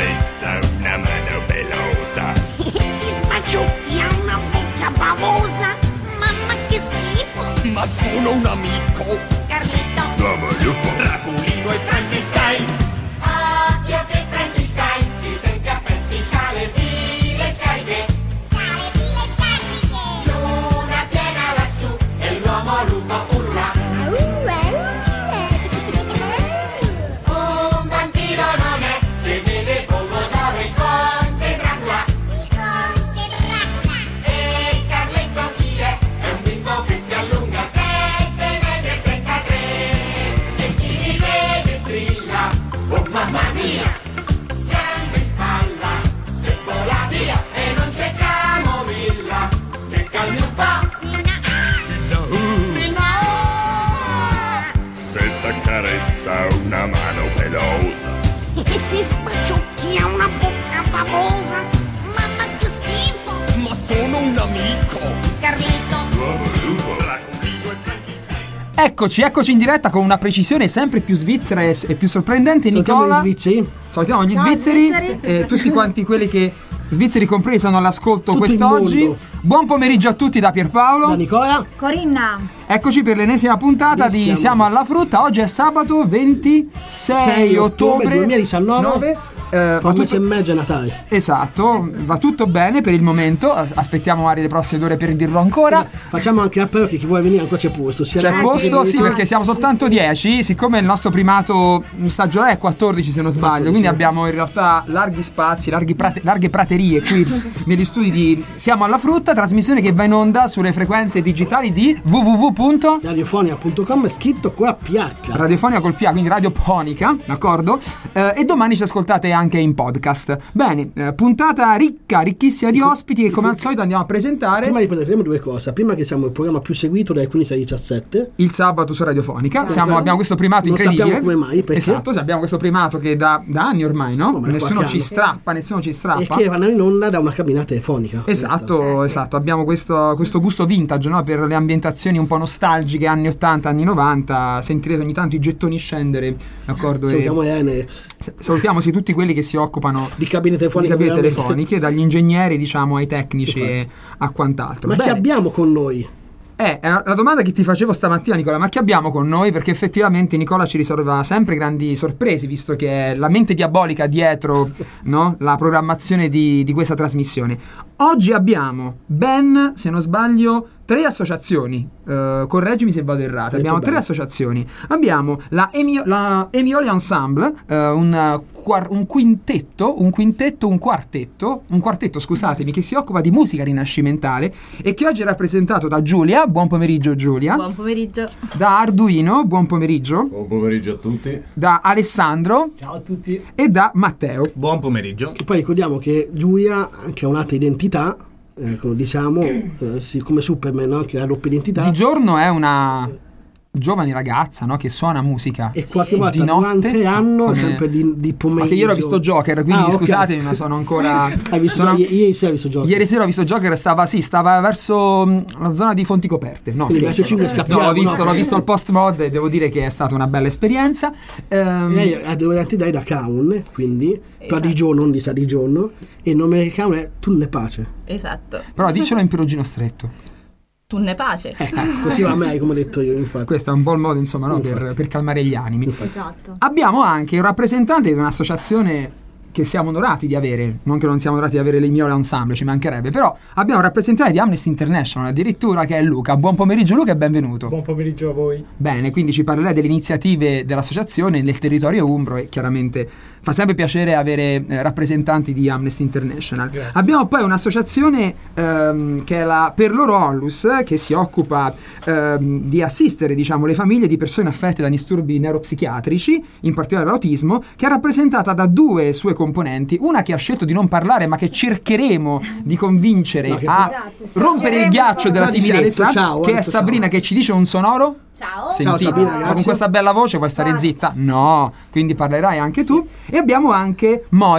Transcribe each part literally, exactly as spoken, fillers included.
accarezza una mano pelosa. Ti sbaciucchi a una bocca bavosa. Mamma che schifo. Ma sono un amico. Carlito. Dammi un po'. Draculino e Frankenstein. Occhio che Frankenstein si sente a pezzi, c'ha le pile scariche. C'ha le pile scariche. Luna piena lassù e l'uomo lupo urla. Un vampiro non è, se vede pomodoro il conte Dracula. Il conte Dracula. E Carletto chi è? È un bimbo che si allunga sette metri e trentatré. E chi li vede strilla, oh mamma mia! Grande in spalla e vola via e non c'è camomilla. Che calmi un po'. Se t'accarezza una mano pelosa. Ti sbaciucchi a una bocca bavosa. Mamma che schifo. Ma sono un amico. Carlito. Draculino e Frankenstein. Eccoci, eccoci in diretta con una precisione sempre più svizzera e, e più sorprendente. Salutiamo Nicola, gli svizzeri. salutiamo gli Ciao, svizzeri, svizzeri. e tutti quanti quelli che svizzeri compresi sono all'ascolto Tutto il quest'oggi. mondo. Buon pomeriggio a tutti da Pierpaolo. Da Nicola. Corinna. Eccoci per l'ennesima puntata di Siamo. Siamo alla frutta. Oggi è sabato ventisei sei ottobre ottobre duemiladiciannove. nove. Eh, Fra va un mese tutto- e mezzo è Natale. Esatto, va tutto bene per il momento. As- Aspettiamo magari le prossime ore per dirlo ancora. Facciamo anche l'appello che chi vuole venire ancora c'è posto. Sia C'è ragazzi posto, che sì, venite. perché siamo soltanto dieci. Siccome il nostro primato stagionale è quattordici, se non sbaglio, quattordici. quindi abbiamo in realtà larghi spazi, larghi prate- larghe praterie qui negli studi di Siamo alla frutta, trasmissione che va in onda sulle frequenze digitali di w w w punto radiofonia punto com è scritto con la P H. radiofonica col P A, quindi radioponica, d'accordo? Eh, e domani ci ascoltate anche in podcast. Bene, eh, puntata ricca, ricchissima di ospiti che come al solito andiamo a presentare. Prima ripeteremo due cose. Prima che siamo il programma più seguito dalle quindici alle diciassette. Il sabato su Radiofonica. Sì, Siamo- però abbiamo questo primato non incredibile. sappiamo come mai, perché? Esatto, sì, abbiamo questo primato che da, da anni ormai, no? Come da Nessuno qualche ci anno. strappa, nessuno ci E strappa. che vanno in onda da una cabina telefonica. Esatto, esatto, abbiamo questo, questo gusto vintage, no? Per le ambientazioni un po' nostalgiche, anni ottanta, anni novanta. Sentirete ogni tanto i gettoni scendere, d'accordo? E Salutiamo Ene s- salutiamo sì, tutti quelli che si occupano di cabine di telefoniche. cabine veramente. telefoniche, dagli ingegneri, diciamo, ai tecnici e a quant'altro. Ma che Bene. abbiamo con noi? Eh, eh, la domanda che ti facevo stamattina, Nicola, ma che abbiamo con noi? Perché effettivamente Nicola ci riserva sempre grandi sorprese, visto che è la mente diabolica dietro, no? La programmazione di, di questa trasmissione. Oggi abbiamo ben, se non sbaglio, tre associazioni. Eh, correggimi se vado errato. Detto Abbiamo tre bene. associazioni. Abbiamo la, Emio, la Emioli Ensemble, eh, un, quar- un quintetto, un quintetto, un quartetto, un quartetto, scusatemi, che si occupa di musica rinascimentale e che oggi è rappresentato da Giulia. Buon pomeriggio, Giulia. Buon pomeriggio. Da Arduino, buon pomeriggio. Buon pomeriggio a tutti. Da Alessandro. Ciao a tutti. E da Matteo. Buon pomeriggio. Che poi ricordiamo che Giulia anche ha un'altra identità, eh, come diciamo, eh, sì, come Superman, no? Che ha la doppia identità. Di giorno è una giovane ragazza, no? Che suona musica. E qualche volta Di notte, durante l'anno, come- sempre di, di pomeriggio. Ma che ieri ho visto Joker, quindi Ah, ok. scusatemi, ma sono ancora. Hai visto, sono- i- ieri sera hai visto Joker? Ieri sera ho visto Joker, stava sì, stava verso mh, la zona di Fonti Coperte. No, Quindi scherzo. verso cinque No, scappiamo, l'ho visto, no? l'ho visto al post mod e devo dire che è stata una bella esperienza. Ehm, Lei ha delle identità da Caun, quindi però di giorno, non di sa di giorno, e il nome di Caun è Tu ne pace. Esatto. però diccelo in perugino stretto. Tu ne pace. Eh, così va a me, come ho detto io, infatti. Questo è un buon modo, insomma, no? per, Infatti. per calmare gli animi. Esatto. Abbiamo anche un rappresentante di un'associazione che siamo onorati di avere, non che non siamo onorati di avere le Emioli Ensemble, ci mancherebbe, però abbiamo un rappresentante di Amnesty International addirittura, che è Luca. Buon pomeriggio Luca e benvenuto. Buon pomeriggio a voi. Bene, quindi ci parlerai delle iniziative dell'associazione nel territorio umbro e chiaramente fa sempre piacere avere eh, rappresentanti di Amnesty International. Grazie. Abbiamo poi un'associazione ehm, che è la Per Loro Onlus, che si occupa ehm, di assistere, diciamo, le famiglie di persone affette da disturbi neuropsichiatrici, in particolare l'autismo, che è rappresentata da due sue componenti, una che ha scelto di non parlare ma che cercheremo di convincere No, che a Esatto, sì. rompere il ghiaccio della No, dice, ha timidezza, detto ciao, ha che è detto Sabrina, ciao. che ci dice un sonoro. Ciao. Sentite, Sabrina, ma grazie. con questa bella voce puoi stare zitta? No, quindi parlerai anche tu. E abbiamo anche Moira, che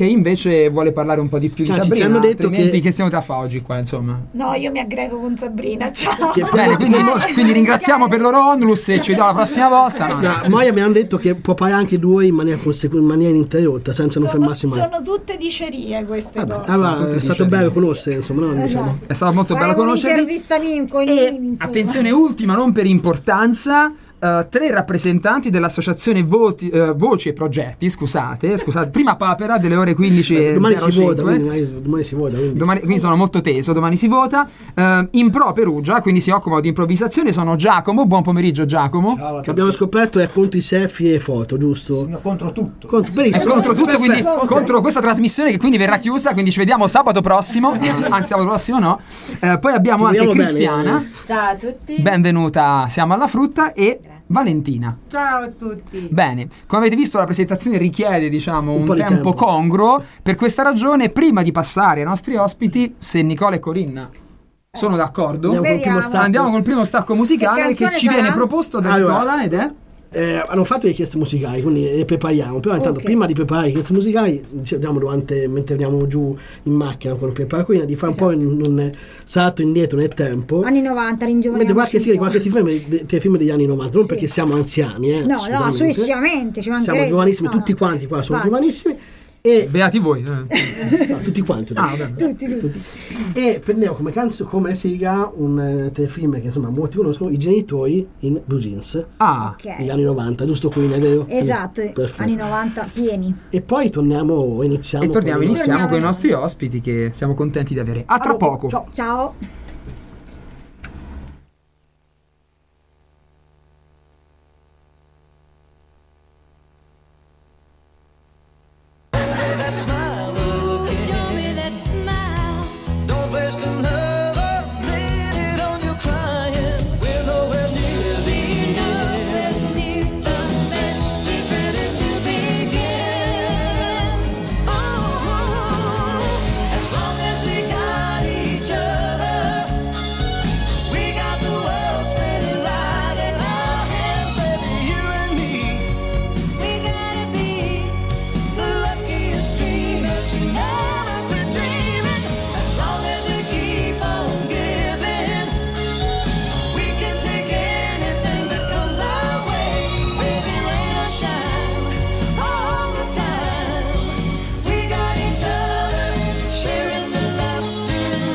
che invece vuole parlare un po' di più di Cioè, ci Sabrina, hanno detto altrimenti che- che stiamo a fare oggi qua, insomma. No, io mi aggrego con Sabrina, ciao. Che Bene, quindi, quindi ringraziamo per loro Onlus e ci vediamo la prossima volta. No, No, Moia mi hanno detto che può parlare anche due in maniera, consecu- in maniera ininterrotta, senza non Sono, fermarsi mai. sono tutte dicerie queste Vabbè, cose. allora, tutti è stato dicerie. bello conoscere, insomma, no? Diciamo. È stato molto bello Faremo conoscervi. un'intervista mia con E Nimi, insomma. attenzione, ultima, non per importanza. Uh, tre rappresentanti dell'associazione Voti, uh, Voci e Progetti, scusate, scusate, prima papera delle ore quindici e Domani zero si vota, cinque. quindi domani, domani si vota. Quindi. Domani, quindi sono molto teso, domani si vota. Uh, in Pro Perugia, quindi si occupano di improvvisazione, sono Giacomo. Buon pomeriggio Giacomo. Ciao a Che abbiamo scoperto è contro i selfie e foto, giusto? tutti. Contro tutto. Contro, È benissimo. contro tutto, quindi Perfetto. contro questa trasmissione che quindi verrà chiusa, quindi ci vediamo sabato prossimo, anzi sabato prossimo no. Eh, poi abbiamo Ci anche vogliamo bene, Cristiana, Ciao a tutti. benvenuta, siamo alla frutta, e Valentina. Ciao a tutti. Bene, come avete visto la presentazione richiede diciamo un, po' di tempo, tempo. congruo, per questa ragione prima di passare ai nostri ospiti, se Nicola e Corinna sono d'accordo, Andiamo col primo Vediamo. stacco. andiamo col primo stacco musicale Che che, canzone ci sarà? viene proposto da Allora. Nicola ed è... Eh, hanno fatto le richieste musicali, quindi le prepariamo. Però intanto Ok. prima di preparare le richieste musicali, cerchiamo durante, mentre andiamo giù in macchina con il preparaquina, di fare un po' un, un salto indietro nel tempo. Anni novanta, Mentre ringiovaniamoci qualche, un sì, po'. qualche telefilm, telefilm degli anni novanta, non Sì. perché siamo anziani, eh, No, no, assolutamente. assolutamente, ci mancherebbe. Siamo giovanissimi, No, tutti no. quanti qua sono Infatti. giovanissimi. E Beati voi. eh. no, tutti quanti. Ah, vabbè. Tutti, tutti. E prendevo come canzone, come sigla un eh, telefilm che insomma molti conoscono, I genitori in Blue Jeans, Ah, Ok. negli anni novanta, giusto qui, è vero? Esatto, Perfetto. anni novanta pieni. E poi torniamo, iniziamo. e torniamo, con i- iniziamo Torniamo. con i nostri ospiti che siamo contenti di avere. A tra dopo. poco. Ciao. Ciao. Show me that smile. Don't waste another minute on your crying. We're nowhere near the Nowhere near the best is ready to begin. Oh, as long as we got each other, we got the world spinning right in our hands, baby, you and me. We gotta be The luckiest dreamers who never quit dreaming. As long as we keep on giving, we can take anything that comes our way. Baby, rain or shine, all the time. We got each other, sharing the laughter and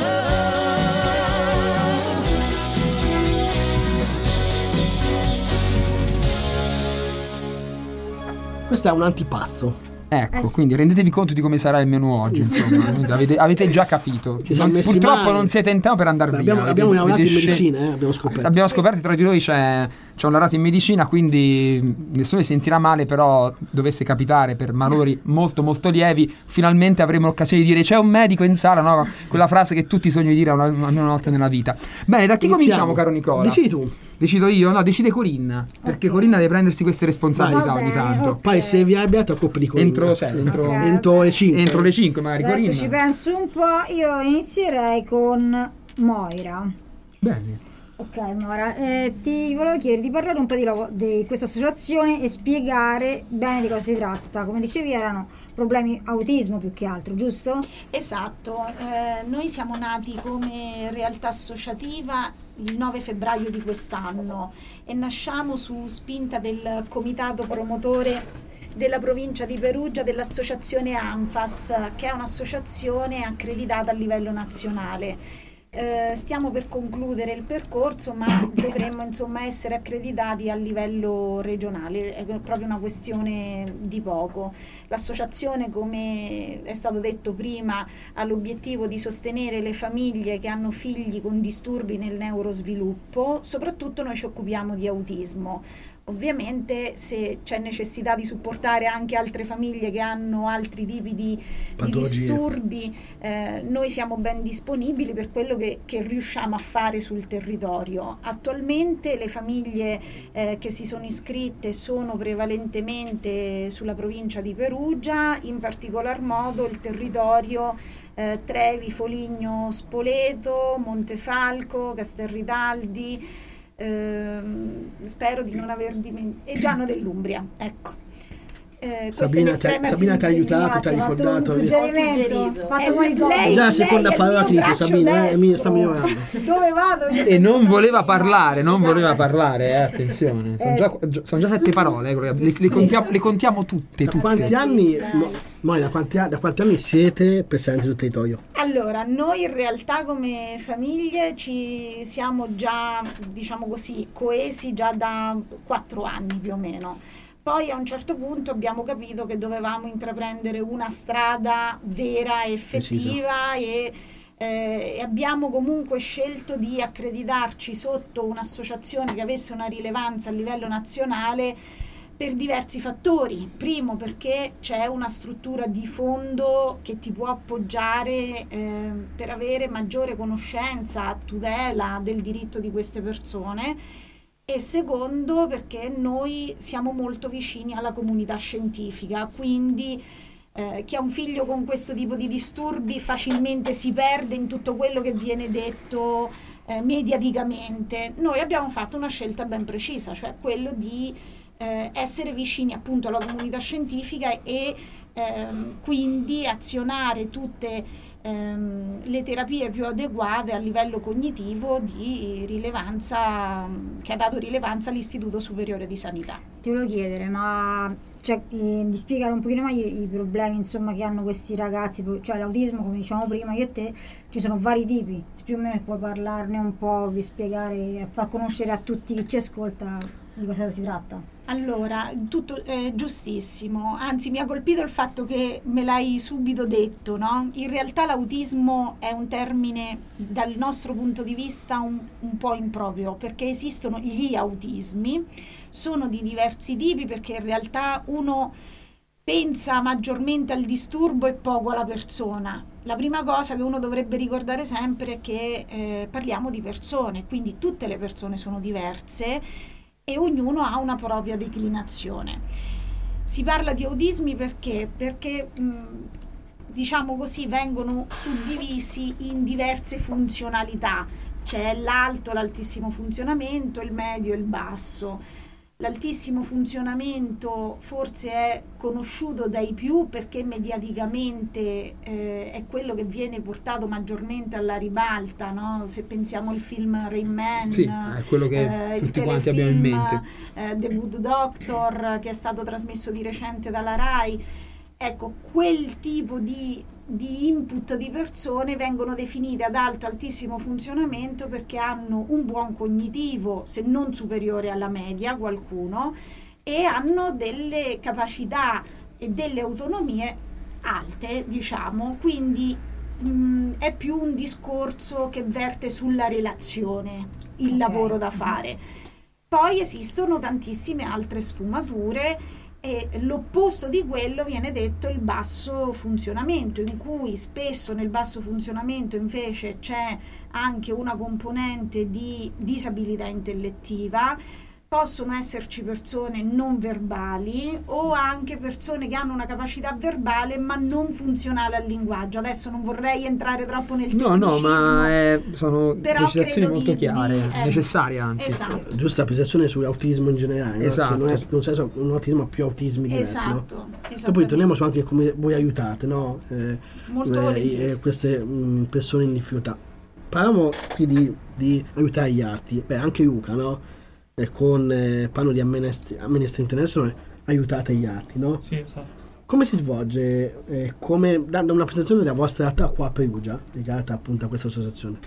love. Questo è un antipasto. Ecco, Eh sì. quindi rendetevi conto di come sarà il menù oggi, insomma. avete, avete già capito. Ci siamo Non- messi purtroppo male. non siete in tempo per andare via. Abbiamo, avete- abbiamo lavorato in avete scel- medicina, eh, abbiamo scoperto. Abbiamo scoperto tra di noi c'è, c'è un lavorato in medicina, quindi nessuno si sentirà male, però dovesse capitare per malori molto molto lievi, finalmente avremo l'occasione di dire c'è un medico in sala, no? Quella frase che tutti sognano di dire una, almeno una volta nella vita. Bene, da chi Iniziamo. cominciamo, caro Nicola? Decidi tu. Decido io? No, decide Corinna, perché Ok. Corinna deve prendersi queste responsabilità Va ogni bene, tanto. ok. Poi se vi arrabbiate a coppa di Corinna. Entro, cioè, entro, Ok. Entro le cinque. entro le cinque magari, Adesso Corinna. ci penso un po', io inizierei con Moira. Bene. Ok Moira, eh, ti volevo chiedere di parlare un po' di, lav- di questa associazione e spiegare bene di cosa si tratta. Come dicevi erano problemi autismo più che altro, giusto? Esatto, eh, noi siamo nati come realtà associativa il nove febbraio di quest'anno e nasciamo su spinta del comitato promotore della provincia di Perugia dell'associazione ANFAS, che è un'associazione accreditata a livello nazionale. Eh, stiamo per concludere il percorso, ma dovremmo insomma essere accreditati a livello regionale, è proprio una questione di poco. L'associazione, come è stato detto prima, ha l'obiettivo di sostenere le famiglie che hanno figli con disturbi nel neurosviluppo, soprattutto noi ci occupiamo di autismo. Ovviamente se c'è necessità di supportare anche altre famiglie che hanno altri tipi di, di Patologie. disturbi, eh, noi siamo ben disponibili per quello che, che riusciamo a fare sul territorio. Attualmente le famiglie eh, che si sono iscritte sono prevalentemente sulla provincia di Perugia, in particolar modo il territorio eh, Trevi, Foligno, Spoleto, Montefalco, Castelritaldi, ehm, spero di non aver dimenticato, e Giano dell'Umbria, ecco. Eh, questo è Sabina, ti ha, l'estrema Sabina ti ha sintesi. aiutato, ti ha Esatto, ha fatto ricordato. un hai visto? suggerimento, fatto Eh, come il lei- Già la seconda lei è parola il che mio dice braccio Sabina, eh, mi sta destro. migliorando. Dove vado? Io E senza non voleva Sabina. parlare, non Esatto. voleva parlare, eh, attenzione. Sono già, gio- sono già sette parole, eh, le, le contiamo, le contiamo tutte, Da tutte. quanti anni, mo, mo, da quanti, a- da quanti anni siete presenti sul territorio? Allora, noi in realtà come famiglie ci siamo già, diciamo così, coesi già da quattro anni più o meno. Poi a un certo punto abbiamo capito che dovevamo intraprendere una strada vera e effettiva e, eh, e abbiamo comunque scelto di accreditarci sotto un'associazione che avesse una rilevanza a livello nazionale per diversi fattori. Primo, perché c'è una struttura di fondo che ti può appoggiare eh, per avere maggiore conoscenza, tutela del diritto di queste persone. E secondo, perché noi siamo molto vicini alla comunità scientifica, quindi eh, chi ha un figlio con questo tipo di disturbi facilmente si perde in tutto quello che viene detto eh, mediaticamente. Noi abbiamo fatto una scelta ben precisa, cioè quello di eh, essere vicini appunto alla comunità scientifica e ehm, quindi azionare tutte ehm, le terapie più adeguate a livello cognitivo di rilevanza, che ha dato rilevanza all'Istituto Superiore di Sanità. Ti volevo chiedere, ma cioè, eh, di spiegare un pochino meglio i, i problemi insomma che hanno questi ragazzi, cioè l'autismo, come dicevamo prima io e te, ci sono vari tipi, se più o meno puoi parlarne un po', di spiegare, a far conoscere a tutti chi ci ascolta di cosa si tratta. Allora, tutto è giustissimo, anzi mi ha colpito il fatto che me l'hai subito detto, no? In realtà l'autismo è un termine dal nostro punto di vista un, un po' improprio, perché esistono gli autismi, sono di diversi tipi, perché in realtà uno pensa maggiormente al disturbo e poco alla persona. La prima cosa che uno dovrebbe ricordare sempre è che eh, parliamo di persone, quindi tutte le persone sono diverse e ognuno ha una propria declinazione. Si parla di autismi perché? Perché mh, diciamo così vengono suddivisi in diverse funzionalità. C'è l'alto, l'altissimo funzionamento, il medio e il basso. L'altissimo funzionamento forse è conosciuto dai più perché mediaticamente eh, è quello che viene portato maggiormente alla ribalta, no? Se pensiamo al film Rain Man, Sì, è quello che eh, tutti il quanti abbiamo in telefilm, mente. eh, The Good Doctor, che è stato trasmesso di recente dalla Rai. Ecco, quel tipo di, di input di persone vengono definite ad alto altissimo funzionamento perché hanno un buon cognitivo, se non superiore alla media, qualcuno, e hanno delle capacità e delle autonomie alte, diciamo, quindi mh, è più un discorso che verte sulla relazione, il Ok. lavoro da fare. Poi esistono tantissime altre sfumature e l'opposto di quello viene detto il basso funzionamento, in cui spesso nel basso funzionamento invece c'è anche una componente di disabilità intellettiva. Possono esserci persone non verbali o anche persone che hanno una capacità verbale ma non funzionale al linguaggio. Adesso non vorrei entrare troppo nel No, no, tecnicismo, ma è- sono però precisazioni credo molto di- chiare, di- eh, necessarie anzi. Esatto. Giusta precisazione sull'autismo in generale, no? Esatto. Che non è non senso un autismo, ma più autismi diversi, no? Esatto, E poi esattamente. torniamo su anche come voi aiutate, no? Eh, Molto eh, volentieri. eh, queste mh, persone in difficoltà. Parliamo qui di, di aiutare gli altri, beh anche Luca, no? Eh, con eh, parlo di Amnesty, Amnesty International, aiutate gli altri, no? Sì, esatto. Come si svolge, eh, come, da, da una presentazione della vostra realtà qua a Perugia, legata appunto a questa associazione?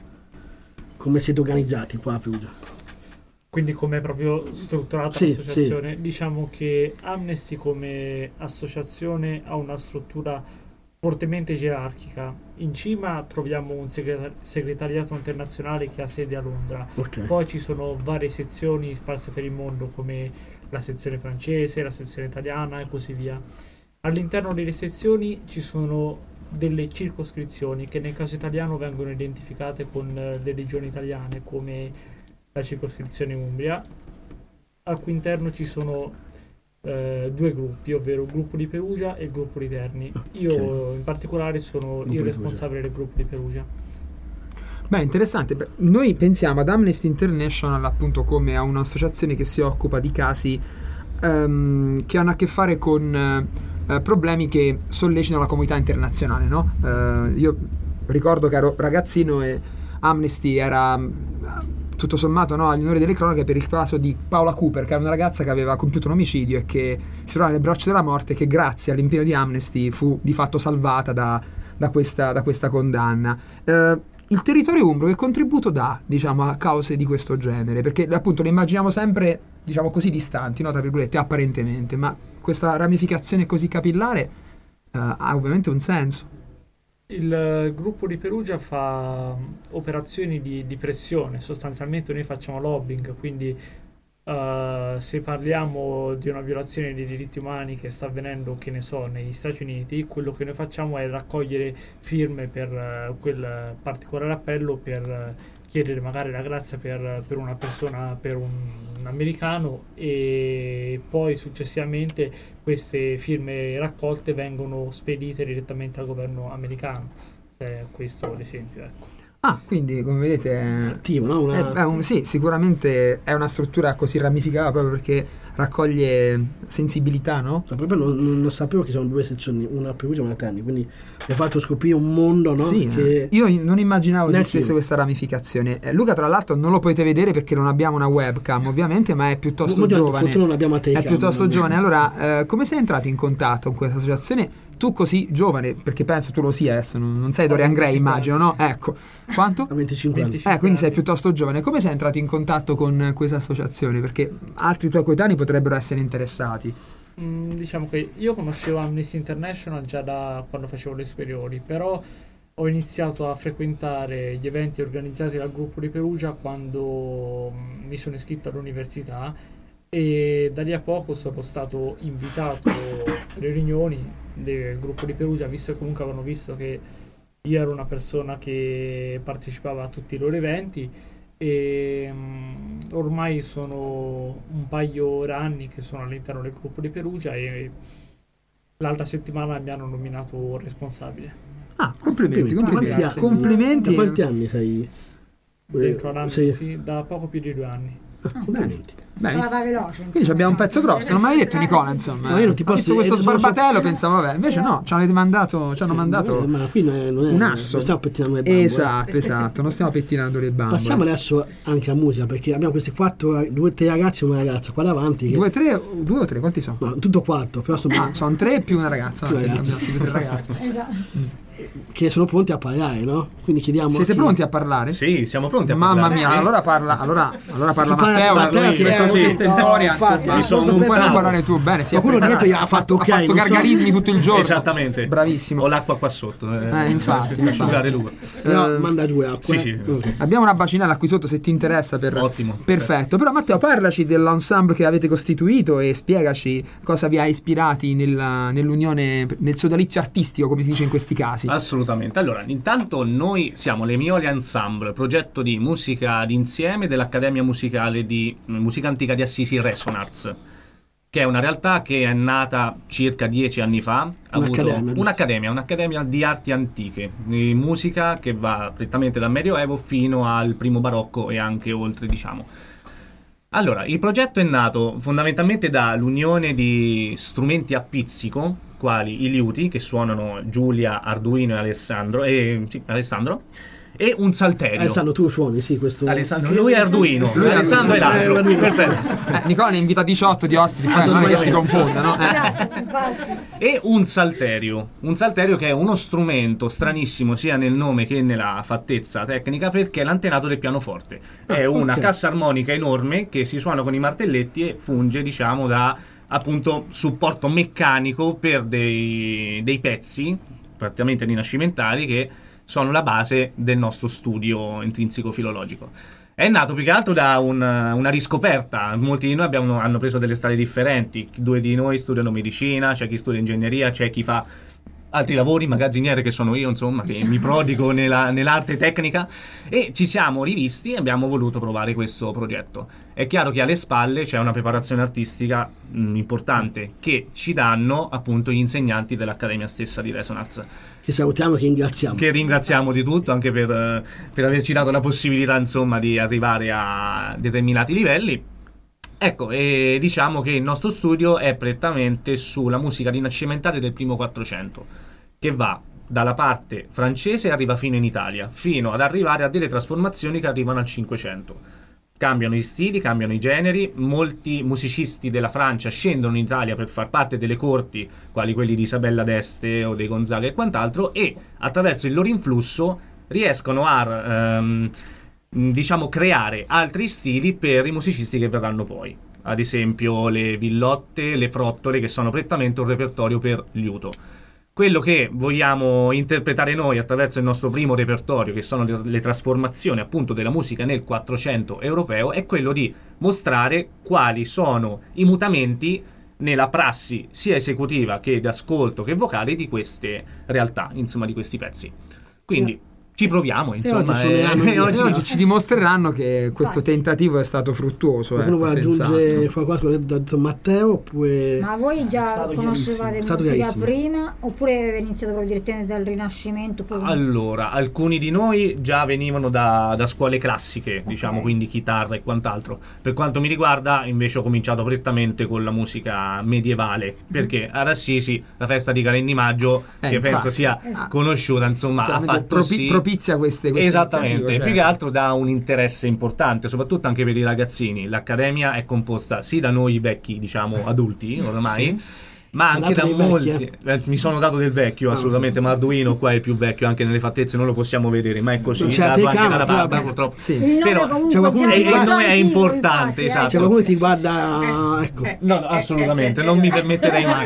Come siete organizzati qua a Perugia? Quindi come è proprio strutturata Sì, l'associazione? Diciamo che Amnesty come associazione ha una struttura fortemente gerarchica. In cima troviamo un segretar- segretariato internazionale che ha sede a Londra. Ok. Poi ci sono varie sezioni sparse per il mondo come la sezione francese, la sezione italiana e così via. All'interno delle sezioni ci sono delle circoscrizioni che nel caso italiano vengono identificate con eh, le regioni italiane come la circoscrizione Umbria, al cui interno ci sono eh, due gruppi, ovvero il gruppo di Perugia e il gruppo di Terni. Io Ok. in particolare sono Gruppo il di responsabile del gruppo di Perugia. Beh, interessante. Beh, noi pensiamo ad Amnesty International appunto come a un'associazione che si occupa di casi ehm, che hanno a che fare con eh, problemi che sollecitano la comunità internazionale, no? Eh, io ricordo che ero ragazzino e Amnesty era tutto sommato, no, agli onori delle cronache per il caso di Paola Cooper, che era una ragazza che aveva compiuto un omicidio e che si trovava nelle braccia della morte, che grazie all'impegno di Amnesty fu di fatto salvata da, da, questa, da questa condanna. Eh, il territorio umbro che contributo dà, diciamo, a cause di questo genere? Perché appunto le immaginiamo sempre, diciamo così, distanti, no, tra virgolette, apparentemente, ma questa ramificazione così capillare eh, ha ovviamente un senso. Il eh, gruppo di Perugia fa mm, operazioni di, di pressione, sostanzialmente noi facciamo lobbying, quindi eh, se parliamo di una violazione dei diritti umani che sta avvenendo, che ne so, negli Stati Uniti, quello che noi facciamo è raccogliere firme per eh, quel particolare appello, per eh, chiedere magari la grazia per, per una persona, per un, un americano, e poi successivamente queste firme raccolte vengono spedite direttamente al governo americano. Eh, questo è l'esempio, ecco. Ah, quindi come vedete è attivo, no? Una... è, è un, sì, sicuramente è una struttura così ramificata proprio perché raccoglie sensibilità, no? Proprio non, non, non sapevo che sono due sezioni, una a Perugia e una a Terni, quindi mi ha fatto scoprire un mondo, no? Sì, che... io non immaginavo Neanche esistesse io. questa ramificazione. Eh, Luca, tra l'altro, non lo potete vedere perché non abbiamo una webcam, ovviamente, ma è piuttosto Mo- mo- giovane. fortuna non abbiamo la È telecamera, piuttosto non- giovane. Allora, eh, come sei entrato in contatto con questa associazione? Tu così giovane, perché penso tu lo sia adesso, non, non sei Dorian Gray, immagino, no? Ecco, quanto? A venticinque anni. Eh, quindi sei piuttosto giovane. Come sei entrato in contatto con questa associazione? Perché altri tuoi coetanei potrebbero essere interessati. Mm, diciamo che io conoscevo Amnesty International già da quando facevo le superiori, però ho iniziato a frequentare gli eventi organizzati dal gruppo di Perugia quando mm, mi sono iscritto all'università, e da lì a poco sono stato invitato alle riunioni del gruppo di Perugia, visto che comunque avevano visto che io ero una persona che partecipava a tutti i loro eventi, e um, ormai sono un paio d'anni che sono all'interno del gruppo di Perugia, e l'altra settimana mi hanno nominato responsabile. Ah, complimenti, Complimenti. complimenti. Quanti anni- complimenti. Da quanti anni sei? Dentro Eh, l'Amnesty sì. da poco più di due anni. Complimenti. Beh, Strada veloce. quindi abbiamo un pezzo grosso, non mi hai detto Nicola, insomma. No, io non ti Ho posso- visto questo eh, sono- sbarbatello, pensavo, vabbè, invece no, ci avete mandato, ci hanno mandato Eh, ma qui non è, non è un asso. non stiamo pettinando le bambole. Esatto, esatto, non stiamo pettinando le bambole. Passiamo adesso anche alla musica, perché abbiamo questi quattro, due, tre ragazzi e una ragazza qua davanti. Che... Due, tre, due o tre, quanti sono? No, tutto quattro, però sto... Ah, sono tre più una ragazza. Due no, ragazzi. abbiamo due, tre ragazzi. Esatto. che sono pronti a parlare, no? Quindi chiediamo... Siete a chi- pronti a parlare? Sì, siamo pronti a Mamma parlare. mia, sì. allora parla, allora, allora parla Chi parla- Matteo, Matteo lui, che questo è sì, un- stentoria, no, infatti, insomma, mi sono non puoi preparato. parlare tu, bene, si è Qualcuno preparato. dietro gli ha fatto ok, ha fatto non so- gargarismi tutto il giorno. Esattamente. Bravissimo. Ho l'acqua qua sotto. Eh, Eh, infatti, per asciugare l'uva. No, Eh, manda giù acqua. sì, eh. sì. Ok. Abbiamo una bacinella qui sotto se ti interessa per... Ottimo. Perfetto. Però Matteo, parlaci dell'ensemble che avete costituito e spiegaci cosa vi ha ispirati nella- nell'unione, nel sodalizio artistico, come si dice in questi casi. Assolutamente. Allora, intanto noi siamo le Mioli Ensemble, progetto di musica d'insieme dell'Accademia Musicale di Musica Antica di Assisi Resonarts, che è una realtà che è nata circa dieci anni fa. Ha avuto Un'accademia, giusto? un'accademia, un'accademia di arti antiche, di musica che va prettamente dal Medioevo fino al primo barocco e anche oltre, diciamo. Allora, il progetto è nato fondamentalmente dall'unione di strumenti a pizzico, quali i liuti, che suonano Giulia, Arduino e Alessandro, e, sì, Alessandro, e un salterio. Alessandro, tu suoni, sì, questo... Alessandro, lui è Arduino, Lui è Alessandro è Arduino. l'altro. Eh, Arduino. Perfetto. Eh, Nicola ne invita diciotto di ospiti, poi non è che si confondano. Eh. Esatto, infatti. E un salterio, un salterio che è uno strumento stranissimo sia nel nome che nella fattezza tecnica, perché è l'antenato del pianoforte. È Ah, una ok. cassa armonica enorme che si suona con i martelletti e funge, diciamo, da appunto supporto meccanico per dei, dei pezzi praticamente rinascimentali che sono la base del nostro studio intrinseco filologico. È nato più che altro da un- una riscoperta. Molti di noi abbiamo- hanno preso delle strade differenti. Due di noi studiano medicina, c'è chi studia ingegneria, c'è chi fa altri lavori, magazziniere, che sono io, insomma, che mi prodigo nella- nell'arte tecnica, e ci siamo rivisti e abbiamo voluto provare questo progetto. È chiaro che alle spalle c'è una preparazione artistica mh, importante che ci danno appunto gli insegnanti dell'Accademia stessa di Resonance, Che salutiamo e che ringraziamo. che ringraziamo di tutto anche per, eh, per averci dato la possibilità, insomma, di arrivare a determinati livelli. Ecco, e diciamo che il nostro studio è prettamente sulla musica rinascimentale del primo Quattrocento, che va dalla parte francese e arriva fino in Italia, fino ad arrivare a delle trasformazioni che arrivano al Cinquecento. Cambiano gli stili, cambiano i generi, molti musicisti della Francia scendono in Italia per far parte delle corti, quali quelli di Isabella d'Este o dei Gonzaga e quant'altro, e attraverso il loro influsso riescono a ehm, diciamo creare altri stili per i musicisti che verranno poi. Ad esempio le villotte, le frottole, che sono prettamente un repertorio per liuto. Quello che vogliamo interpretare noi attraverso il nostro primo repertorio, che sono le, le trasformazioni appunto della musica nel Quattrocento europeo, è quello di mostrare quali sono i mutamenti nella prassi sia esecutiva che d'ascolto che vocale di queste realtà, insomma di questi pezzi. Quindi ci proviamo, insomma, oggi e, sono le- e oggi, E oggi ci dimostreranno che questo tentativo è stato fruttuoso. Qualcuno ecco, vuole senz'altro. aggiungere qualcosa che ha detto Matteo oppure... Ma voi È già stato conoscevate chiarissimo, è stato musica chiarissimo. prima oppure avete iniziato proprio direttamente dal Rinascimento? Poi... Allora, alcuni di noi già venivano da, da scuole classiche, diciamo, quindi chitarra e quant'altro. Per quanto mi riguarda, invece, ho cominciato prettamente con la musica medievale, perché ad Assisi la festa di Calenda Maggio, Eh, che penso infatti. sia Esatto. conosciuta, insomma, ha Chiaramente fatto propi- sì... propizia queste, queste Esattamente, iniziative, più che certo. altro dà un interesse importante, soprattutto anche per i ragazzini. L'Accademia è composta sì da noi vecchi, diciamo, adulti, ormai, Sì. ma Ti anche da dato dei molti. vecchi, Eh, mi sono dato del vecchio, Ah, assolutamente. Marduino qua è il più vecchio, anche nelle fattezze non lo possiamo vedere, ma è così, Non c'è la dato anche telecamera, dalla barba, però, purtroppo. Sì. Il nome Però comunque c'è qualcuno già che E il molto nome è antico, importante, infatti, eh. esatto. C'è qualcuno che ti guarda... ecco. No, no, assolutamente, non mi permetterei mai.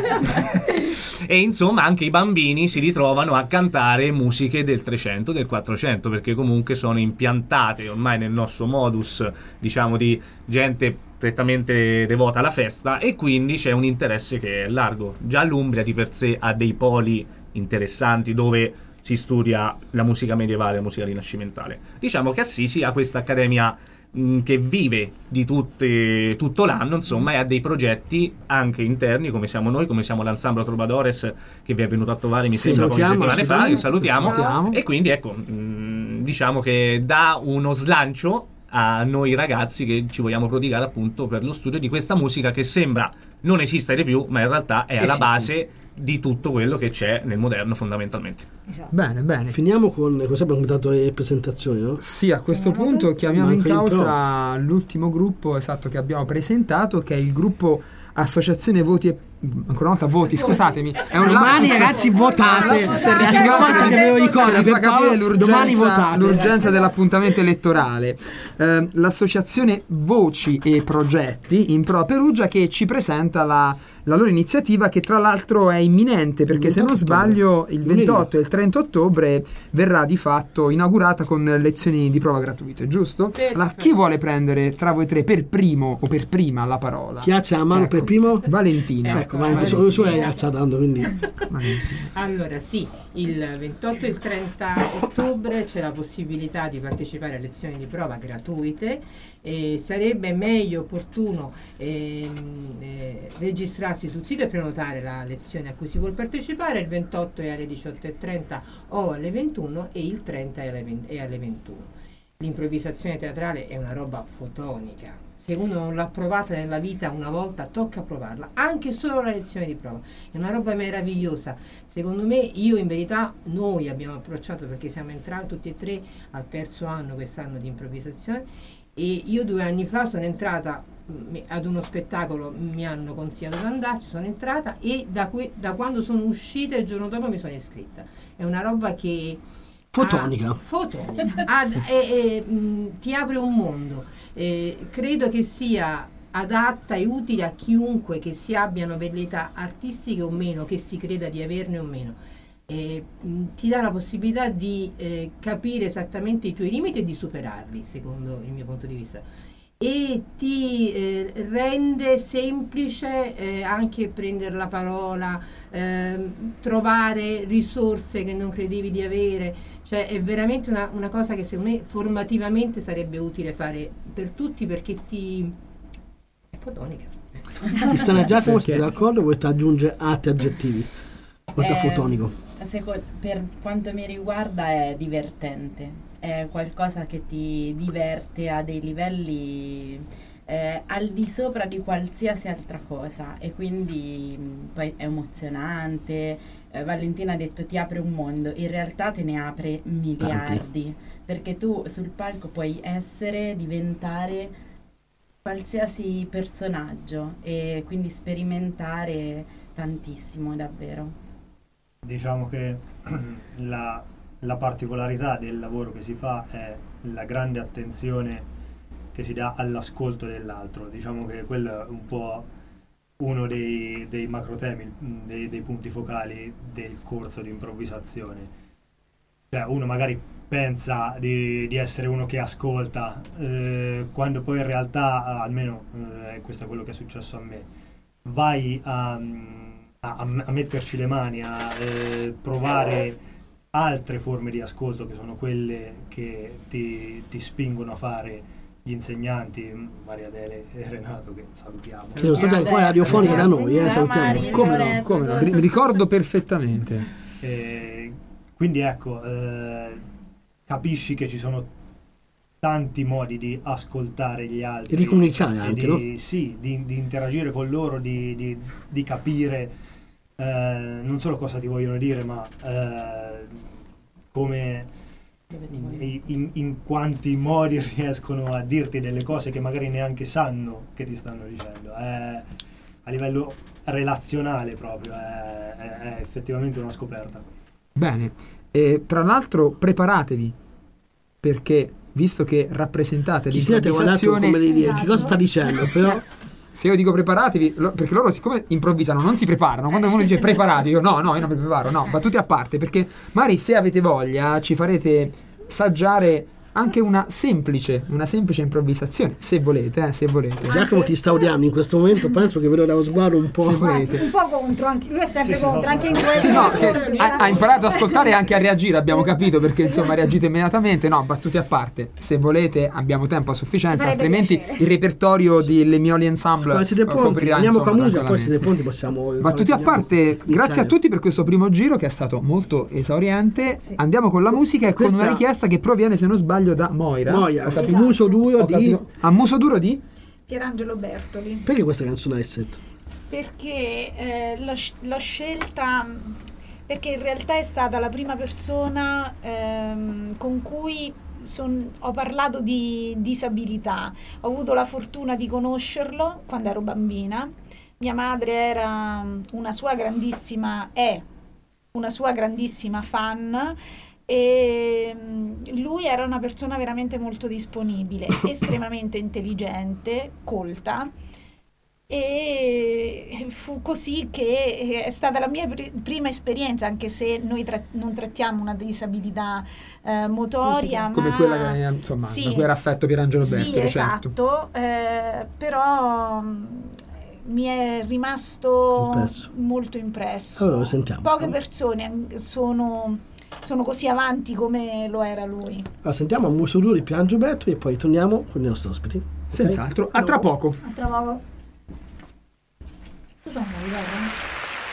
E insomma anche i bambini si ritrovano a cantare musiche del trecento, del quattrocento, perché comunque sono impiantate ormai nel nostro modus, diciamo, di gente prettamente devota alla festa, e quindi c'è un interesse che è largo. Già l'Umbria di per sé ha dei poli interessanti dove si studia la musica medievale, la musica rinascimentale. Diciamo che Assisi ha questa accademia mh, che vive di tutte, tutto l'anno, insomma, e ha dei progetti anche interni, come siamo noi, come siamo l'Ensemble Trovadores, che vi è venuto a trovare, mi Sì, sembra, poche salutiamo, settimane fa, vi salutiamo. salutiamo. E quindi ecco, mh, diciamo che dà uno slancio a noi ragazzi che ci vogliamo prodigare appunto per lo studio di questa musica che sembra non esistere più, ma in realtà è alla Esiste. base di tutto quello che c'è nel moderno, fondamentalmente. Esatto. Bene, bene. Finiamo con... Cosa abbiamo dato le presentazioni, no? Sì, a questo Chiamiamo punto tutti. chiamiamo in Manco in causa l'ultimo gruppo esatto che abbiamo presentato, che è il gruppo Associazione Voti e... ancora una volta voti, scusatemi, è un Domani lapsus- ragazzi votate! lapsus Votate! Ragazzi, guarda che ve lo ricordo, per per far capire Paolo, domani l'urgenza, votate. l'urgenza dell'appuntamento elettorale. Eh, l'associazione Voci e Progetti in Pro Perugia, che ci presenta la, la loro iniziativa, che tra l'altro è imminente, perché se non ventotto sbaglio il ottobre. ventotto e il trenta ottobre verrà di fatto inaugurata con lezioni di prova gratuite, giusto? Allora, chi vuole prendere tra voi tre per primo o per prima la parola? Chi alza la mano Ecco. per primo? Valentina. Ecco, ma solo su lei alza dando, quindi... Valentina. Allora sì, il ventotto e il trenta ottobre c'è la possibilità di partecipare a lezioni di prova gratuite, e sarebbe meglio opportuno ehm, eh, registrarsi sul sito e prenotare la lezione a cui si vuol partecipare. Il ventotto è alle diciotto e trenta o alle ventuno e il trenta è alle, ven- è alle ventuno. L'improvvisazione teatrale è una roba fotonica. Se uno non l'ha provata nella vita una volta, tocca provarla, anche solo la lezione di prova. È una roba meravigliosa. Secondo me, io in verità, noi abbiamo approcciato, perché siamo entrati tutti e tre al terzo anno quest'anno di improvvisazione, e io due anni fa sono entrata mh, ad uno spettacolo, mi hanno consigliato di andarci, sono entrata, e da, que- da quando sono uscita il giorno dopo mi sono iscritta. È una roba che... Fotonica. ha- fotonica. Ha- e- e, mh, ti apre un mondo. Eh, credo che sia adatta e utile a chiunque, che si abbiano velleità artistiche o meno, che si creda di averne o meno. Eh, mh, ti dà la possibilità di eh, capire esattamente i tuoi limiti e di superarli, secondo il mio punto di vista, e ti eh, rende semplice eh, anche prendere la parola, ehm, trovare risorse che non credevi di avere. Cioè è veramente una, una cosa che secondo me formativamente sarebbe utile fare per tutti, perché ti... è fotonica. Cristiana Giacomo, siete d'accordo o volete aggiungere altri aggettivi? Oltre a Eh, fotonico. seco- per quanto mi riguarda è divertente, è qualcosa che ti diverte a dei livelli eh, al di sopra di qualsiasi altra cosa, e quindi mh, poi è emozionante. eh, Valentina ha detto ti apre un mondo, in realtà te ne apre miliardi, perché tu sul palco puoi essere, diventare qualsiasi personaggio e quindi sperimentare tantissimo, davvero. Diciamo che la, la particolarità del lavoro che si fa è la grande attenzione che si dà all'ascolto dell'altro. Diciamo che quello è un po' uno dei, dei macro temi, dei, dei punti focali del corso di improvvisazione. Cioè uno magari pensa di, di essere uno che ascolta, eh, quando poi in realtà, almeno eh, questo è quello che è successo a me, vai a, a, a metterci le mani, a eh, provare altre forme di ascolto, che sono quelle che ti, ti spingono a fare gli insegnanti, Maria Adele e Renato, che salutiamo, che sono stati ancora radiofonica da noi, eh, salutiamo. Come no, come no, mi ricordo perfettamente. Eh, quindi ecco, eh, capisci che ci sono tanti modi di ascoltare gli altri e di comunicare e anche, di, no? Sì, di, di interagire con loro, di, di, di capire eh, non solo cosa ti vogliono dire, ma eh, come in, in, in quanti modi riescono a dirti delle cose che magari neanche sanno che ti stanno dicendo. È, a livello relazionale proprio è, è, è effettivamente una scoperta. Bene, e tra l'altro preparatevi, perché visto che rappresentate Chi siete, guardate l'improvvisazione, come dire, che cosa sta dicendo, però se io dico preparatevi, lo- perché loro siccome improvvisano non si preparano, quando uno dice preparatevi, io no, no, io non mi preparo, no, battute a parte, perché magari se avete voglia ci farete saggiare anche una semplice, una semplice improvvisazione, se volete, eh, se volete. Giacomo ti sta odiando in questo momento, penso che vedo dallo sguardo un po'. Se volete. Un po' contro, anche lui è sempre Sì, sì, contro, no, anche in no. questo. Sì, no, che ha, ha imparato ad ascoltare e anche a reagire, abbiamo capito, perché insomma reagite immediatamente. No, battute a parte, se volete abbiamo tempo a sufficienza, Ci farebbe altrimenti piacere. il repertorio di Le Mioli Ensemble Quando siete pronti, coprirà, andiamo con insomma, la musica, poi siete tranquillamente. pronti possiamo. Battute a parte, grazie a tutti per questo primo giro che è stato molto esauriente. Andiamo con la musica e con Questa- una richiesta che proviene, se non sbaglio, da Moira. Moira, Ho capito? Muso duro Ho di. capito. A muso duro di? Pierangelo Bertoli. Perché questa canzone è set? Perché eh, l'ho, sc- l'ho scelta perché in realtà è stata la prima persona ehm, con cui son- ho parlato di disabilità. Ho avuto la fortuna di conoscerlo quando ero bambina. Mia madre era una sua grandissima, è una sua grandissima fan, e mm, lui era una persona veramente molto disponibile, estremamente intelligente, colta, e fu così che è stata la mia pri- prima esperienza, anche se noi tra- non trattiamo una disabilità eh, motoria, Come ma quella che insomma, sì, da cui era affetto Pierangelo sì, Bertoli, esatto, certo. eh, però mm, mi è rimasto Impresso. molto impresso. Allora lo sentiamo. Poche persone an- sono, sono così avanti come lo era lui. Allora, sentiamo a Muso duro di Pierangelo Bertoli e poi torniamo con i nostri ospiti. Ok? Senz'altro. A tra poco. A tra poco. Tu sono un po',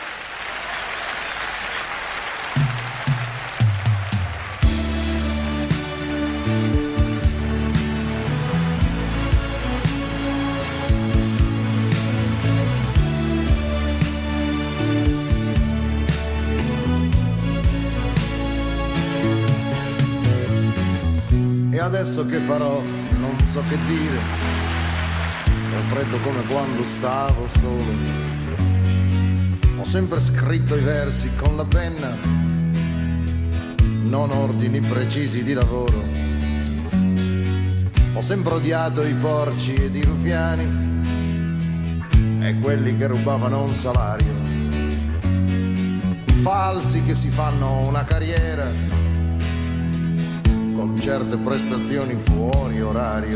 E adesso che farò? Non so che dire. È freddo come quando stavo solo. Ho sempre scritto i versi con la penna, non ordini precisi di lavoro. Ho sempre odiato i porci ed i rufiani e quelli che rubavano un salario. Falsi che si fanno una carriera con certe prestazioni fuori orario.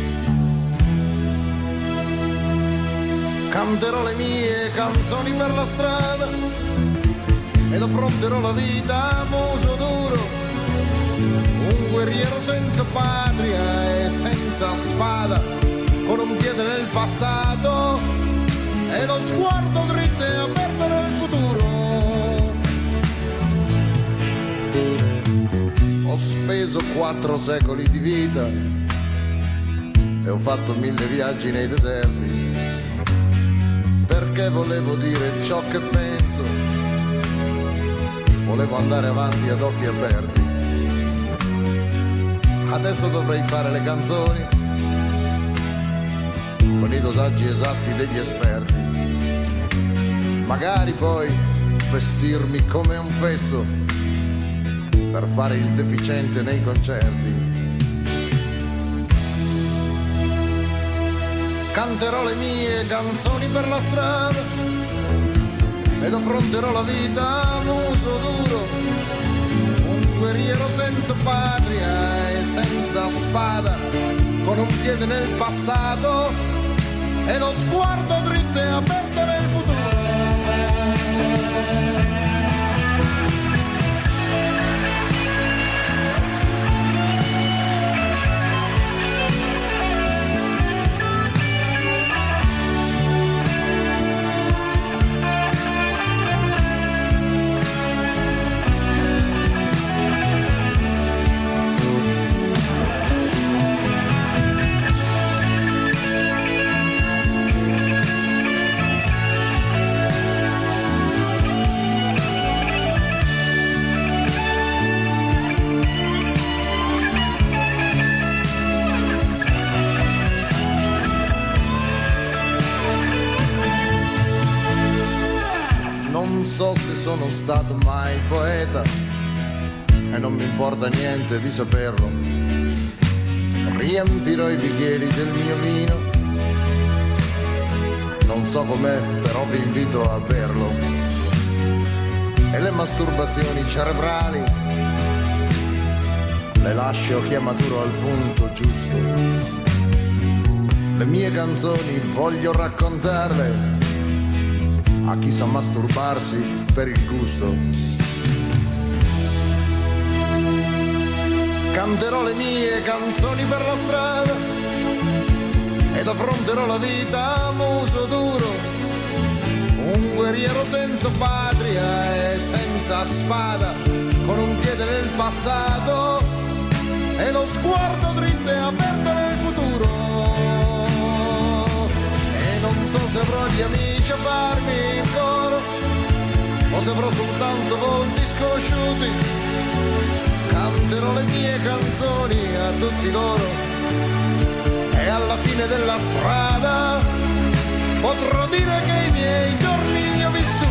Canterò le mie canzoni per la strada ed affronterò la vita a muso duro, un guerriero senza patria e senza spada, con un piede nel passato e lo sguardo dritto e aperto nel futuro. Ho speso quattro secoli di vita e ho fatto mille viaggi nei deserti, perché volevo dire ciò che penso, volevo andare avanti ad occhi aperti. Adesso dovrei fare le canzoni con i dosaggi esatti degli esperti, magari poi vestirmi come un fesso per fare il deficiente nei concerti. Canterò le mie canzoni per la strada ed affronterò la vita a muso duro, un guerriero senza patria e senza spada, con un piede nel passato e lo sguardo dritto e aperto nel futuro. Non so se sono stato mai poeta e non mi importa niente di saperlo. Riempirò i bicchieri del mio vino, non so com'è, però vi invito a berlo. E le masturbazioni cerebrali le lascio a chi è maturo al punto giusto. Le mie canzoni voglio raccontarle a chi sa masturbarsi per il gusto. Canterò le mie canzoni per la strada ed affronterò la vita a muso duro, un guerriero senza patria e senza spada, con un piede nel passato e lo sguardo dritto e aperto nel futuro. Non so se avrò gli amici a farmi il coro o se avrò soltanto volti sconosciuti. Canterò le mie canzoni a tutti loro e alla fine della strada potrò dire che i miei giorni li ho vissuti.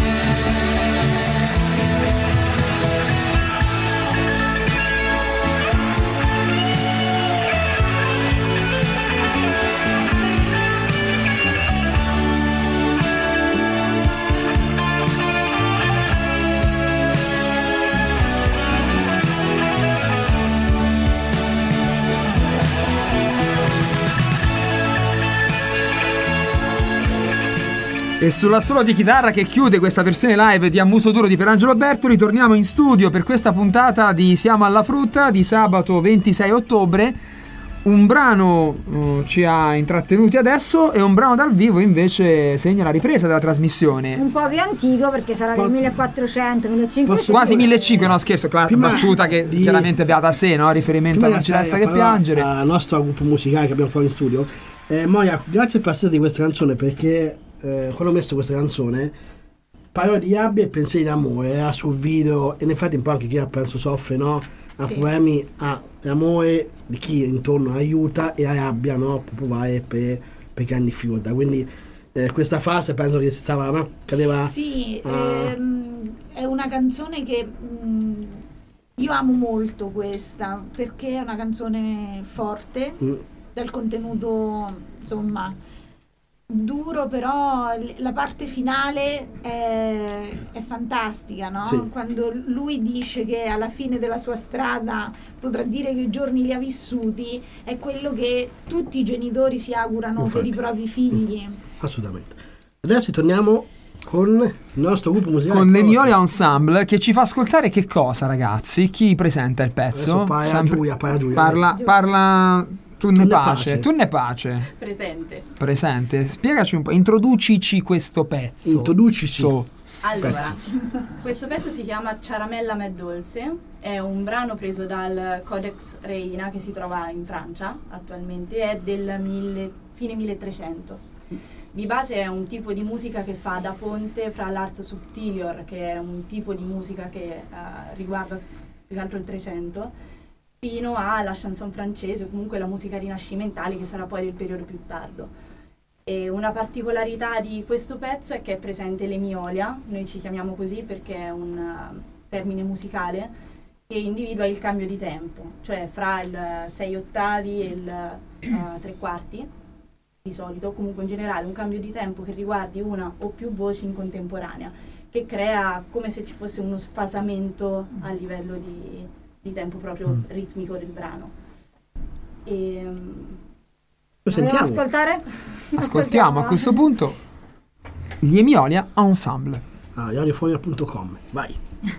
E sulla solo di chitarra che chiude questa versione live di A Muso Duro di Pierangelo Bertoli, torniamo in studio per questa puntata di Siamo alla Frutta di sabato ventisei ottobre. Un brano uh, ci ha intrattenuti adesso e un brano dal vivo invece segna la ripresa della trasmissione. Un po' più antico perché sarà del millequattrocento millecinquecento. Quasi millecinquecento, no scherzo, cla- battuta che di... chiaramente va da sé, no? Riferimento a Non ci resta che piangere. Al nostro gruppo musicale che abbiamo qua in studio. Eh, Moia, grazie per essere di questa canzone perché eh, quando ho messo questa canzone parole di rabbia e pensieri d'amore, era sul video e nel frattempo anche chi ha penso soffre, no? Ha Sì. problemi, ha l'amore di chi intorno aiuta e la rabbia, no? Può provare per, perché ha in difficoltà. Quindi eh, questa fase penso che si stava, no? Cadeva. Sì, a- ehm, è una canzone che mh, io amo molto questa perché è una canzone forte, Mm. dal contenuto insomma duro, però l- la parte finale è, è fantastica, no? Sì. Quando lui dice che alla fine della sua strada potrà dire che i giorni li ha vissuti, è quello che tutti i genitori si augurano per Infatti. i propri figli. Assolutamente. Adesso torniamo con il nostro gruppo musicale. Con l'Eniole Ensemble che ci fa ascoltare che cosa, ragazzi? Chi presenta il pezzo? Adesso parla Sempre- Giulia, parla Giulia. Parla, parla tu ne ne pace, pace. tu ne pace. Presente. Presente. Spiegaci un po', introducici questo pezzo. Introducici. So. Allora, questo pezzo si chiama Caramella M'è Dolce, è un brano preso dal Codex Reina che si trova in Francia attualmente, è del mille, fine milletrecento. Di base è un tipo di musica che fa da ponte fra l'Ars Subtilior, che è un tipo di musica che uh, riguarda più che altro il Trecento, fino alla chanson francese o comunque la musica rinascimentale che sarà poi del periodo più tardo. E una particolarità di questo pezzo è che è presente l'emiolia, noi ci chiamiamo così perché è un uh, termine musicale che individua il cambio di tempo, cioè fra il sei ottavi e il uh, tre quarti di solito, comunque in generale un cambio di tempo che riguardi una o più voci in contemporanea, che crea come se ci fosse uno sfasamento a livello di, di tempo proprio mm. ritmico del brano. E, Lo sentiamo. ascoltare? Ascoltiamo a questo punto gli Emiolia Ensemble. Ah, radiofonia punto com, vai.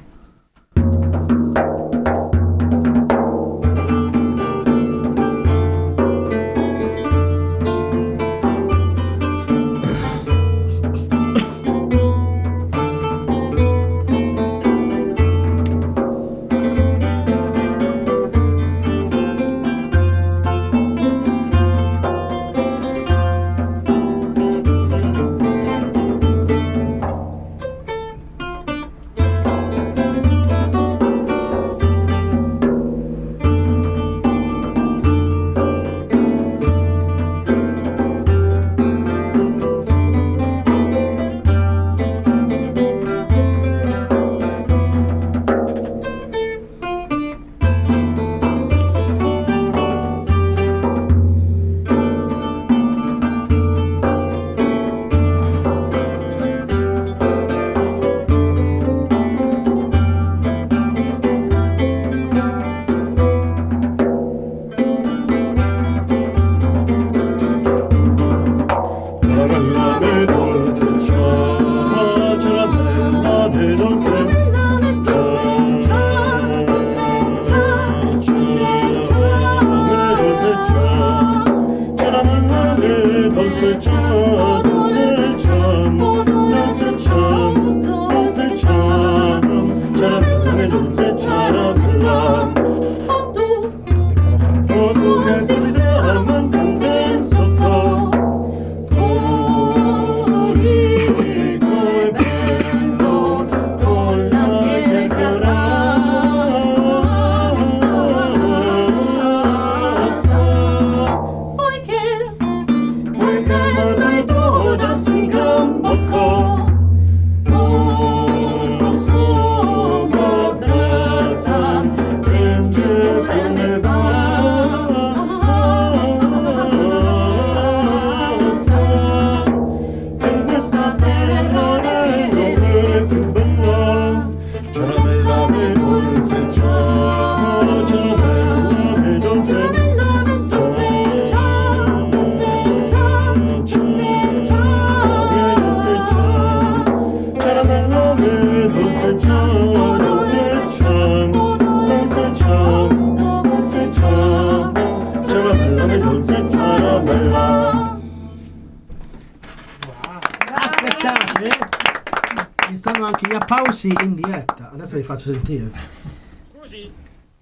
In diretta, adesso vi faccio sentire. Scusi,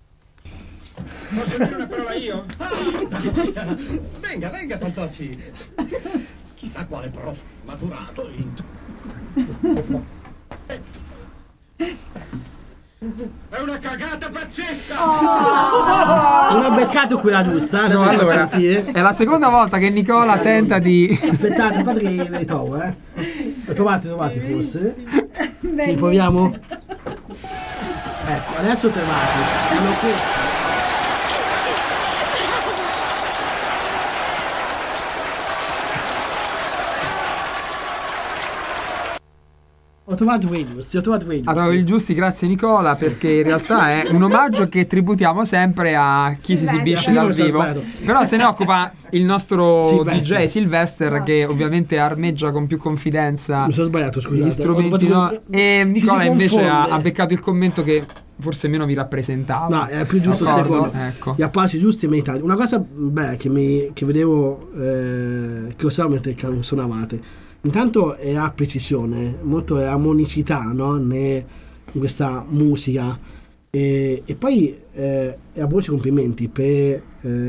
posso dire una parola io? Venga, venga, Fantocci. Chissà quale prof maturato in... È una cagata pazzesca! Oh! Non ho beccato quella giusta. No, allora, è la seconda volta che Nicola tenta di... Aspettate, aspettate che vi trovo, eh. Lo trovate, trovate forse? Sì, proviamo? Ecco, adesso trovate. Hanno qui. Ho trovato quei giusti, ho trovato quei giusti. Allora, il giusti, grazie Nicola, perché in realtà è un omaggio che tributiamo sempre a chi si esibisce dal vivo. Però se ne occupa il nostro Silvester. D J Sylvester, ah. che ovviamente armeggia con più confidenza Mi sono sbagliato, scusate. gli strumenti. No? E Nicola invece ha, ha beccato il commento che forse meno vi rappresentava. No, è più giusto il secondo. Ecco. Gli appassi giusti e meritati. Una cosa beh, che, mi, che vedevo, eh, che osavo mentre suonavate. intanto è a precisione, molto è armonicità, no? Ne, in questa musica, e, e poi eh, è a voce complimenti per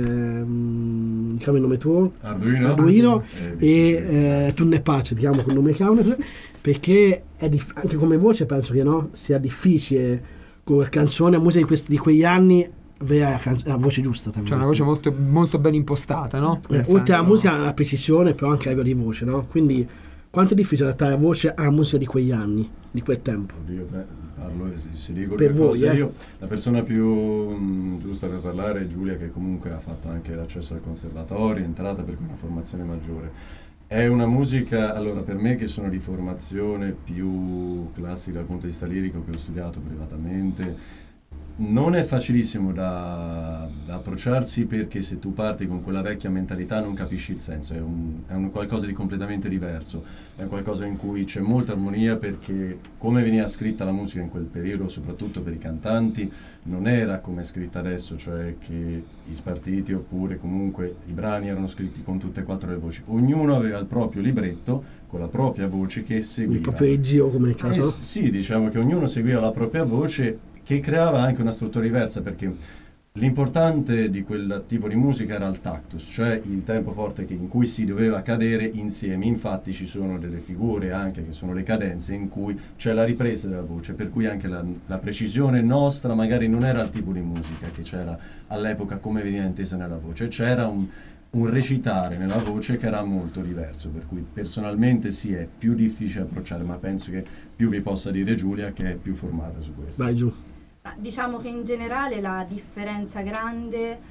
ehm, diciamo il nome tuo Arduino, Arduino eh, e eh, tu ne pace, ti chiamo con il nome counter, perché è dif- anche come voce penso che no, sia difficile come canzone a musica di, questi, di quegli anni avere la, can- la voce giusta, cioè una voce molto, molto ben impostata, no? Eh, oltre alla musica la precisione, però anche a livello di voce, no? Quindi quanto è difficile adattare la voce alla musica di quegli anni, di quel tempo? Oddio, beh, parlo, se dico Per due voi, cose, eh. io la persona più mh, giusta per parlare è Giulia, che comunque ha fatto anche l'accesso al conservatorio, è entrata per cui una formazione maggiore. È una musica, allora, per me che sono di formazione più classica dal punto di vista lirico, che ho studiato privatamente, non è facilissimo da, da approcciarsi, perché se tu parti con quella vecchia mentalità non capisci il senso, è un, è un qualcosa di completamente diverso, è qualcosa in cui c'è molta armonia, perché come veniva scritta la musica in quel periodo, soprattutto per i cantanti, non era come è scritta adesso, cioè che i spartiti oppure comunque i brani erano scritti con tutte e quattro le voci, ognuno aveva il proprio libretto con la propria voce che seguiva. Il proprio reggio, come nel caso? Eh, sì, diciamo che ognuno seguiva la propria voce, che creava anche una struttura diversa, perché l'importante di quel tipo di musica era il tactus, cioè il tempo forte che, in cui si doveva cadere insieme. Infatti ci sono delle figure anche che sono le cadenze, in cui c'è la ripresa della voce, per cui anche la, la precisione nostra magari non era il tipo di musica che c'era all'epoca come veniva intesa nella voce, c'era un, un recitare nella voce che era molto diverso, per cui personalmente sì, è più difficile approcciare, ma penso che più vi possa dire Giulia, che è più formata su questo. Vai giù. Diciamo che in generale la differenza grande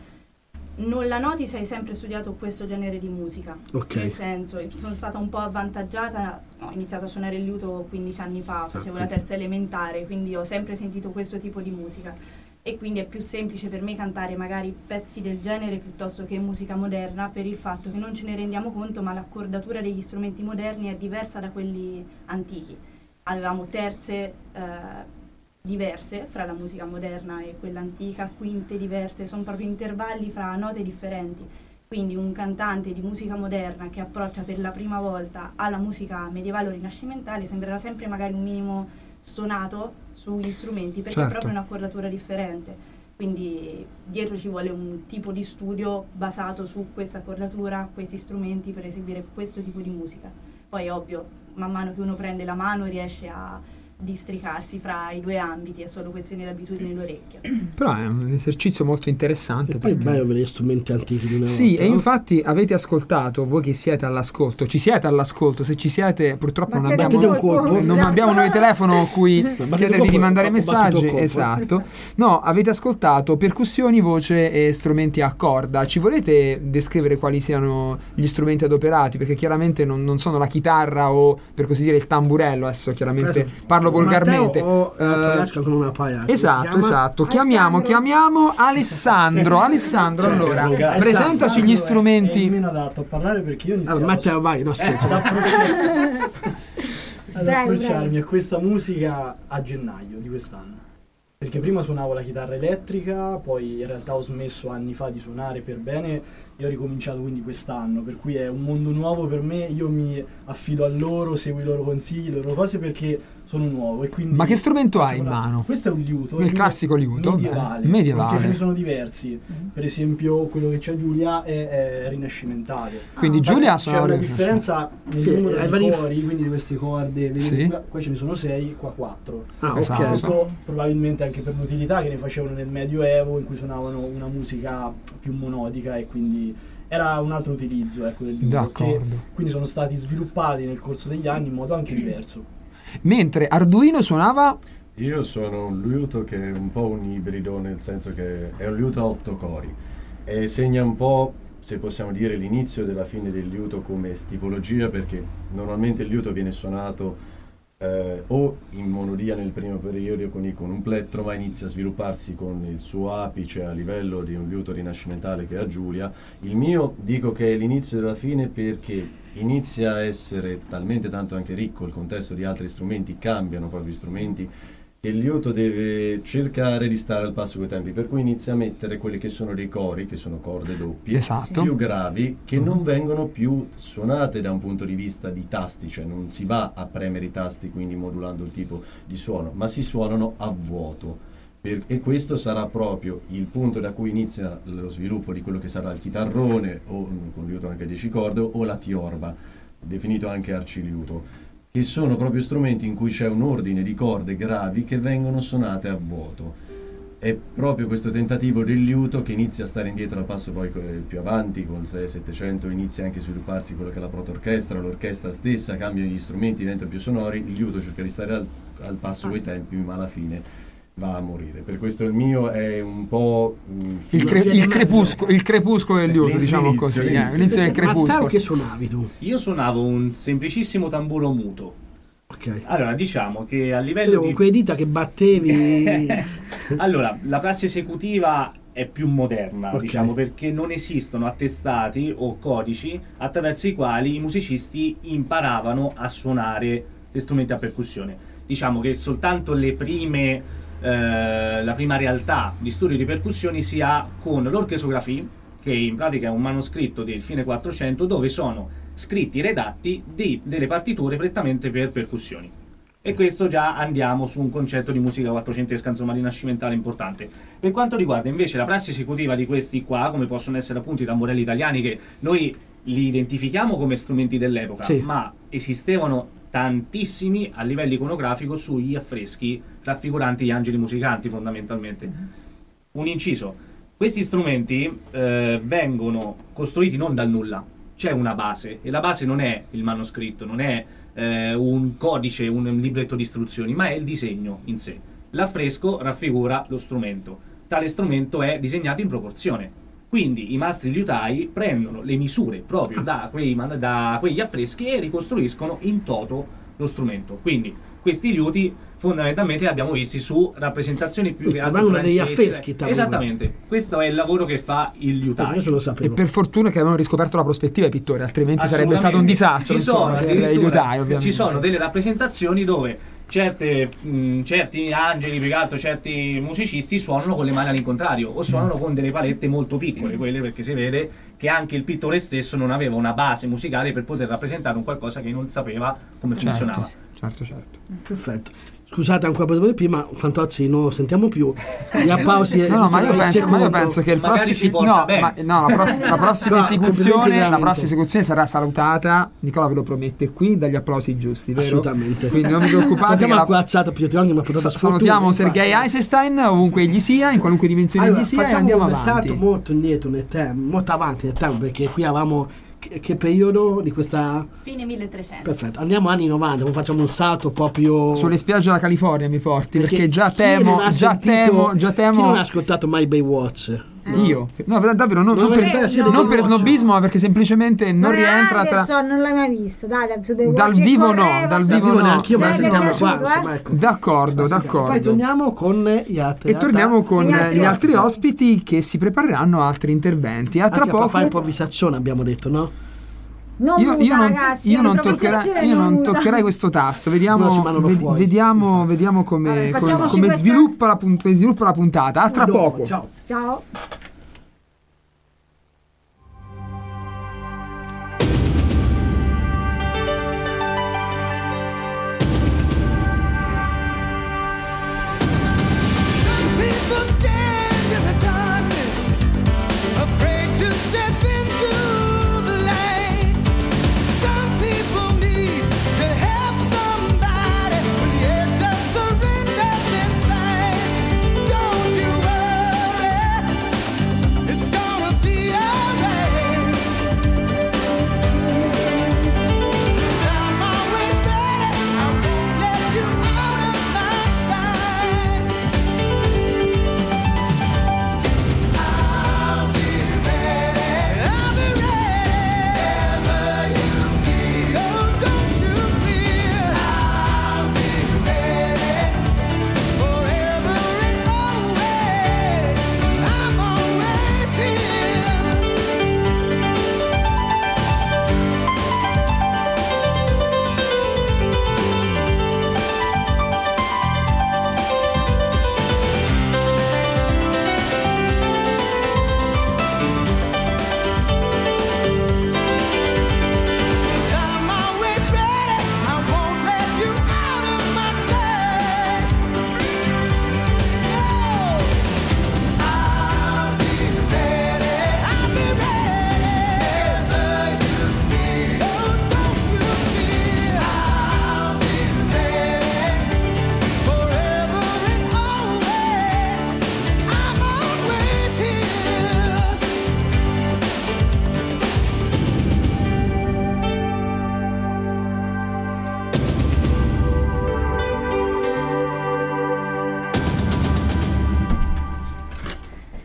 non la noti se hai sempre studiato questo genere di musica. Ok. Nel senso, sono stata un po' avvantaggiata, ho iniziato a suonare il liuto quindici anni fa, facevo Ok. la terza elementare, quindi ho sempre sentito questo tipo di musica e quindi è più semplice per me cantare magari pezzi del genere piuttosto che musica moderna, per il fatto che non ce ne rendiamo conto, ma l'accordatura degli strumenti moderni è diversa da quelli antichi. Avevamo terze eh, diverse fra la musica moderna e quella antica, quinte diverse, sono proprio intervalli fra note differenti. Quindi un cantante di musica moderna che approccia per la prima volta alla musica medievale o rinascimentale sembrerà sempre magari un minimo stonato sugli strumenti, perché Certo. è proprio un'accordatura differente. Quindi dietro ci vuole un tipo di studio basato su questa accordatura, questi strumenti per eseguire questo tipo di musica. Poi è ovvio, man mano che uno prende la mano riesce a districarsi fra i due ambiti, è solo questione di abitudine all'orecchio. Però è un esercizio molto interessante. E poi è perché- bello vedere strumenti antichi di una Sì, volta, e no? infatti avete ascoltato, voi che siete all'ascolto, ci siete all'ascolto, se ci siete purtroppo non Battete abbiamo, un colpo. non abbiamo noi telefono cui Battete un chiedervi colpo, di mandare ho battuto messaggi, un colpo. esatto. No, avete ascoltato percussioni, voce e strumenti a corda. Ci volete descrivere quali siano gli strumenti adoperati? Perché chiaramente non, non sono la chitarra o per così dire il tamburello, adesso chiaramente Adesso, parlo volgarmente. Matteo o Eh, Antonasco con una paia, come si Esatto, chiama? esatto. Chiamiamo, chiamiamo Alessandro. Alessandro, allora, presentaci gli strumenti. È meno adatto a parlare perché io ho iniziato Allora, Matteo, vai, no, scherzo. ad approcciare- ad Prego, approcciarmi prego. a questa musica a gennaio di quest'anno. Perché prima suonavo la chitarra elettrica, poi in realtà ho smesso anni fa di suonare per bene e ho ricominciato quindi quest'anno, per cui è un mondo nuovo per me, io mi affido a loro, seguo i loro consigli, le loro cose perché sono nuovo e quindi... Ma che strumento faccio hai in una- mano? Questo è un liuto. Il liuto classico liuto, medievale, bene, medievale. perché ce ne sono diversi. Per esempio quello che c'è Giulia è, è rinascimentale. Quindi Infatti Giulia c'è suona una il differenza nel Sì, numero hai di vari- cori, quindi di queste corde, vedi, Sì. qua, qua ce ne sono sei, qua quattro. Ah, ok. Esatto. Questo probabilmente anche per l'utilità che ne facevano nel Medioevo, in cui suonavano una musica più monodica e quindi era un altro utilizzo, ecco, del liuto, che D'accordo. quindi sono stati sviluppati nel corso degli anni in modo anche diverso. Mentre Arduino suonava Io sono un liuto che è un po' un ibrido, nel senso che è un liuto a otto cori e segna un po', se possiamo dire, l'inizio della fine del liuto come tipologia, perché normalmente il liuto viene suonato eh, o in monodia nel primo periodo con, i- con un plettro, ma inizia a svilupparsi con il suo apice a livello di un liuto rinascimentale che ha Giulia. Il mio dico che è l'inizio della fine perché inizia a essere talmente tanto anche ricco, il contesto di altri strumenti cambiano proprio gli strumenti, che il liuto deve cercare di stare al passo coi tempi, per cui inizia a mettere quelli che sono dei cori, che sono corde doppie, Esatto. più gravi, che Mhm. non vengono più suonate da un punto di vista di tasti, cioè non si va a premere i tasti quindi modulando il tipo di suono, ma si suonano a vuoto. Per- e questo sarà proprio il punto da cui inizia lo sviluppo di quello che sarà il chitarrone, o con liuto anche a dieci corde, o la tiorba, definito anche arciliuto, che sono proprio strumenti in cui c'è un ordine di corde gravi che vengono suonate a vuoto. È proprio questo tentativo del liuto che inizia a stare indietro al passo, poi co- più avanti con il sei settecento inizia anche a svilupparsi quello che è la proto-orchestra, l'orchestra stessa, cambiano gli strumenti, diventano più sonori, il liuto cerca di stare al, al passo coi tempi, ma alla fine va a morire. Per questo il mio è un po' mm, Il, cre- il crepuscolo, il crepuscolo del liuto, diciamo L'inizio, così. eh, l'inizio. L'inizio del Matteo, crepuscolo. che suonavi tu? Io suonavo un semplicissimo tamburo muto. Ok. Allora, diciamo che a livello Vedevo di... con quelle dita che battevi. Allora, la prassi esecutiva è più moderna, Ok. diciamo, perché non esistono attestati o codici attraverso i quali i musicisti imparavano a suonare gli strumenti a percussione. Diciamo che soltanto le prime, eh, la prima realtà di studio di percussioni si ha con l'orchesografia, che in pratica è un manoscritto del fine quattrocento dove sono scritti, redatti di, delle partiture prettamente per percussioni. E questo già andiamo su un concetto di musica quattrocentesca, insomma rinascimentale importante. Per quanto riguarda invece la prassi esecutiva di questi qua, come possono essere appunto i tamburelli italiani, che noi li identifichiamo come strumenti dell'epoca, Sì. ma esistevano tantissimi a livello iconografico sugli affreschi raffiguranti gli angeli musicanti fondamentalmente. Un inciso: questi strumenti eh, vengono costruiti non dal nulla, c'è una base, e la base non è il manoscritto, non è eh, un codice, un libretto di istruzioni, ma è il disegno in sé. L'affresco raffigura lo strumento, tale strumento è disegnato in proporzione, quindi i mastri liutai prendono le misure proprio da, quei, man- da quegli affreschi e ricostruiscono in toto lo strumento. Quindi questi liuti fondamentalmente li abbiamo visti su rappresentazioni più che altro Vengono degli francesi. affreschi, t'avevo. Esattamente, questo è il lavoro che fa il liutaio. Questo lo sapevo. E per fortuna che avevano riscoperto la prospettiva ai pittori, altrimenti sarebbe stato un disastro, Ci sono, insomma, per addirittura, i liutai, ovviamente. ci sono delle rappresentazioni dove certe, mh, certi angeli, più che altro certi musicisti suonano con le mani all'incontrario o suonano Mm. con delle palette molto piccole, quelle perché si vede che anche il pittore stesso non aveva una base musicale per poter rappresentare un qualcosa che non sapeva come Certo, funzionava. certo, certo. Perfetto. Scusate ancora per dire prima, Fantozzi non lo sentiamo più. Gli applausi. No, no, ma io il penso, ma io secondo. penso che il Magari prossimo, ci porta no, bene. ma, no, la, pross- la prossima No, esecuzione, complimenti la veramente. prossima esecuzione sarà salutata. Nicola ve lo promette qui dagli applausi giusti, vero? Assolutamente. Quindi non vi preoccupate. Salutiamo che la- la corazzata Pietroni, ma portato sa- salutiamo Sergei Eisenstein ovunque egli sia, in qualunque dimensione Allora, egli sia, e facciamo andiamo un salto avanti. molto indietro nel tempo, molto avanti nel tempo, perché qui avevamo che, che periodo di questa. Fine milletrecento. Perfetto, andiamo anni novanta, poi facciamo un salto proprio Sulle spiagge della California mi porti, perché, Perché già chi temo, non ha già sentito- temo, già temo. Chi non ha ascoltato mai Baywatch? Io? No, ver- davvero, non, Non non per, avete la serie non di per Baywatch? snobismo, ma perché semplicemente non rientra tra... Anderson non l'hai mai vista, dai, dai, su Baywatch Dal che vivo no, correva dal su- vivo no. Neanch'io, ma la Sai, sentiamo mi è qua, piaciuto, insomma, eh? ecco. D'accordo, Poi d'accordo. torniamo con gli altri. E torniamo con Gli altri gli altri ospiti. ospiti che si prepareranno altri interventi. A tra Anche per poco... fare improvvisazione abbiamo detto, no? Non Io, muta, io non, ragazzi, io è non un'improvvisazione toccherai, io non muta. toccherai questo tasto. No, si Vediamo, mandano ved- fuori. vediamo, vediamo come, Vabbè, come, facciamoci come questa- sviluppa, la, punt- come sviluppa la puntata. A tra Dopo, poco. Ciao. Ciao. People stand in the darkness, afraid to step into the light. Some people need to help somebody when the edge of surrender's in sight. Don't you worry,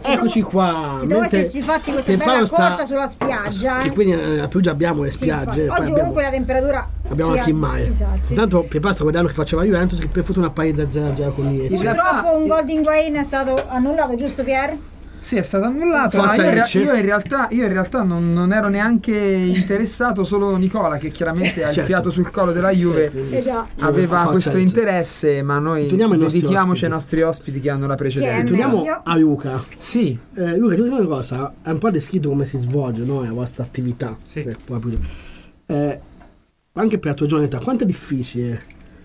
Eccoci qua. Se dovete mentre esserci fatti questa che bella Paolo sta- corsa sulla spiaggia. Che eh. quindi eh, a Perugia abbiamo le Sì, spiagge. infatti. poi Oggi abbiamo, comunque la temperatura abbiamo ci anche il ha- mare. Esatto. Intanto Pepa sta guardando che faceva Juventus, che per fortuna pareggia zero a zero con i Purtroppo un gol di Higuain è stato annullato, giusto Pier? Sì, è stato annullato. Ma Forza io, in rea- Lecce. io in realtà, io in realtà non, non ero neanche interessato, solo Nicola, che chiaramente ha il Certo. fiato sul collo della Juve, Eh già. aveva Forza questo Lecce. interesse, ma noi Torniamo ai nostri dedichiamoci ospiti. ai nostri ospiti che hanno la precedenza. Torniamo Io- a Luca. Sì, Eh, Luca, ti dico una cosa, è un po' descritto come si svolge, no? La vostra attività. Sì. Eh, proprio. Eh, anche per la tua giovane età, quanto è difficile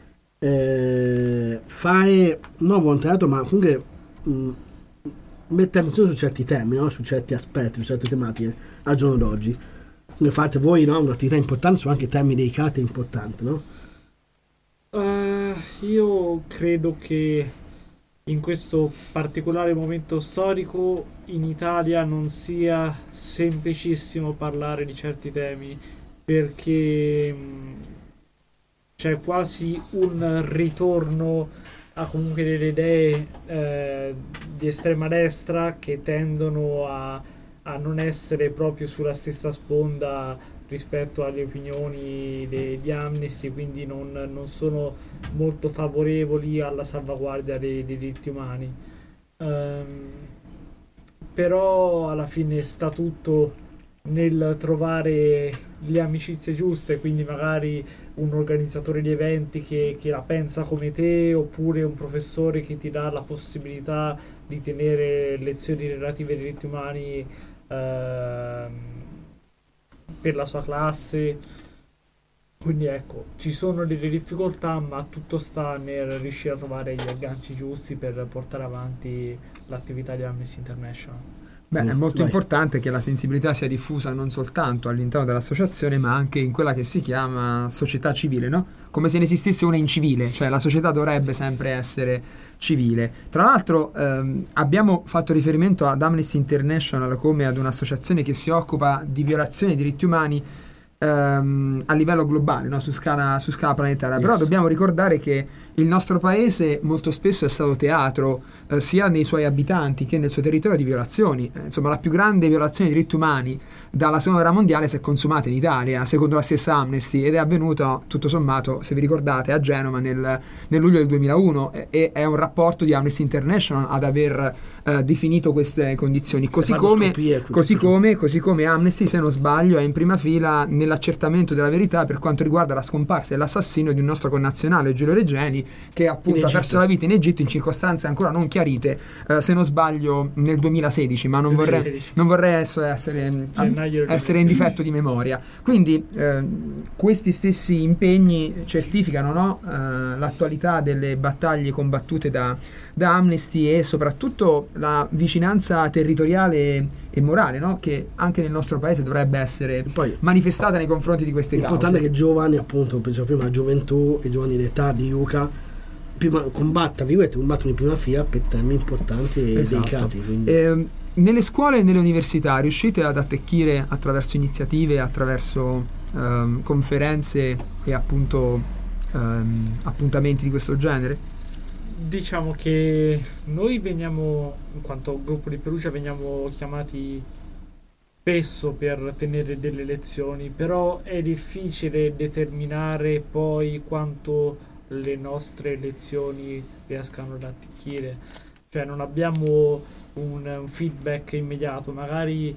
eh, fare, non volontariato, ma comunque mh, mettere attenzione su certi temi, no? Su certi aspetti, su certe tematiche al giorno d'oggi. Come fate voi, no? Un'attività importante su anche temi delicati e importanti, no? Eh, io credo che in questo particolare momento storico in Italia non sia semplicissimo parlare di certi temi, perché mh, c'è quasi un ritorno a comunque delle idee eh, di estrema destra che tendono a, a non essere proprio sulla stessa sponda rispetto alle opinioni de- di Amnesty, quindi non, non sono molto favorevoli alla salvaguardia dei, dei diritti umani. Ehm, però alla fine sta tutto nel trovare le amicizie giuste, quindi magari un organizzatore di eventi che, che la pensa come te, oppure un professore che ti dà la possibilità di tenere lezioni relative ai diritti umani ehm, per la sua classe. Quindi ecco, ci sono delle difficoltà, ma tutto sta nel riuscire a trovare gli agganci giusti per portare avanti l'attività di Amnesty International. beh, è Mm, molto vai. importante che la sensibilità sia diffusa non soltanto all'interno dell'associazione, ma anche in quella che si chiama società civile, no? Come se ne esistesse una incivile, cioè la società dovrebbe sempre essere civile. Tra l'altro ehm, abbiamo fatto riferimento ad Amnesty International come ad un'associazione che si occupa di violazioni dei diritti umani ehm, a livello globale, no? su, scala, su scala planetaria. Yes. Però dobbiamo ricordare che il nostro paese molto spesso è stato teatro eh, sia nei suoi abitanti che nel suo territorio di violazioni. Eh, insomma, la più grande violazione dei diritti umani dalla seconda guerra mondiale si è consumata in Italia, secondo la stessa Amnesty, ed è avvenuto tutto sommato, se vi ricordate, a Genova nel, nel luglio del duemilauno, e, e è un rapporto di Amnesty International ad aver eh, definito queste condizioni, così come, Epatoscopie, così come così come Amnesty, se non sbaglio, è in prima fila nell'accertamento della verità per quanto riguarda la scomparsa e l'assassinio di un nostro connazionale, Giulio Regeni, che appunto In ha Egitto. perso la vita in Egitto in circostanze ancora non chiarite, eh, se non sbaglio nel duemilasedici, ma non vorrei, duemilasedici. non vorrei essere, essere, Gennaio del essere in duemilasedici. difetto di memoria. Quindi eh, questi stessi impegni certificano, no, eh, l'attualità delle battaglie combattute da, da Amnesty e soprattutto la vicinanza territoriale e morale, no, che anche nel nostro paese dovrebbe essere Poi manifestata nei confronti di queste cause. l'importante è che giovani, appunto, penso prima la gioventù e giovani d'età di Luca prima combatta, virgolette, combattono in prima fila per temi importanti e Esatto. delicati. Quindi. Eh, nelle scuole e nelle università riuscite ad attecchire attraverso iniziative, attraverso ehm, conferenze e appunto ehm, appuntamenti di questo genere? Diciamo che noi veniamo, in quanto gruppo di Perugia, veniamo chiamati spesso per tenere delle lezioni, però è difficile determinare poi quanto le nostre lezioni riescano ad attecchire. Cioè non abbiamo un, un feedback immediato, magari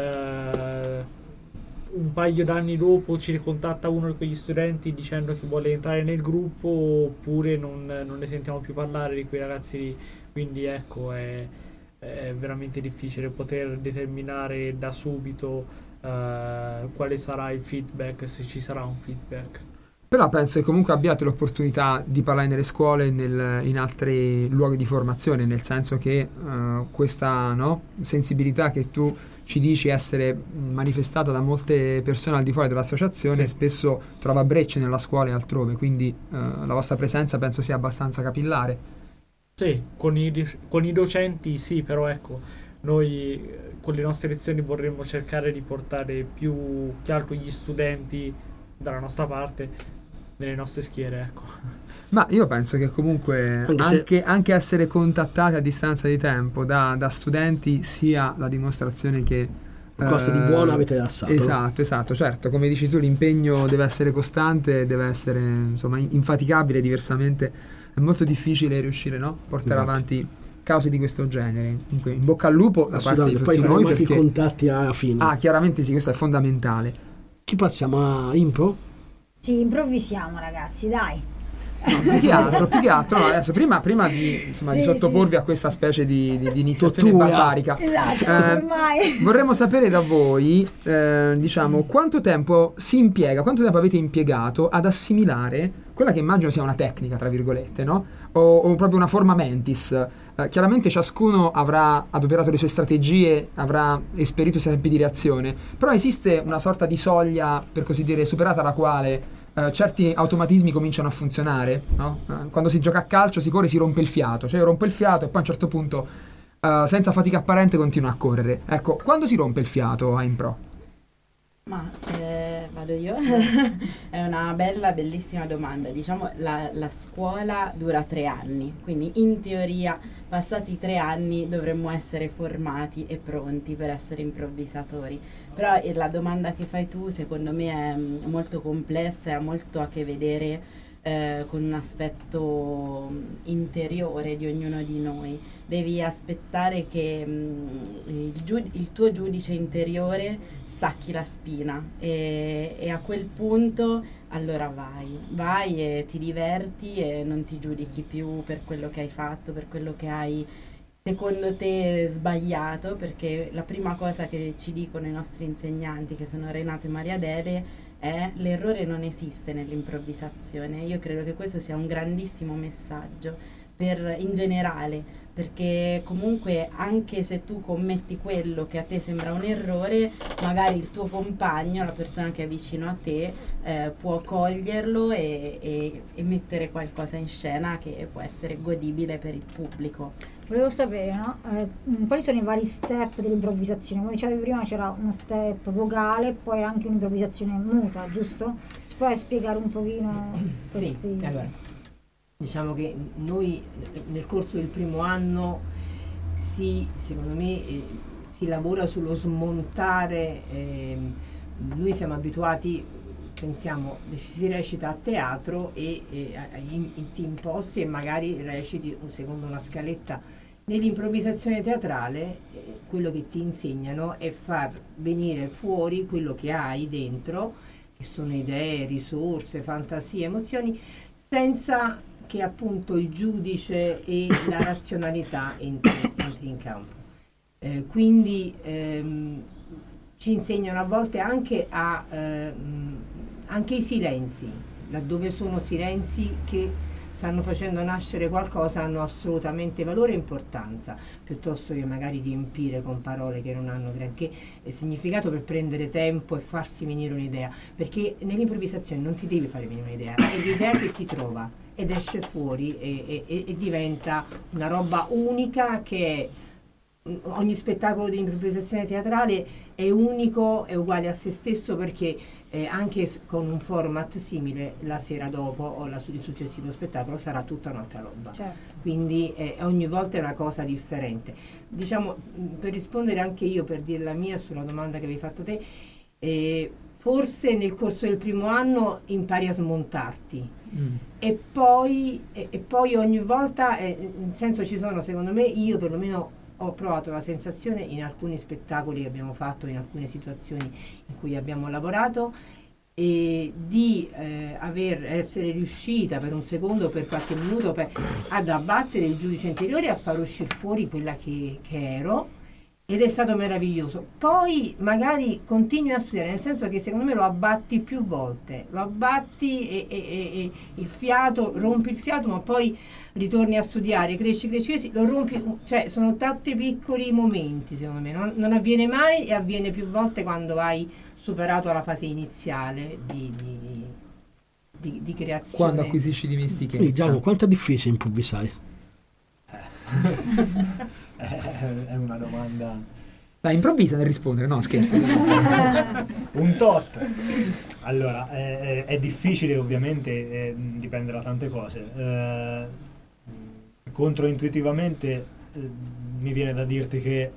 eh, un paio d'anni dopo ci ricontatta uno di quegli studenti dicendo che vuole entrare nel gruppo, oppure non, non ne sentiamo più parlare di quei ragazzi lì. Quindi ecco, è, è veramente difficile poter determinare da subito eh, quale sarà il feedback, se ci sarà un feedback. Però penso che comunque abbiate l'opportunità di parlare nelle scuole e nel, in altri luoghi di formazione, nel senso che uh, questa, no, sensibilità che tu ci dici essere manifestata da molte persone al di fuori dell'associazione, Sì. spesso trova brecce nella scuola e altrove, quindi uh, la vostra presenza penso sia abbastanza capillare. Sì, con i, con i docenti sì, però ecco, noi eh, con le nostre lezioni vorremmo cercare di portare più che altro gli studenti dalla nostra parte, nelle nostre schiere, ecco. Ma io penso che comunque Anche se- anche, anche essere contattati a distanza di tempo da, da studenti sia la dimostrazione che Qualcosa di buono avete lasciato. Esatto, esatto, certo, come dici tu l'impegno deve essere costante, deve essere insomma in- infaticabile, diversamente è molto difficile riuscire, no? Portare Esatto. avanti cause di questo genere. Comunque in bocca al lupo da parte di Assolutamente. tutti Poi noi, faremo anche i perché contatti alla fine. ah, chiaramente sì, questo è fondamentale. Chi passiamo a impro? Sì, improvvisiamo ragazzi, dai. No, più che altro, più che altro no, adesso prima, prima di, insomma, di Sì, sottoporvi a questa specie di, di- di iniziazione Tortura. barbarica, Esatto, eh, ormai. vorremmo sapere da voi, eh, diciamo, quanto tempo si impiega, quanto tempo avete impiegato ad assimilare quella che immagino sia una tecnica, tra virgolette, no? O, o proprio una forma mentis. Eh, chiaramente ciascuno avrà adoperato le sue strategie, avrà esperito i suoi tempi di reazione, però esiste una sorta di soglia, per così dire, superata la quale eh, certi automatismi cominciano a funzionare, no? Eh, quando si gioca a calcio si corre, si rompe il fiato, cioè io rompo il fiato e poi a un certo punto eh, senza fatica apparente continua a correre. Ecco, quando si rompe il fiato a Impro? Ma eh, vado io? È una bella, bellissima domanda. Diciamo la, la scuola dura tre anni, quindi in teoria passati tre anni dovremmo essere formati e pronti per essere improvvisatori. Però eh, la domanda che fai tu secondo me è mm, molto complessa e ha molto a che vedere eh, con un aspetto mm, interiore di ognuno di noi. Devi aspettare che mm, il, giud- il tuo giudice interiore stacchi la spina e, e a quel punto allora vai, vai e ti diverti e non ti giudichi più per quello che hai fatto, per quello che hai secondo te sbagliato, perché la prima cosa che ci dicono i nostri insegnanti, che sono Renato e Maria Dele, è l'errore non esiste nell'improvvisazione. Io credo che questo sia un grandissimo messaggio per, in generale, perché comunque anche se tu commetti quello che a te sembra un errore, magari il tuo compagno, la persona che è vicino a te, eh, può coglierlo e, e, e mettere qualcosa in scena che può essere godibile per il pubblico. Volevo sapere, no? Eh, mh, quali sono i vari step dell'improvvisazione? Come dicevi prima c'era uno step vocale, poi anche un'improvvisazione muta, giusto? Si può spiegare un pochino questi... Sì, allora, diciamo che noi nel corso del primo anno si, secondo me, eh, si lavora sullo smontare, ehm, noi siamo abituati, pensiamo, si recita a teatro e eh, in, in team posti e magari reciti secondo una scaletta. Nell'improvvisazione teatrale eh, quello che ti insegnano è far venire fuori quello che hai dentro, che sono idee, risorse, fantasie, emozioni, senza che appunto il giudice e la razionalità entri, entri in campo. Eh, quindi ehm, ci insegnano a volte anche a ehm, anche i silenzi, laddove sono silenzi che stanno facendo nascere qualcosa, hanno assolutamente valore e importanza, piuttosto che magari riempire con parole che non hanno granché significato per prendere tempo e farsi venire un'idea, perché nell'improvvisazione non ti devi fare venire un'idea, è l'idea che ti trova ed esce fuori e, e, e diventa una roba unica che è, ogni spettacolo di improvvisazione teatrale è unico, è uguale a se stesso, perché eh, anche con un format simile la sera dopo o la, il successivo spettacolo sarà tutta un'altra roba. Certo. Quindi eh, ogni volta è una cosa differente. Diciamo, per rispondere anche io, per dire la mia sulla domanda che avevi fatto te, eh, forse nel corso del primo anno impari a smontarti. Mm. E, poi, e, e poi ogni volta, eh, nel senso, ci sono, secondo me, io perlomeno ho provato la sensazione in alcuni spettacoli che abbiamo fatto, in alcune situazioni in cui abbiamo lavorato, e di eh, aver, essere riuscita per un secondo, per qualche minuto, per, ad abbattere il giudice interiore e a far uscire fuori quella che, che ero, ed è stato meraviglioso. Poi magari continui a studiare, nel senso che secondo me lo abbatti più volte, lo abbatti e, e, e, e il fiato, rompi il fiato, ma poi ritorni a studiare, cresci, cresci, cresci, lo rompi, cioè sono tanti piccoli momenti, secondo me, non, non avviene mai e avviene più volte quando hai superato la fase iniziale di, di, di, di creazione. Quando acquisisci dimestichezza. Giacomo, quanto è difficile improvvisare? È una domanda. Eh, Dai, improvvisa nel rispondere, no scherzo. Un tot. Allora, è, è difficile ovviamente, eh, dipende da tante cose. Eh, controintuitivamente eh, mi viene da dirti che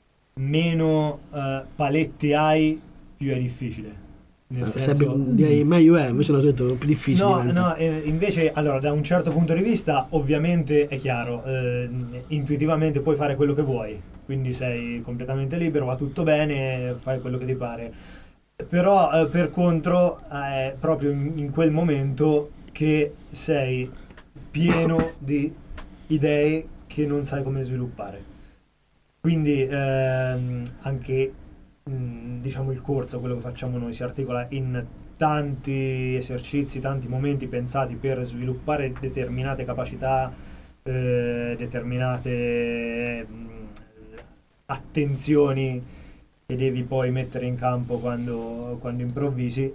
meno eh, paletti hai, più è difficile. Nel Eh, senso, sarebbe- direi meglio è, invece l'ho detto più difficile. No, diventa. no, eh, invece, allora, da un certo punto di vista, ovviamente è chiaro, eh, intuitivamente puoi fare quello che vuoi, quindi sei completamente libero, va tutto bene, fai quello che ti pare. Però, eh, per contro, è proprio in, in quel momento che sei pieno di idee che non sai come sviluppare. Quindi, ehm, anche mh, diciamo il corso, quello che facciamo noi, si articola in tanti esercizi, tanti momenti pensati per sviluppare determinate capacità, eh, determinate mh, attenzioni che devi poi mettere in campo quando, quando improvvisi,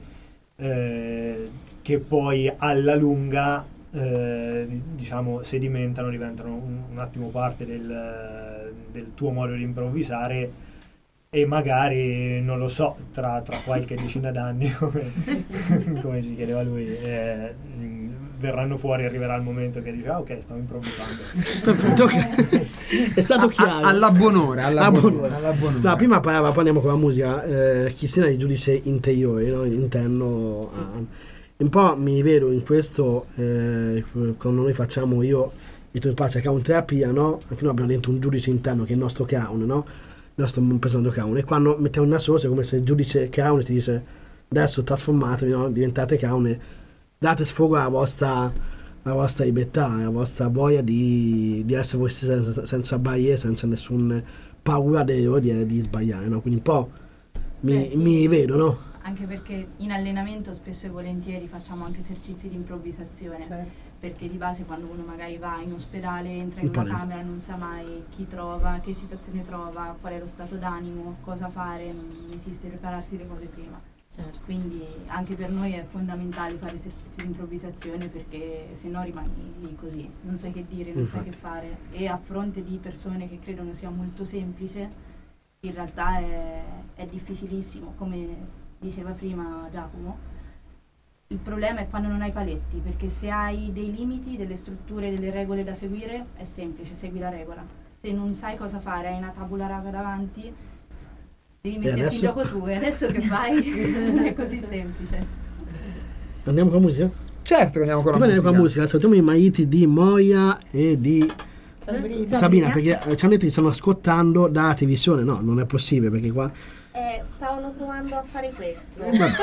eh, che poi alla lunga eh, diciamo sedimentano, diventano un, un attimo parte del, del tuo modo di improvvisare, e magari, non lo so, tra, tra qualche decina d'anni, come, come ci chiedeva lui, eh, mh, verranno fuori, arriverà il momento che dice ah ok, stavo improvvisando. Perfetto, ok. È stato chiaro. alla buon'ora, alla Ah, buon'ora, buon'ora. alla buon'ora. No, prima parlava, poi andiamo con la musica. Eh, Cristina di giudice interiore, no? Interno. a- un po' mi vedo in questo, eh, quando noi facciamo io e tu in pace clown terapia, no? Anche noi abbiamo dentro un giudice interno che è il nostro clown, no? Il nostro personaggio clown. E quando mettiamo una sola è come se il giudice clown ti dice adesso trasformatevi, no? Diventate clown e date sfogo alla vostra, la vostra libertà, la vostra voglia di, di essere voi stessi senza, senza barriere, senza nessuna paura di, di, di sbagliare, no? Quindi un po' mi, Eh, sì. mi vedo, no? Anche perché in allenamento spesso e volentieri facciamo anche esercizi di improvvisazione, perché di base quando uno magari va in ospedale, entra in Un po' una di- camera, non sa mai chi trova, che situazione trova, qual è lo stato d'animo, cosa fare, non esiste prepararsi le cose prima. Quindi anche per noi è fondamentale fare esercizi di improvvisazione, perché se no rimani lì così, non sai che dire, non Infatti. sai che fare, e a fronte di persone che credono sia molto semplice, in realtà è, è difficilissimo, come diceva prima Giacomo. Il problema è quando non hai paletti, perché se hai dei limiti, delle strutture, delle regole da seguire, è semplice, segui la regola. Se non sai cosa fare, hai una tabula rasa davanti, devi metterti in adesso? gioco tu, e adesso che fai? Non è così semplice. Andiamo con la musica? Certo che andiamo con la Prima di musica. andare con la musica, salutiamo i mariti di Moia e di Sabrina. Sabina, perché eh, ci hanno detto che stanno ascoltando dalla televisione. No, non è possibile, perché qua Eh, stavano provando a fare questo.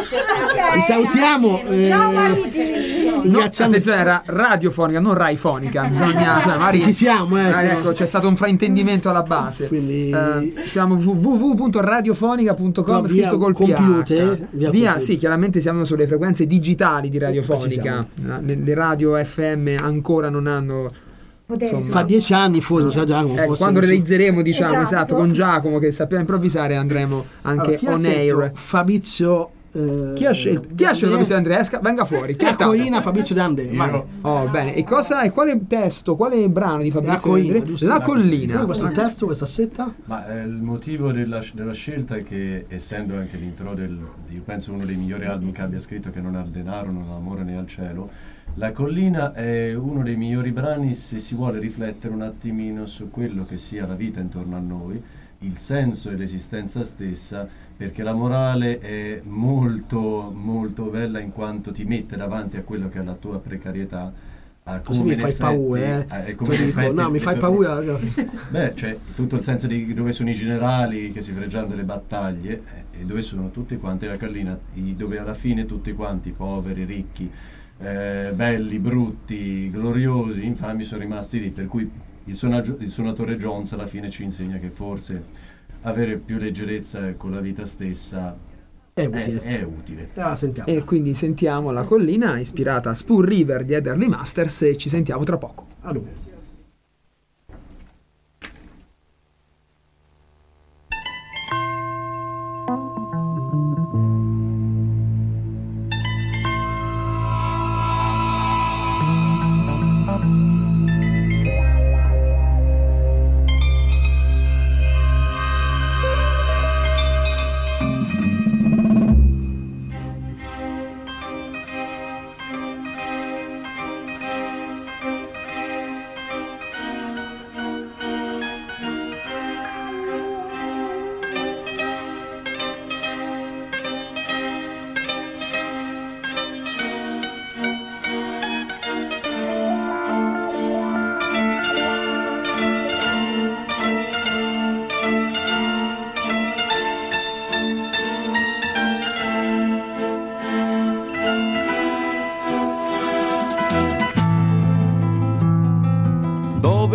Vi salutiamo, eh, Ciao mariti. No, attenzione, era radiofonica, non raifonica. Bisogna, cioè, magari, Ci siamo, ecco. Ah, ecco, c'è stato un fraintendimento alla base. Eh, siamo w w w punto radiofonica punto com, No, via scritto col computer, P H. via Via, computer. sì, chiaramente siamo sulle frequenze digitali di Ci radiofonica. Le, le radio F M ancora non hanno. Poteri Insomma, fa dieci anni forse, sa Giacomo, ecco, forse quando non so. realizzeremo, diciamo, esatto. Esatto. con Giacomo che sappiamo improvvisare, andremo anche Allora, chi ha on scelto air. Fabrizio eh, Chi ha scelto? Chi ha scelto Fabrizio De Andrea? Venga fuori. Chi è stato? Raccoina Fabrizio De Andrea. vai. Oh, bene. E cosa? E quale testo? Quale brano di La Fabrizio De collina, Andrea? giusto? La collina. Poi questo testo, questa setta? Ma eh, il motivo della, della scelta è che, essendo anche l'intro del, io penso uno dei migliori album che abbia scritto, che non ha denaro, non ha amore né al cielo, La collina è uno dei migliori brani se si vuole riflettere un attimino su quello che sia la vita intorno a noi, il senso e l'esistenza stessa, perché la morale è molto molto bella in quanto ti mette davanti a quello che è la tua precarietà. A Così come mi fai in paura, effetti- eh. eh, come Ti in dico, effetti- no, mi fai paura. Beh, c'è tutto il senso di dove sono i generali che si fregiano delle battaglie eh, e dove sono tutti quanti la collina, i- dove alla fine tutti quanti, poveri, ricchi, eh, belli, brutti, gloriosi, infami, sono rimasti lì. Per cui il, suonaggio- il suonatore Jones alla fine ci insegna che forse avere più leggerezza con la vita stessa È utile. È, è utile. Ah, sentiamo. E quindi sentiamo La collina ispirata a Spoon River di Ederly Masters e ci sentiamo tra poco. Allora.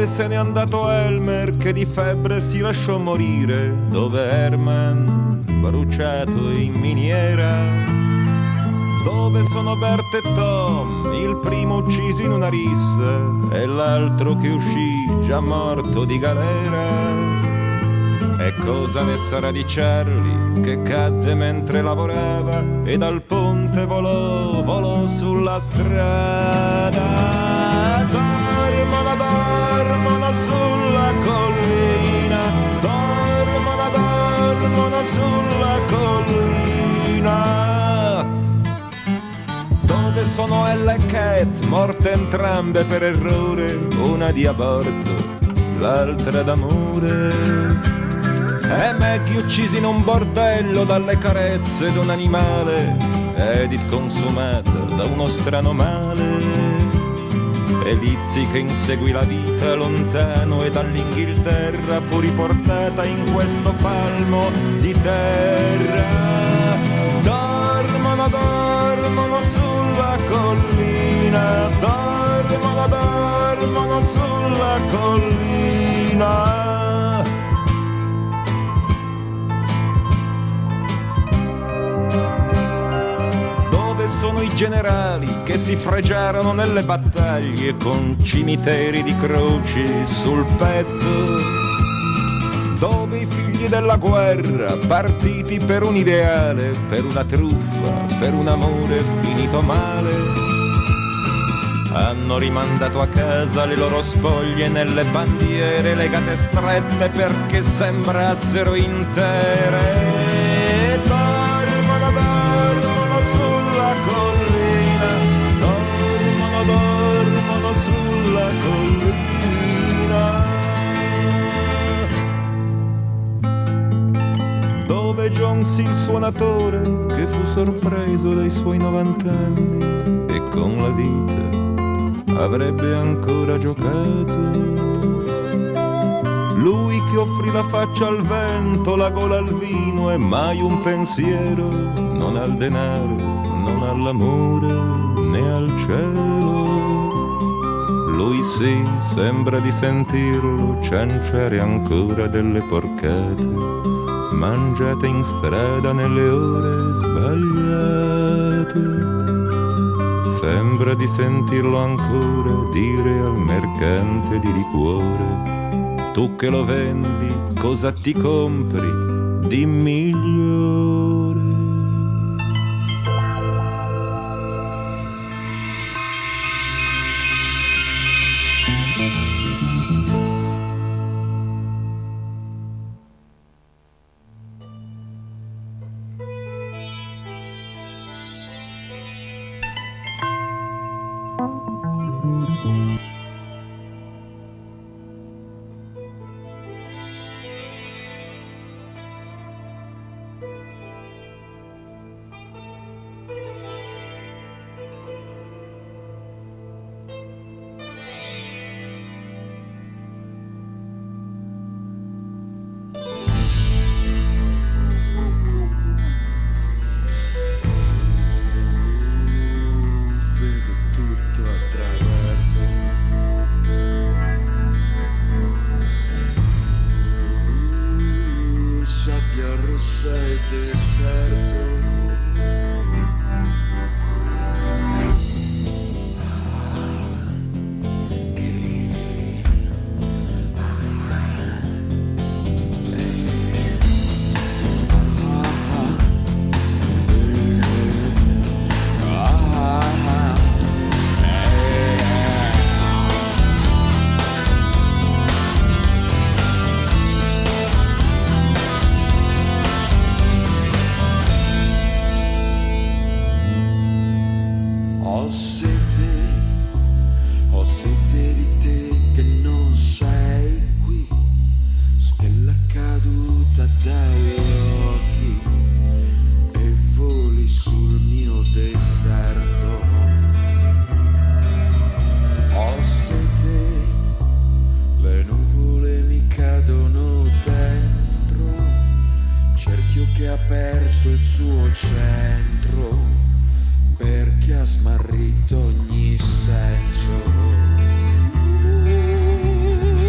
se n'è andato Elmer che di febbre si lasciò morire, dove Herman bruciato in miniera, dove sono Bert e Tom, il primo ucciso in una rissa e l'altro che uscì già morto di galera. E cosa ne sarà di Charlie che cadde mentre lavorava e dal ponte volò, volò sulla strada. Dormono, dormono sulla collina, dormono, dormono sulla collina. Dove sono Ella e Cat, morte entrambe per errore, una di aborto, l'altra d'amore. E Maggie uccisi in un bordello dalle carezze d'un animale, Edith consumata da uno strano male. E Lizzie che inseguì la vita lontano e dall'Inghilterra fu riportata in questo palmo di terra. Dormono, dormono sulla collina, dormono, dormono sulla collina. Sono i generali che si fregiarono nelle battaglie con cimiteri di croci sul petto, dove i figli della guerra, partiti per un ideale, per una truffa, per un amore finito male, hanno rimandato a casa le loro spoglie nelle bandiere legate strette perché sembrassero intere. Dormono, dormono sulla collina, dormono, dormono sulla collina. Dove Jones il suonatore che fu sorpreso dai suoi novant'anni e con la vita avrebbe ancora giocato. Lui che offrì la faccia al vento, la gola al vino e mai un pensiero, non al denaro, non all'amore, né al cielo. Lui sì, sembra di sentirlo cianciare ancora delle porcate, mangiate in strada nelle ore sbagliate. Sembra di sentirlo ancora dire al mercante di liquore: tu che lo vendi, cosa ti compri di migliore? Smarrito ogni senso.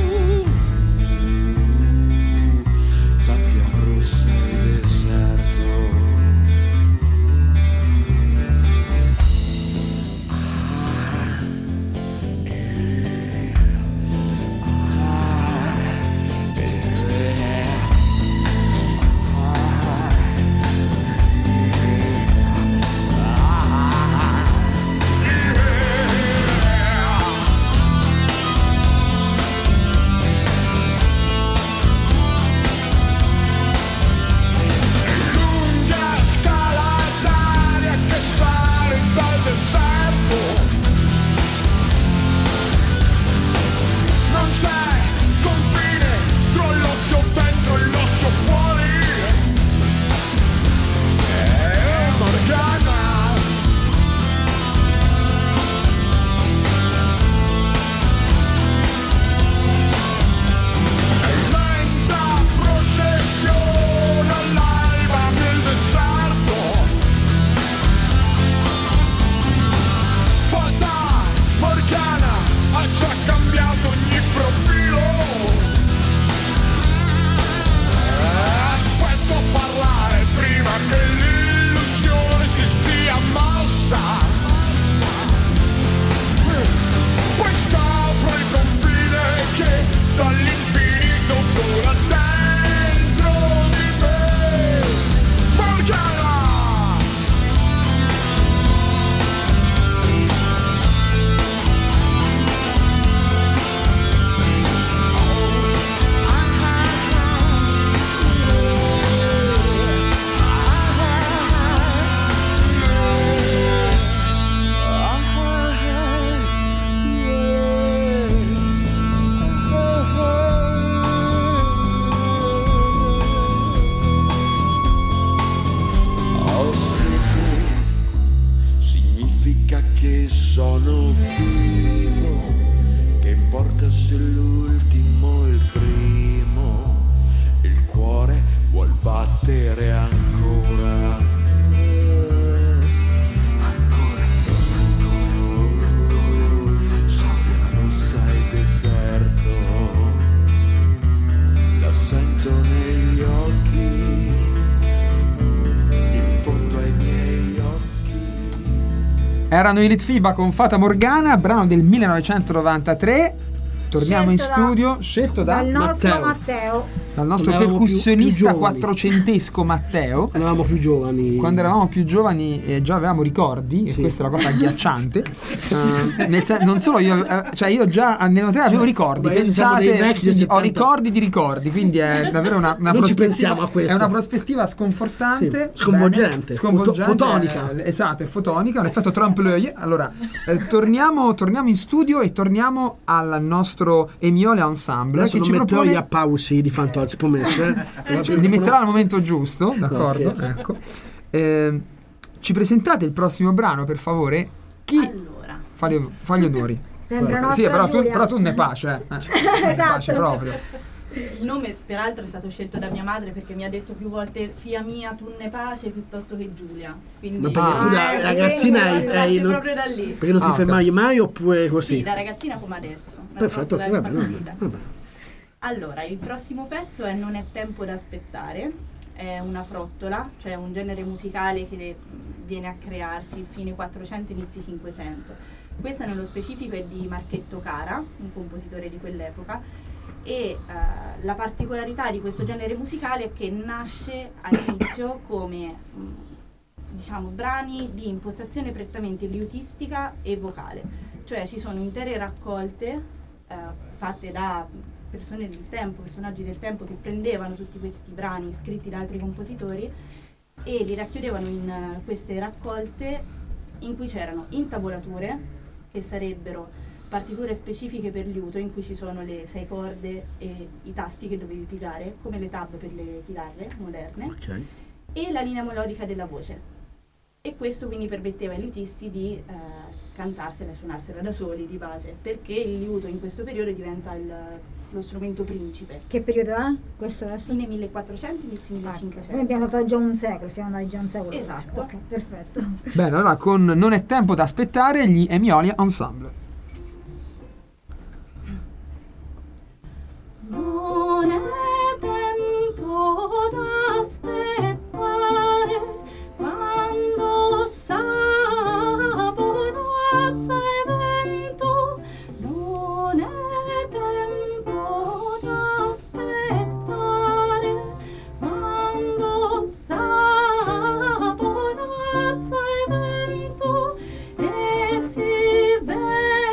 combattere ancora. Ancora, ancora, sabbia rossa e deserto, la sento negli occhi, in fondo ai miei occhi. Erano i Litfiba con Fata Morgana, brano del millenovecentonovantatré. Torniamo Scelto in da- studio, scelto da Dal nostro Matteo. Matteo. Dal nostro Quando eravamo percussionista più- più giovani. quattrocentesco Matteo. Eravamo più giovani. Quando eravamo più giovani eh, già avevamo ricordi, e Sì. questa è la cosa agghiacciante. Eh, nel sen- non solo io, eh, cioè io già nell'ottanta avevo ricordi, Beh, io siamo pensate, dei vecchi del quindi ho settanta. ricordi di ricordi, quindi è davvero una, una Non ci prospettiva, pensiamo a questo. è una prospettiva sconfortante, Sì, sconvolgente, bene, sconvolgente, foto- fotonica. eh, esatto, è fotonica, un effetto trompe-l'œil. Allora, eh, torniamo, torniamo in studio e torniamo al nostro Emiole Ensemble Adesso che non ci metterò propone gli applausi di Fantozzi, promesso. Eh? li metterà al momento giusto, d'accordo? scherzo. Ecco. Eh, ci presentate il prossimo brano, per favore? Chi? Allora. Fa gli, fa gli onori. Sembra Sì, nostra però tu, Giulia. però tu ne pace, eh. Eh, tu ne Esatto. pace proprio. Il nome peraltro è stato scelto da mia madre perché mi ha detto più volte fia mia tu ne pace piuttosto che Giulia. Quindi Ma perché tu da Ah, ragazzina hai, nasce hai- non, proprio da lì. perché non ti Ah, fermavi mai oppure così? Sì, da ragazzina come adesso. Una Perfetto, ok, trottola va bene, impazzita. va bene. Allora, il prossimo pezzo è Non è tempo da aspettare, è una frottola, cioè un genere musicale che mh, viene a crearsi fine quattrocento, inizi cinquecento. Questa nello specifico è di Marchetto Cara, un compositore di quell'epoca, e eh, la particolarità di questo genere musicale è che nasce all'inizio come mh, diciamo brani di impostazione prettamente liutistica e vocale, cioè ci sono intere raccolte eh, fatte da persone del tempo, personaggi del tempo che prendevano tutti questi brani scritti da altri compositori e li racchiudevano in eh, queste raccolte in cui c'erano intabolature, che sarebbero partiture specifiche per liuto in cui ci sono le sei corde e i tasti che dovevi pigiare, come le tab per le chitarre moderne, Ok. e la linea melodica della voce. E questo quindi permetteva ai liutisti di eh, cantarsela e suonarsela da soli di base, perché il liuto in questo periodo diventa il, lo strumento principe. Che periodo è questo adesso? Fine millequattrocento, inizio millecinquecento. Noi abbiamo fatto già un secolo, siamo andati già un secolo. Esatto. Ok, perfetto. Bene, allora con Non è tempo da aspettare, gli Emioli Ensemble. Non è tempo da aspettare quando sabato alza e vento. Non è tempo da aspettare quando sabato alza e vento e si vede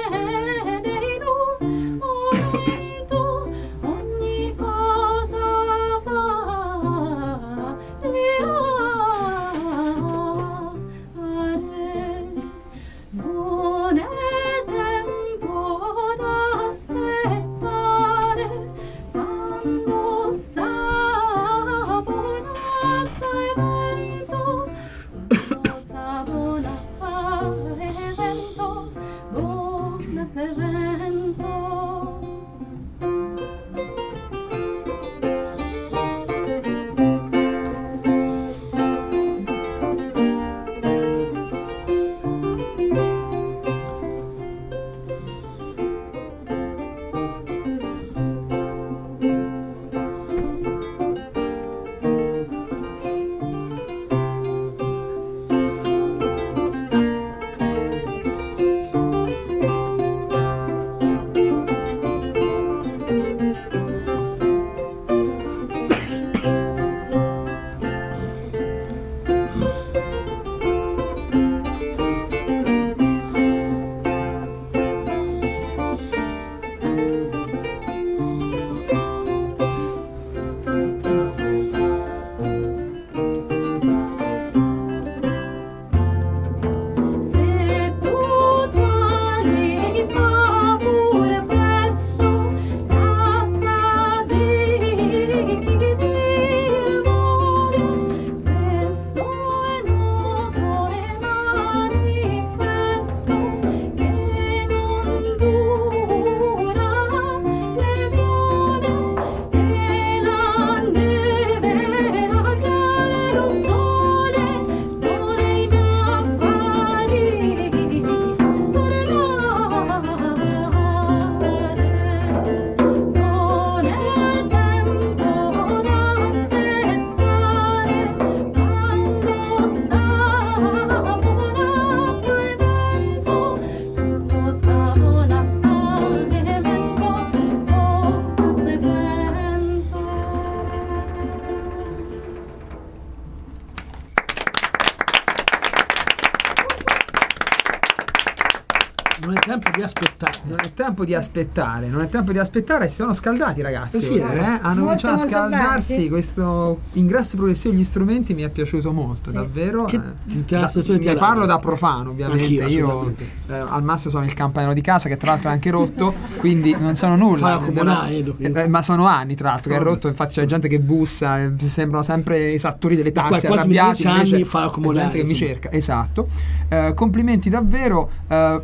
Non è tempo di aspettare. Non è tempo di aspettare, non è tempo di aspettare, si sono scaldati ragazzi. Eh sì, eh, eh. Hanno Molto, cominciato a molto scaldarsi. bravi. Questo ingresso progressivo degli strumenti mi è piaciuto molto, davvero. Che- eh. di te la Da- stazione ne teatrale. parlo da profano, ovviamente. Anch'io, Io assolutamente. eh, al massimo sono il campanello di casa, che tra l'altro è anche rotto, quindi non sono nulla. Fai accomodare, Però- Edo. eh, ma sono anni tra l'altro che è Vabbè. rotto, infatti c'è gente che bussa, eh, sembrano sempre i sattori delle Da tasse quasi arrabbiati. dieci invece anni fa è accomodare, gente che mi insomma. cerca, esatto. Eh, complimenti davvero. eh,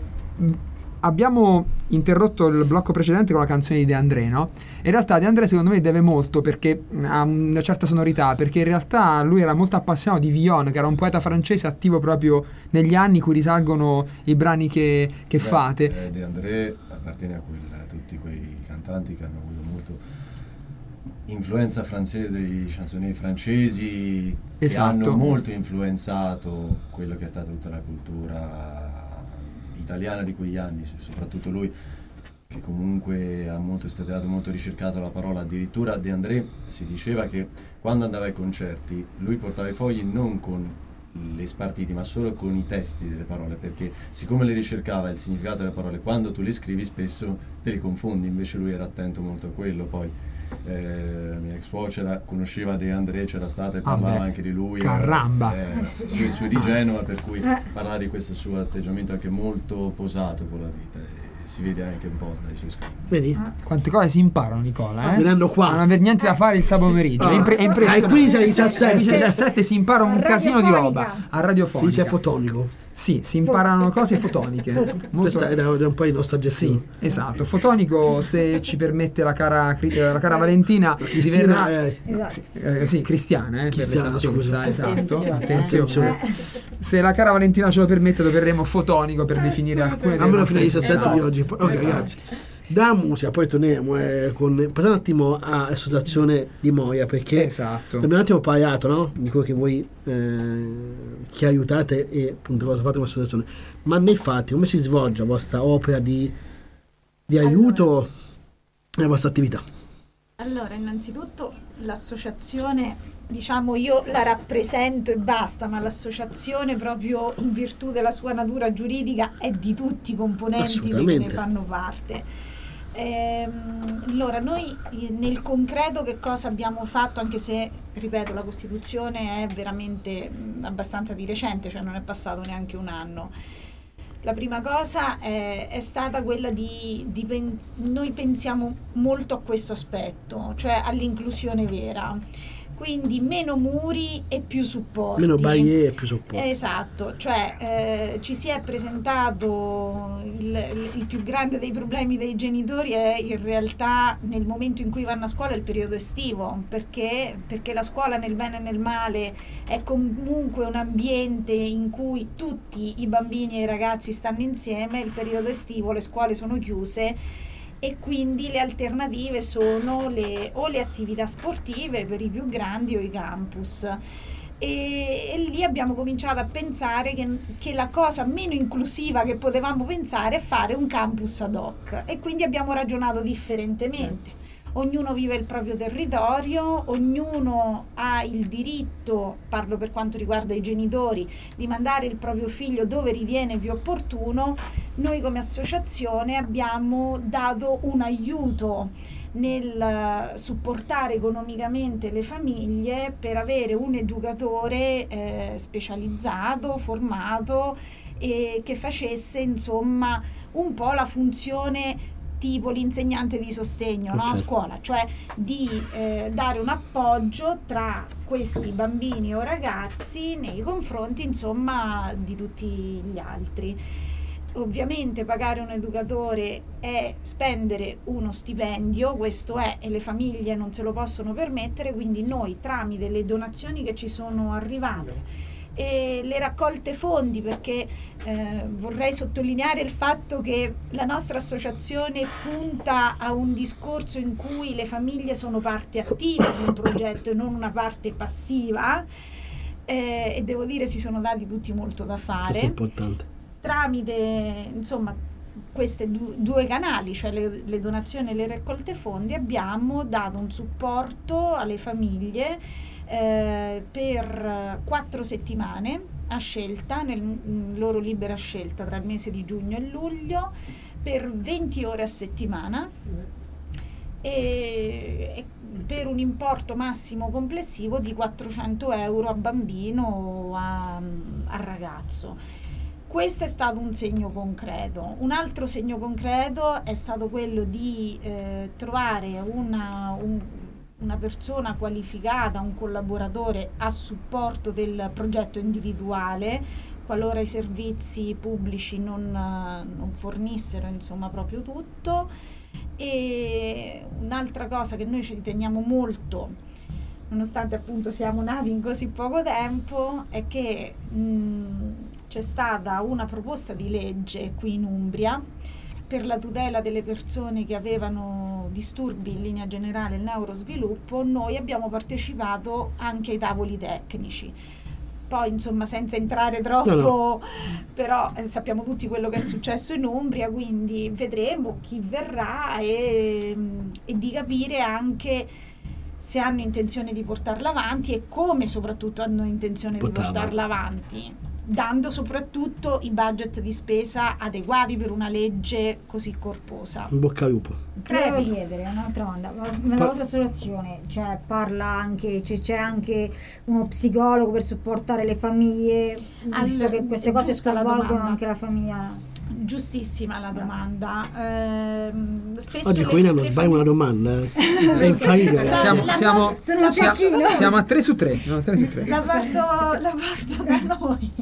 Abbiamo interrotto il blocco precedente con la canzone di De André, no? In realtà De André secondo me deve molto perché ha una certa sonorità, perché in realtà lui era molto appassionato di Villon, che era un poeta francese attivo proprio negli anni cui risalgono i brani che, che Beh, fate. eh, De André appartiene a, quel, a tutti quei cantanti che hanno avuto molto influenza francese, dei canzonieri francesi, Esatto. che hanno molto influenzato quello che è stata tutta la cultura italiana di quegli anni, soprattutto lui che comunque ha molto studiato, molto ricercato la parola. Addirittura De André si diceva che quando andava ai concerti lui portava i fogli non con le spartiti ma solo con i testi delle parole, perché siccome le ricercava il significato delle parole, quando tu le scrivi spesso te li confondi, invece lui era attento molto a quello. Poi eh, la mia ex suocera conosceva De André, c'era stata e parlava Ah beh, anche di lui, caramba. eh, Eh sì. sui, sui di Genova, per cui Eh. parlava di questo suo atteggiamento anche molto posato con la vita, e si vede anche un po' dai suoi scritti. Vedi? Quante cose si imparano, Nicola, eh? Venendo qua. Non aver niente da fare il sabato pomeriggio. È, impre- è Ah, impressionante. ai quindici alle diciassette. Alle diciassette si impara un casino di roba. Radiofonica. A Si radiofonica. dice fotonico. Sì, si imparano cose fotoniche. Molto- Questa era un po' di nostra Sì, gestione. esatto. Fotonico, se ci permette la cara, Cri- eh, la cara Valentina, Cristina, diverrà eh, Esatto. eh, sì, cristiana, eh, Cristiana, per l'esattezza, scusa. esatto. Attenzione, Attenzione. Eh. Se la cara Valentina ce lo permette, lo verremo fotonico per definire alcune delle almeno fino alle nostre- diciassette di Esatto. oggi. Ok, Esatto. grazie. Da musica, poi torniamo eh, con. Passiamo un attimo all'associazione di Moia, perché Esatto. abbiamo un attimo parlato, no? Di quello che voi eh, chi aiutate e appunto cosa fate come associazione. Ma nei fatti, come si svolge la vostra opera di, di aiuto e la vostra attività? Allora, innanzitutto l'associazione, diciamo, io la rappresento e basta, ma l'associazione proprio in virtù della sua natura giuridica è di tutti i componenti che ne Assolutamente. fanno parte. Ehm, allora, noi eh, nel concreto che cosa abbiamo fatto, anche se, ripeto, la Costituzione è veramente mh, abbastanza di recente, cioè non è passato neanche un anno. La prima cosa è, è stata quella di, di pen- noi pensiamo molto a questo aspetto, cioè all'inclusione vera. Quindi meno muri e più supporti. Meno barriere e più supporto. Esatto, cioè eh, ci si è presentato il, il- il più grande dei problemi dei genitori è in realtà nel momento in cui vanno a scuola il periodo estivo, perché, perché la scuola nel bene e nel male è comunque un ambiente in cui tutti i bambini e i ragazzi stanno insieme, il periodo estivo le scuole sono chiuse e quindi le alternative sono le, o le attività sportive per i più grandi o i campus. E, e lì abbiamo cominciato a pensare che, che la cosa meno inclusiva che potevamo pensare è fare un campus ad hoc e quindi abbiamo ragionato differentemente. Ognuno vive il proprio territorio, ognuno ha il diritto, parlo per quanto riguarda i genitori, di mandare il proprio figlio dove ritiene più opportuno. Noi come associazione abbiamo dato un aiuto nel supportare economicamente le famiglie per avere un educatore eh, specializzato, formato e che facesse insomma un po' la funzione tipo l'insegnante di sogno, no? A scuola, cioè di eh, dare un appoggio tra questi bambini o ragazzi nei confronti insomma di tutti gli altri. Ovviamente pagare un educatore è spendere uno stipendio, questo è, e le famiglie non se lo possono permettere, quindi noi tramite le donazioni che ci sono arrivate e le raccolte fondi, perché eh, vorrei sottolineare il fatto che la nostra associazione punta a un discorso in cui le famiglie sono parte attiva di un progetto e non una parte passiva, eh, e devo dire si sono dati tutti molto da fare. Questo è importante. Tramite insomma questi du- due canali, cioè le, le donazioni e le raccolte fondi, abbiamo dato un supporto alle famiglie eh, per quattro settimane a scelta, nel mh, loro libera scelta tra il mese di giugno e luglio, per venti ore a settimana e, e per un importo massimo complessivo di quattrocento euro a bambino o a, a ragazzo. Questo è stato un segno concreto. Un altro segno concreto è stato quello di eh, trovare una, un, una persona qualificata, un collaboratore a supporto del progetto individuale, qualora i servizi pubblici non, non fornissero insomma proprio tutto. E un'altra cosa che noi ci riteniamo molto, nonostante appunto siamo nati in così poco tempo, è che mh, c'è stata una proposta di legge qui in Umbria per la tutela delle persone che avevano disturbi in linea generale il neurosviluppo. Noi abbiamo partecipato anche ai tavoli tecnici. Poi insomma senza entrare troppo, no, no. però eh, sappiamo tutti quello che è successo in Umbria, quindi vedremo chi verrà e, e di capire anche se hanno intenzione di portarla avanti e come soprattutto hanno intenzione Portava. di portarla avanti, dando soprattutto i budget di spesa adeguati per una legge così corposa. In bocca al lupo. Ti volevo chiedere un'altra domanda, ma nella vostra associazione cioè, parla anche, c'è, c'è anche uno psicologo per supportare le famiglie, All- visto che queste cose sconvolgono anche la famiglia? Giustissima la domanda. Ehm, spesso Oggi le- qui non le sbaglia famiglie- una domanda, eh. È infallibile. Siamo, la- siamo, sono un siamo, pochino. siamo a tre su tre. No, tre su tre. La parto, la parto da noi.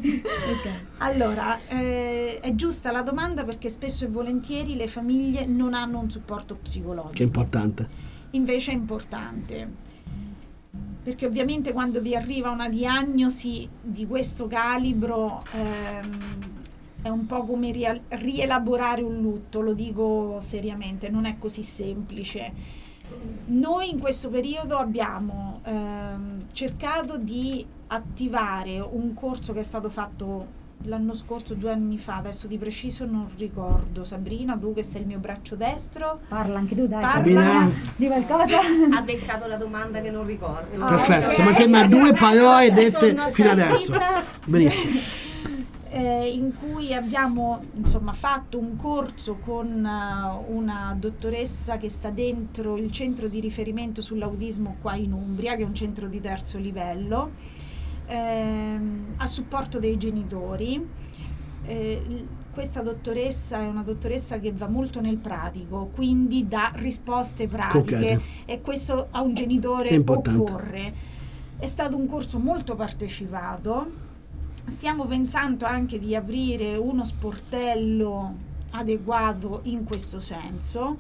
Allora, eh, è giusta la domanda perché spesso e volentieri le famiglie non hanno un supporto psicologico. Che è importante. Invece è importante. Perché ovviamente quando ti arriva una diagnosi di questo calibro ehm, è un po' come ria- rielaborare un lutto, lo dico seriamente, non è così semplice. Noi in questo periodo abbiamo ehm, cercato di attivare un corso che è stato fatto l'anno scorso, due anni fa, adesso di preciso non ricordo. Sabrina, tu che sei il mio braccio destro, Parla anche tu, dai. Parla. Sabrina. Di qualcosa? Ha beccato la domanda che non ricordo. Perfetto, ok. siamo fermi a due parole dette Torno a fino Sabrina. adesso. Benissimo. eh, in cui abbiamo insomma fatto un corso con uh, una dottoressa che sta dentro il centro di riferimento sull'autismo qua in Umbria, che è un centro di terzo livello, ehm, a supporto dei genitori. Eh, l- questa dottoressa è una dottoressa che va molto nel pratico, quindi dà risposte pratiche, Concrete. e questo a un genitore È importante. occorre. È stato un corso molto partecipato. Stiamo pensando anche di aprire uno sportello adeguato in questo senso.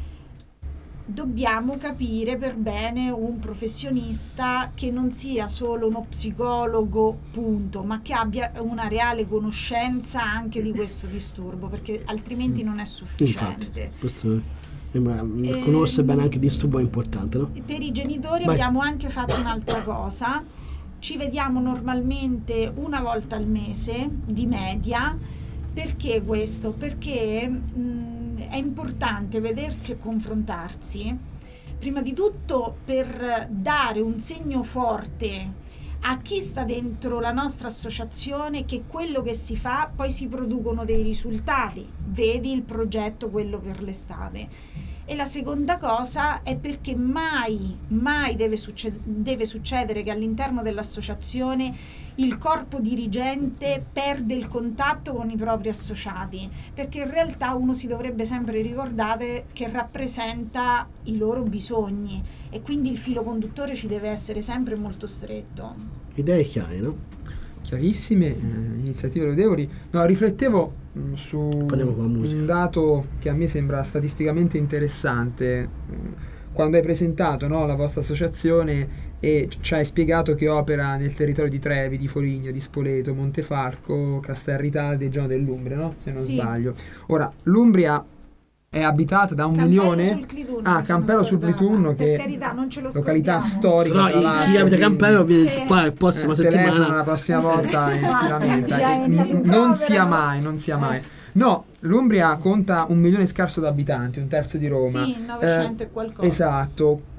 Dobbiamo capire per bene un professionista che non sia solo uno psicologo, punto, ma che abbia una reale conoscenza anche di questo disturbo, perché altrimenti non è sufficiente. Infatti, questo è, ma, Eh, conoscere bene anche il disturbo è importante, no? Per i genitori Vai. abbiamo anche fatto un'altra cosa. Ci vediamo normalmente una volta al mese di media. Perché questo? Perché mh, è importante vedersi e confrontarsi, prima di tutto per dare un segno forte a chi sta dentro la nostra associazione che quello che si fa poi si producono dei risultati. Vedi il progetto, quello per l'estate. E la seconda cosa è perché mai, mai deve, succed- deve succedere che all'interno dell'associazione il corpo dirigente perde il contatto con i propri associati, perché in realtà uno si dovrebbe sempre ricordare che rappresenta i loro bisogni e quindi il filo conduttore ci deve essere sempre molto stretto. Idee chiare, no? Chiarissime, eh, iniziative lodevoli. No, riflettevo mh, su Parliamo con la musica. un dato che a me sembra statisticamente interessante. Quando hai presentato, no, la vostra associazione e ci hai spiegato che opera nel territorio di Trevi, di Foligno, di Spoleto, Montefarco, Castelritaldi e Giono dell'Umbria, no? Se non Sì. sbaglio. Ora, l'Umbria è abitata da un Campello milione. sul Clitunno, Ah, mi sono Campello sul scordata. Clitunno, Per che carità, non ce lo località scordiamo. storica. Però tra chi l'altro, abita a quindi- Campello viene Eh. qua la prossima Eh, telefono settimana. la prossima volta e si lamenta. Già Eh, entra sul non povero. sia mai, non sia mai. No, l'Umbria conta un milione scarso di abitanti, un terzo di Roma. Sì, novecento e qualcosa. Esatto.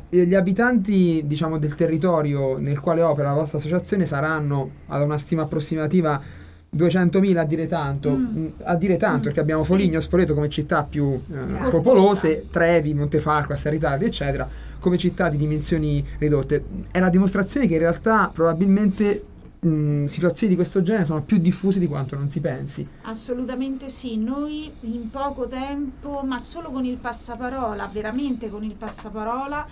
eh, gli abitanti, diciamo, del territorio nel quale opera la vostra associazione saranno, ad una stima approssimativa, duecentomila a dire tanto, Mm. mh, a dire tanto, Mm, perché abbiamo sì. Foligno e Spoleto come città più eh, Corposa. popolose, Trevi, Montefalco, Astarritardi, eccetera, come città di dimensioni ridotte. È la dimostrazione che in realtà probabilmente mh, situazioni di questo genere sono più diffuse di quanto non si pensi. Assolutamente sì, noi in poco tempo, ma solo con il passaparola, veramente con il passaparola,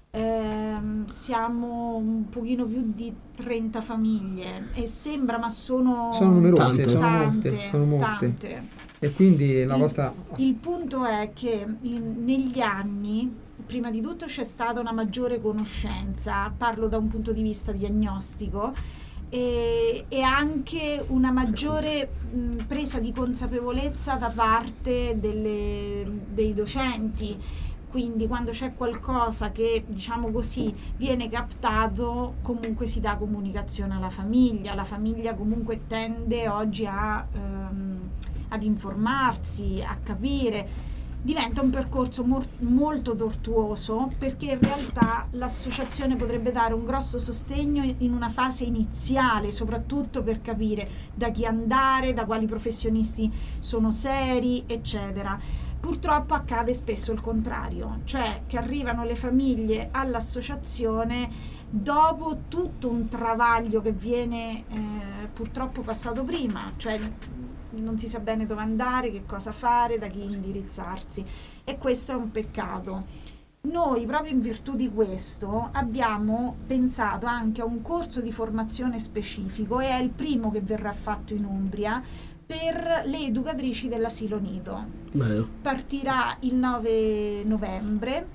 ehm, siamo un pochino più di trenta famiglie e sembra, ma sono, Sono numerose, tante, sono molte, sono molte. tante. E quindi la vostra... Il punto è che in- negli anni, prima di tutto, c'è stata una maggiore conoscenza, parlo da un punto di vista diagnostico, e, e anche una maggiore mh, presa di consapevolezza da parte delle- dei docenti. Quindi quando c'è qualcosa che, diciamo così, viene captato, comunque si dà comunicazione alla famiglia. La famiglia comunque tende oggi a, ehm, ad informarsi, a capire. Diventa un percorso mor- molto tortuoso, perché in realtà l'associazione potrebbe dare un grosso sostegno in una fase iniziale, soprattutto per capire da chi andare, da quali professionisti sono seri, eccetera. Purtroppo accade spesso il contrario, cioè che arrivano le famiglie all'associazione dopo tutto un travaglio che viene eh, purtroppo passato prima, cioè non si sa bene dove andare, che cosa fare, da chi indirizzarsi, e questo è un peccato. Noi, proprio in virtù di questo, abbiamo pensato anche a un corso di formazione specifico, e è il primo che verrà fatto in Umbria per le educatrici dell'asilo nido. Bello. Partirà il nove novembre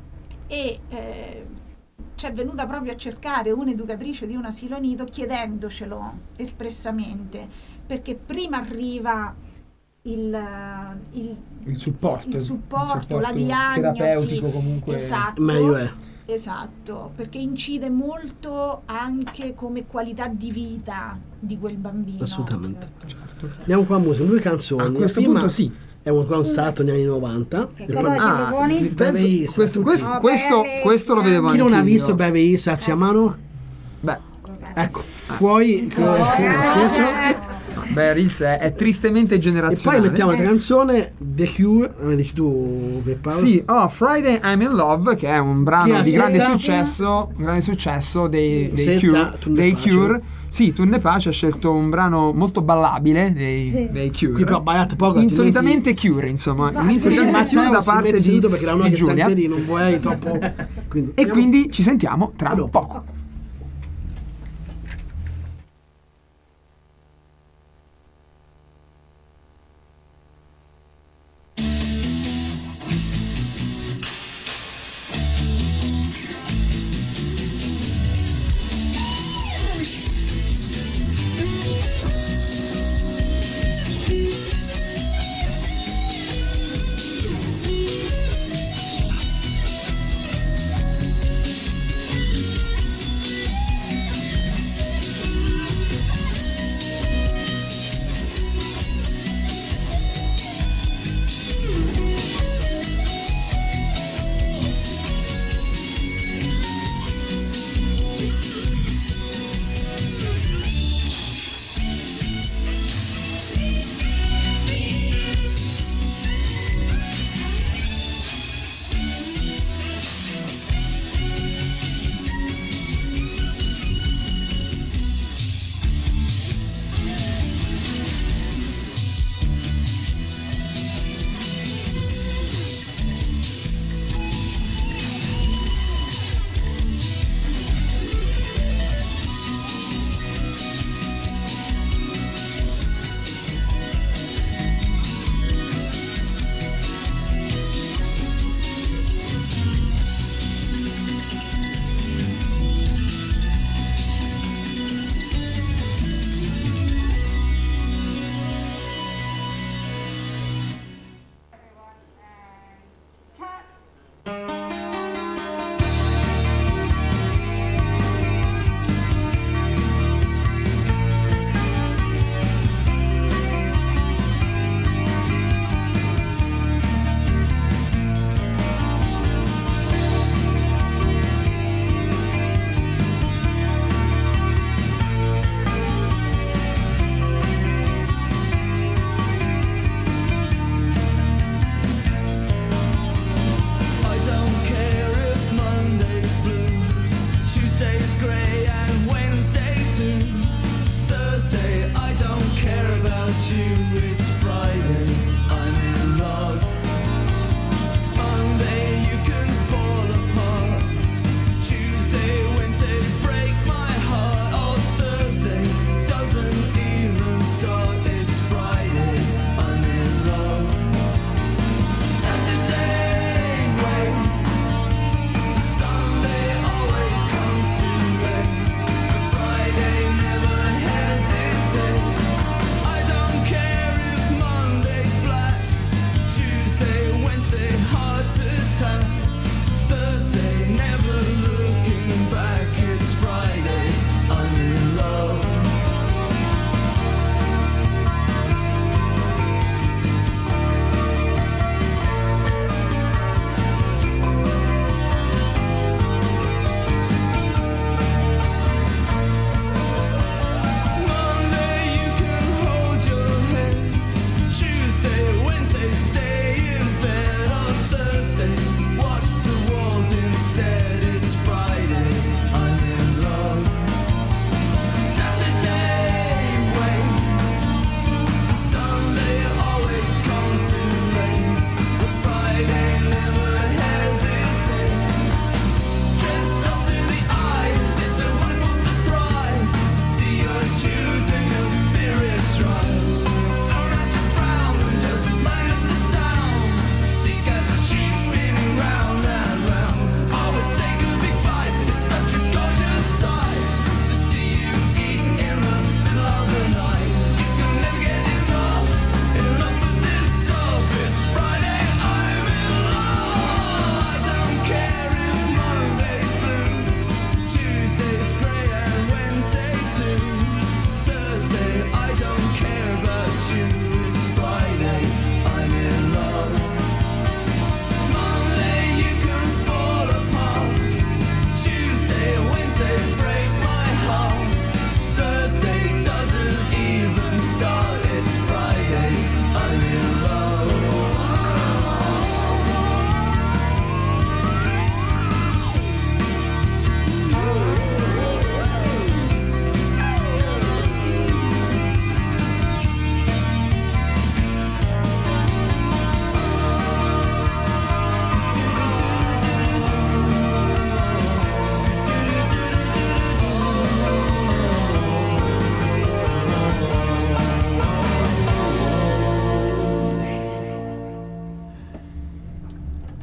e eh, c'è venuta proprio a cercare un'educatrice di un asilo nido chiedendocelo espressamente, perché prima arriva il, il, Il supporto, il supporto, il supporto la diagnosi terapeutico comunque. esatto, Meglio è. esatto, perché incide molto anche come qualità di vita di quel bambino. Assolutamente. Andiamo qua a musica, due canzoni. A questo Prima punto sì. È un, un salto negli anni novanta. Che cosa ci proponi? penso- Beverly Hills, questo, tutti. questo, No, questo, Beverly questo lo vedevo Chi non ha anch'io. visto Beverly Hills, alzi la mano? Beh, Ecco, puoi... scherzo? beh, Reels è, è tristemente E generazionale. poi mettiamo la canzone The Cure, la dici tu per Paolo? Sì, oh, Friday I'm in Love, che è un Chi brano ha di grande scelta? successo, un grande successo dei, dei Senta, Cure. tu ne Dei pace. Cure. Sì, tu ne pace ha scelto un brano molto ballabile dei, Sì. dei Cure. Qui però baiate poco, Insolitamente Cure, insomma. Ma- Insolitamente Matteo Cure da si parte mette di, seduto perché la una di che sta in Giulia. piedi non vuoi troppo... Quindi, E quindi ci sentiamo tra poco. Thank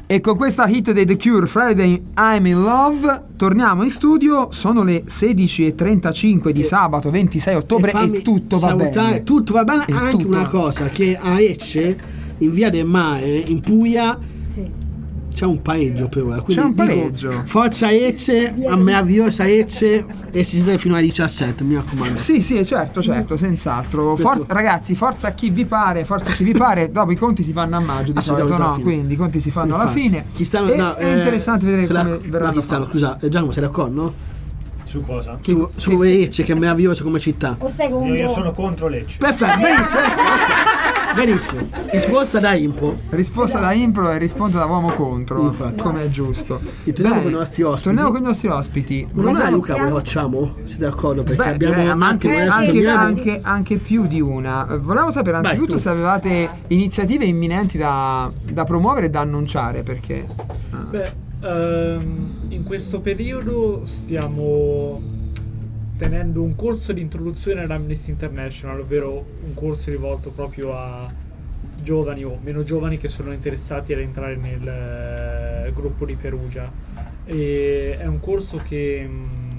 E con questa hit dei The Cure, Friday I'm in Love, torniamo in studio. Sono le sedici e trentacinque di sabato ventisei ottobre e, fammi tutto va salutare- bene. Tutto va bene, E anche tutto- una cosa, che a Ecce, in via del Mare, in Puglia, c'è un pareggio per ora. quindi C'è un dico, pareggio. forza Ecce, a meravigliosa Ecce, e si siede fino alle diciassette, mi raccomando. Sì, sì, certo, certo, senz'altro. Questo- For- ragazzi, forza a chi vi pare, forza a chi vi pare. Dopo i conti si fanno a maggio di solito, Assolutamente alla no? fine. Quindi i conti si fanno alla Infatti. fine. Chi stanno- E- no, è eh, interessante vedere se la- come no, verranno chi stanno- fatti. Scusa, eh, Giacomo, sei d'accordo? Su cosa? Su, su Lecce, che è meravigliosa come città. O sei contro? Io, io sono contro Lecce. Perfetto, benissimo. ecco, benissimo. Risposta da Impo. Risposta da Impro e risposta da uomo contro, Infatti. come è giusto. E torniamo Bene, con i nostri ospiti. Torniamo con i nostri ospiti. Non è Vogliamo- Luca, lo facciamo? Siete d'accordo? Perché Beh, abbiamo direi amanti anche, di anche, Milano. anche, anche più di una. Eh, Volevamo sapere Vai, anzitutto tu. se avevate iniziative imminenti da, da promuovere e da annunciare, perché ah, Beh, ehm, in questo periodo stiamo tenendo un corso di introduzione all'Amnesty International, ovvero un corso rivolto proprio a giovani o meno giovani che sono interessati ad entrare nel eh, gruppo di Perugia. E è un corso che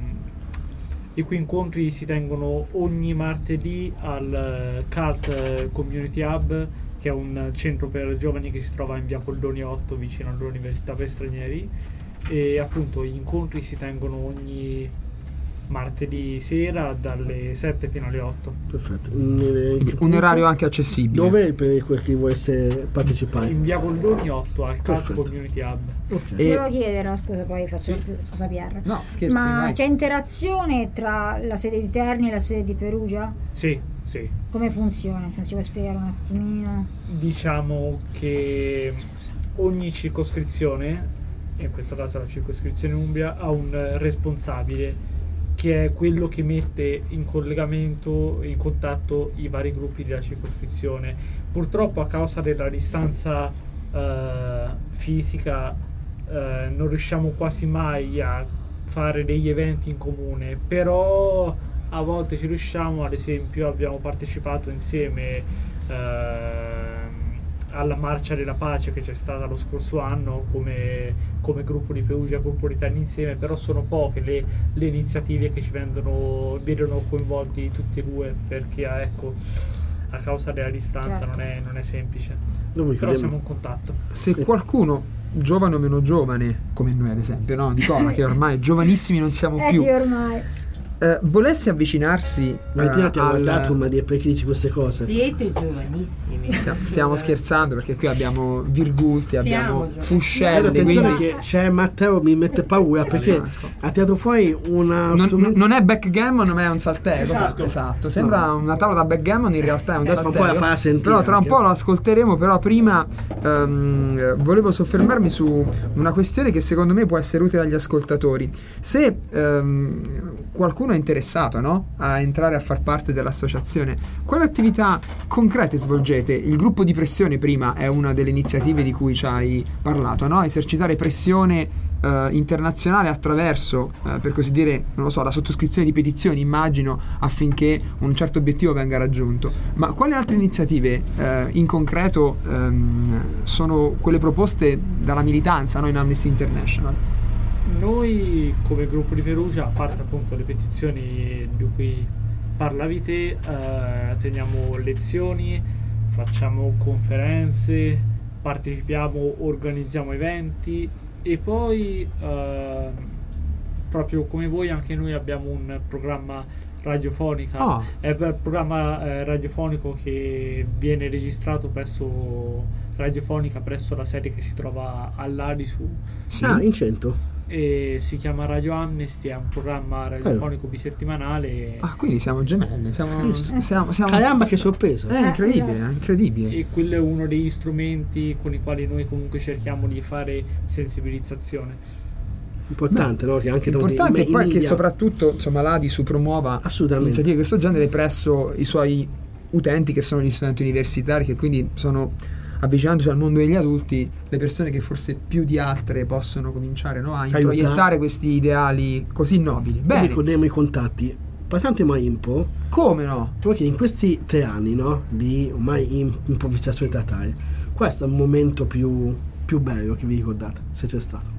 mh, i cui incontri si tengono ogni martedì al eh, C A L T Community Hub, che è un centro per giovani che si trova in via Poldoni otto vicino all'Università per Stranieri, e appunto gli incontri si tengono ogni martedì sera dalle sette fino alle otto. Perfetto. Un, un orario anche accessibile. Dove per quel che volesse partecipare? In via Poldoni otto al C A L T Perfetto. Community Hub. Te lo chiederò, scusa, poi faccio scusa Pierre. No, scherzi, Ma vai. c'è interazione tra la sede di Terni e la sede di Perugia? Sì, sì. Come funziona? Insomma, ci puoi spiegare un attimino? Diciamo che ogni circoscrizione, in questo caso la circoscrizione Umbria, ha un eh, responsabile che è quello che mette in collegamento, in contatto i vari gruppi della circoscrizione. Purtroppo a causa della distanza eh, fisica eh, non riusciamo quasi mai a fare degli eventi in comune, però a volte ci riusciamo. Ad esempio abbiamo partecipato insieme eh, alla Marcia della Pace che c'è stata lo scorso anno come, come gruppo di Perugia, gruppo di Terni insieme, però sono poche le, le iniziative che ci vengono, vedono coinvolti tutti e due, perché ah, ecco, a causa della distanza Certo. non, è, non è semplice, Noi però ricordiamo- siamo in contatto. se qualcuno, giovane o meno giovane, come noi ad esempio, no? Nicola, che ormai giovanissimi non siamo Eh più, sì, ormai. eh, volesse avvicinarsi Valentina eh, ti ha al- guardato, ma di- perché dici queste cose? Siete giovanissimi. Stiamo, stiamo scherzando perché qui abbiamo Virgulti, abbiamo giovani. Fuscelli, Attenzione quindi che c'è Matteo, mi mette paura perché ha tirato fuori una non, strumento- non è backgammon ma è un salterio. Esatto. Esatto. Sembra una tavola da backgammon, in realtà è un Adesso fra un po' salterio. la farà sentire Però tra un anche. po' lo ascolteremo. Però prima ehm, volevo soffermarmi su una questione che secondo me può essere utile agli ascoltatori. Se ehm, qualcuno è interessato, no, a entrare a far parte dell'associazione, quali attività concrete svolgete? Il gruppo di pressione prima è una delle iniziative di cui ci hai parlato, no? Esercitare pressione eh, internazionale attraverso, eh, per così dire, non lo so, la sottoscrizione di petizioni, immagino, affinché un certo obiettivo venga raggiunto. Ma quali altre iniziative eh, in concreto ehm, sono quelle proposte dalla militanza, no, in Amnesty International? Noi come gruppo di Perugia, a parte appunto le petizioni di cui parlavi te, eh, teniamo lezioni, facciamo conferenze, partecipiamo, organizziamo eventi, e poi eh, proprio come voi anche noi abbiamo un programma radiofonica. Ah. È un programma eh, radiofonico che viene registrato presso radiofonica presso la sede che si trova all'Adi su Ah, in cento. e si chiama Radio Amnesty, è un programma radiofonico bisettimanale. Ah, quindi siamo gemelli, siamo, siamo, siamo Caramba, che sorpresa! È incredibile, è incredibile. E quello è uno degli strumenti con i quali noi comunque cerchiamo di fare sensibilizzazione. Importante, no? Che anche Importante, i- e poi i che media- soprattutto insomma l'Adi su promuova iniziative di questo genere presso i suoi utenti, che sono gli studenti universitari, che quindi sono, avvicinandosi al mondo degli adulti, le persone che forse più di altre possono cominciare, no, a Aiutare. introiettare questi ideali così nobili. Noi Bene, ricordiamo i contatti. Passante mai Impo. Come no? Perché in questi tre anni, no, di ormai im- improvvisazione teatrale, questo è un momento più più bello che vi ricordate, se c'è stato?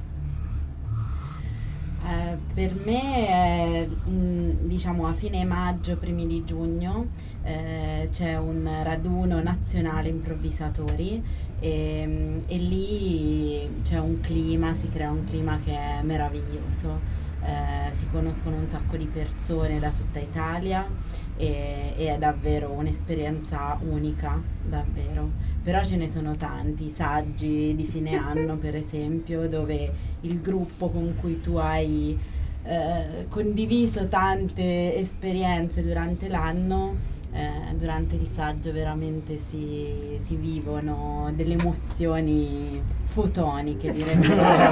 Eh, per me è, mh, diciamo a fine maggio, primi di giugno eh, c'è un raduno nazionale improvvisatori e, mh, e lì c'è un clima, si crea un clima che è meraviglioso. Eh, si conoscono un sacco di persone da tutta Italia e, e è davvero un'esperienza unica, davvero. Però ce ne sono tanti saggi di fine anno, per esempio, dove il gruppo con cui tu hai eh, condiviso tante esperienze durante l'anno, eh, durante il saggio veramente si, si vivono delle emozioni fotoniche, direi.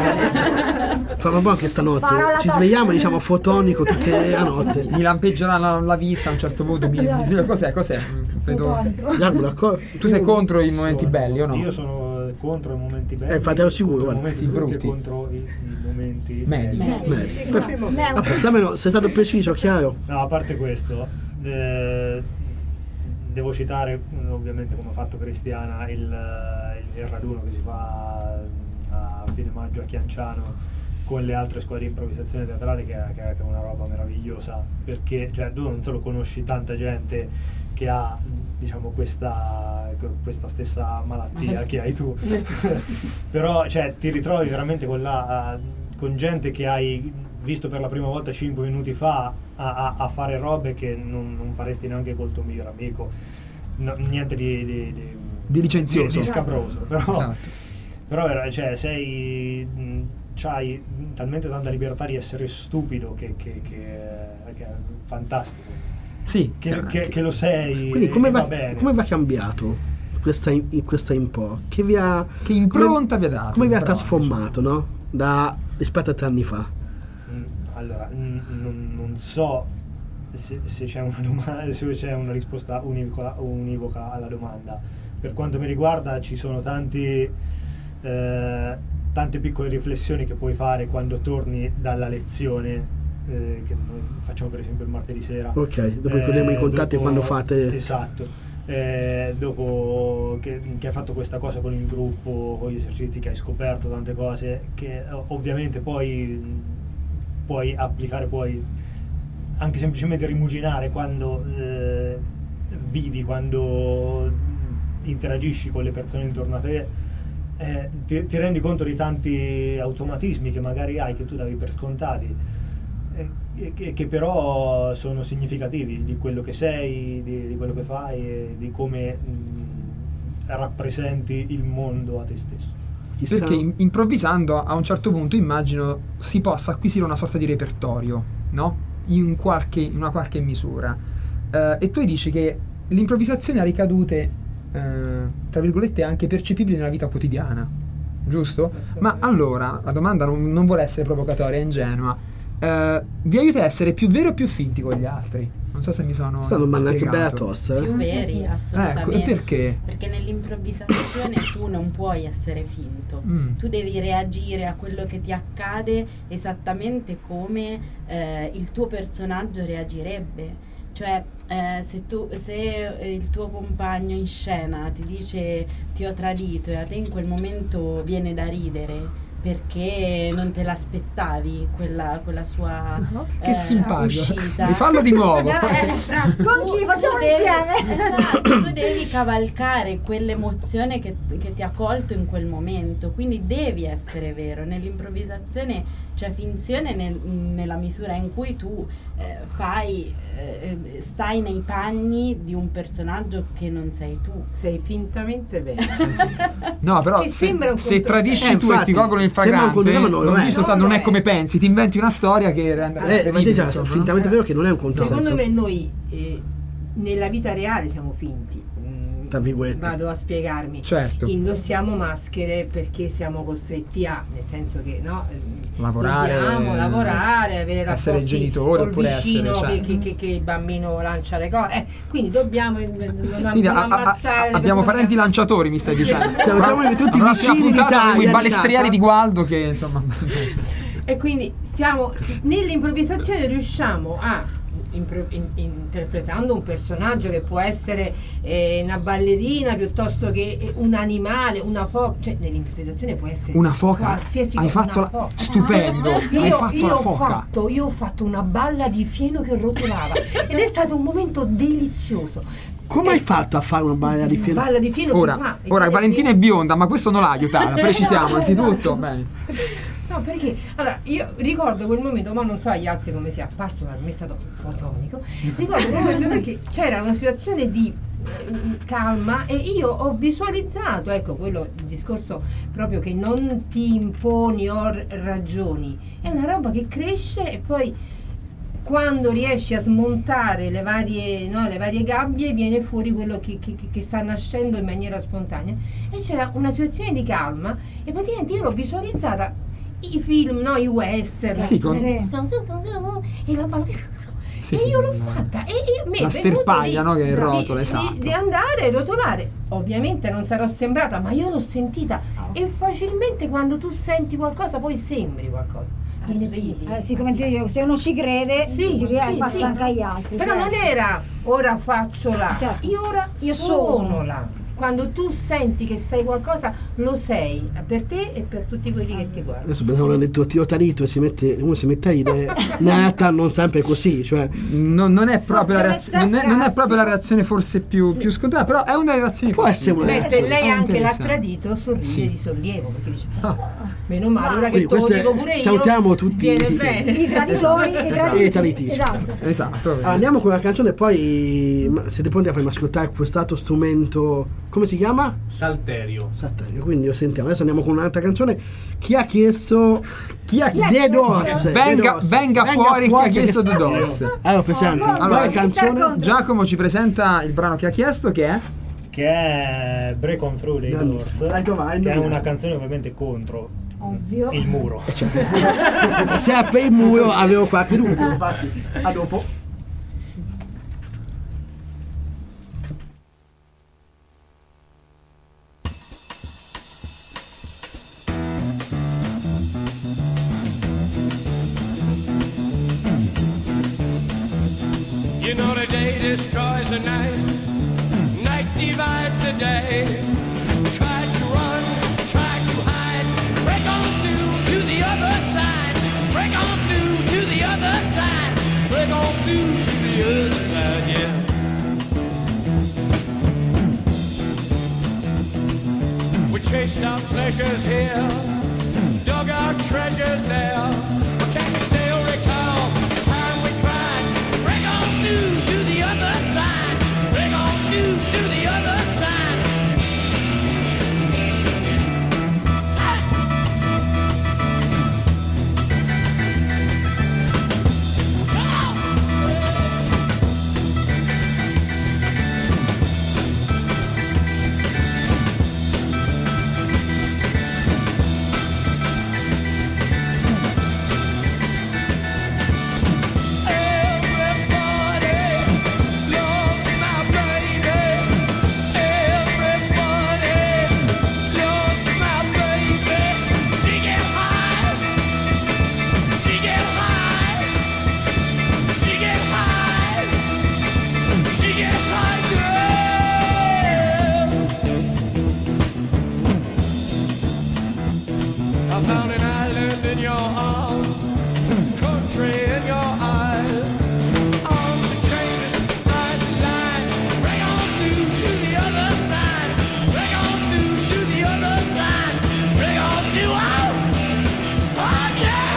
Fa un po' anche stanotte Parola ci top. svegliamo e diciamo fotonico tutte la notte. Mi lampeggerà la, la vista a un certo punto. Mi, mi sveglio, cos'è? Cos'è? Vedo... Giacomo, d'accordo? Tu sei contro i momenti belli o no? Io sono contro i momenti belli. Eh, infatti ero sicuro, contro i guarda. momenti I brutti, brutti. contro i, i momenti Medi. belli. Bene. Ah, stameno sei stato preciso, chiaro? No, a parte questo, eh, devo citare mm, ovviamente, come ha fatto Cristiana, il, il, il raduno che si fa a fine maggio a Chianciano con le altre scuole di improvvisazione teatrale, che è, che è una roba meravigliosa, perché cioè, tu non solo conosci tanta gente che ha, diciamo, questa, questa stessa malattia che hai tu, però cioè, ti ritrovi veramente con, la, con gente che hai visto per la prima volta cinque minuti fa a, a, a fare robe che non, non faresti neanche col tuo migliore amico. No, niente di, di, di, Di licenzioso. di, di scabroso, però, Esatto. però cioè, sei, mh, c'hai talmente tanta libertà di essere stupido che, che, che, che è fantastico. Sì, che, che, che lo sei. Quindi come e va, va bene. come va cambiato questa in, in- questa in po'? Che, vi ha, Che impronta come, vi ha dato? come vi ha impronta, trasformato, no? Da, rispetto a tre anni fa? Mm, Allora, n- non, non so se, se c'è una domanda, se c'è una risposta univoca, univoca alla domanda. Per quanto mi riguarda, ci sono tanti, eh, tante piccole riflessioni che puoi fare quando torni dalla lezione. Eh, che noi facciamo per esempio il martedì sera. Ok, dopo ricordiamo i contatti dopo- quando fate... Esatto. Eh, dopo che, che hai fatto questa cosa con il gruppo, con gli esercizi, che hai scoperto tante cose che eh, ovviamente poi mh, puoi applicare, puoi anche semplicemente rimuginare quando eh, vivi, quando interagisci con le persone intorno a te. Eh, ti, ti rendi conto di tanti automatismi che magari hai, che tu davi per scontati, e che, che però sono significativi di quello che sei, di, di quello che fai e di come mh, rappresenti il mondo a te stesso. Perché in- improvvisando a un certo punto immagino si possa acquisire una sorta di repertorio, no? In, qualche, in una qualche misura. Eh, e tu dici che l'improvvisazione ha ricadute, eh, tra virgolette, anche percepibili nella vita quotidiana, giusto? Ma allora, la domanda non, non vuole essere provocatoria, è ingenua. Uh, vi aiuta a essere più veri o più finti con gli altri? Non so se mi sono Sta domanda anche spiegato. bella tosta, eh? Più veri, assolutamente. Ecco, e perché? Perché nell'improvvisazione tu non puoi essere finto. Mm. Tu devi reagire a quello che ti accade esattamente come eh, il tuo personaggio reagirebbe. Cioè, eh, se, tu, se eh, il tuo compagno in scena ti dice ti ho tradito e a te in quel momento viene da ridere perché non te l'aspettavi quella, quella sua Che eh, simpatico. uscita. Rifallo di nuovo. Eh, eh, Con chi? Facciamo devi, insieme. esatto, tu devi cavalcare quell'emozione che, che ti ha colto in quel momento, quindi devi essere vero. Nell'improvvisazione c'è finzione nel- nella misura in cui tu eh, fai eh, stai nei panni di un personaggio che non sei tu. Sei fintamente vero. No, però Che se, sembra un se controsenso. tradisci Eh, tu e infatti, ti cogolo in sembra un fragante, controsenso, ma non lo non, è. dici soltanto, Non non lo è è. come pensi, ti inventi una storia che rende Eh, ma credibile, dice, insomma, fintamente no? vero che non è un controsenso. Secondo me noi eh, nella vita reale siamo finti. Mm, Tra virgolette. Vado a spiegarmi. Certo. Indossiamo maschere perché siamo costretti a, nel senso che no, eh, Lavorare, dobbiamo lavorare, avere essere rapporti genitori col oppure vicino essere, che, certo. che, che, che il bambino lancia le cose. Eh, quindi dobbiamo eh, non, Quindi non a- a- ammazzare le abbiamo persone. parenti lanciatori, mi stai dicendo. Salutiamo Però- tutti i la prossima vicini puntata d'Italia, avremo i di balestrieri casa. di Gualdo che insomma E quindi siamo nell'improvvisazione riusciamo a impre- in- interpretando un personaggio che può essere eh, una ballerina piuttosto che eh, un animale, una foca, cioè nell'interpretazione può essere Una foca? qualsiasi Hai cosa, fatto una la- foca. stupendo, Io, hai fatto io la ho foca. fatto, io ho fatto una balla di fieno che rotolava ed è stato un momento delizioso. Come hai fatto a fare una balla di fieno? Balla di fieno si Ora, fa. ora Valentina è bionda, ma questo non l'ha aiutata, precisiamo anzitutto. Bene. No, perché allora io ricordo quel momento, ma non so agli altri come sia apparso, ma per me è stato fotonico. Ricordo quel momento perché c'era una situazione di eh, calma e io ho visualizzato, ecco, quello il discorso proprio che non ti imponi o r- ragioni, è una roba che cresce e poi quando riesci a smontare le varie, no, le varie gabbie viene fuori quello che, che, che sta nascendo in maniera spontanea e c'era una situazione di calma e praticamente io l'ho visualizzata i film, no, i western, Sì, con- e la balla Sì, e sì, io l'ho la- fatta e io, me la è venuto sterpaglia, di- no, che di- rotola, di- esatto. di andare e rotolare. Ovviamente non sarò sembrata, ma io l'ho sentita e facilmente quando tu senti qualcosa poi sembri qualcosa. Eh, sì, come ti dicevo, se uno ci crede, Sì, ci rie- sì, passa sì. anche agli altri. Però certo. non era ora faccio là, Certo. io ora Io sono sono. là. Quando tu senti che sei qualcosa, lo sei per te e per tutti quelli che ti guardano. Adesso pensavo nel tuo tio Tarito e si mette, uno si mette a ridere, in realtà non sempre così, cioè Non, non è proprio la Forse reazione, non è, non è sarcastico. proprio la reazione forse più, più scontata, però è una reazione Può essere una Beh, se lei È anche l'ha interessante. tradito, sorride Sì. di sollievo perché dice "Ah, meno male, ora che Quindi te lo queste- dico pure io. salutiamo tutti viene i- bene. I traditori, i e traditi. i taritisti. Esatto. Esatto. Allora, andiamo con la canzone e poi ma siete pronti a farmi ascoltare quest'altro strumento, come si chiama? Salterio. Salterio, quindi lo sentiamo. Adesso andiamo con un'altra canzone. Chi ha chiesto Chi ha chiesto? The Doors? Venga, The Doors. venga fuori chi ha chiesto The Doors. Allora, presente. Allora, la canzone Giacomo ci presenta il brano che ha chiesto, che è che è Break On Through dei Grandissimo. Doors, Dai, dov'è? che è Indovina. una canzone ovviamente contro Ovvio. il muro. se è per il muro avevo qualche dubbio, infatti. A dopo. You know the day destroys the night, night divides the day. Try to run, try to hide, break on through to the other side, break on through to the other side, break on through to the other side, yeah. We chased our pleasures here, dug our treasures there, but can you still recall the time we cried? Break on through to the other side, break on through to the other side. I found an island in your arms, country in your eyes. Arms and chains, eyes and line. Break on through to the other side. Break on through to the other side. Break on through, oh, oh yeah!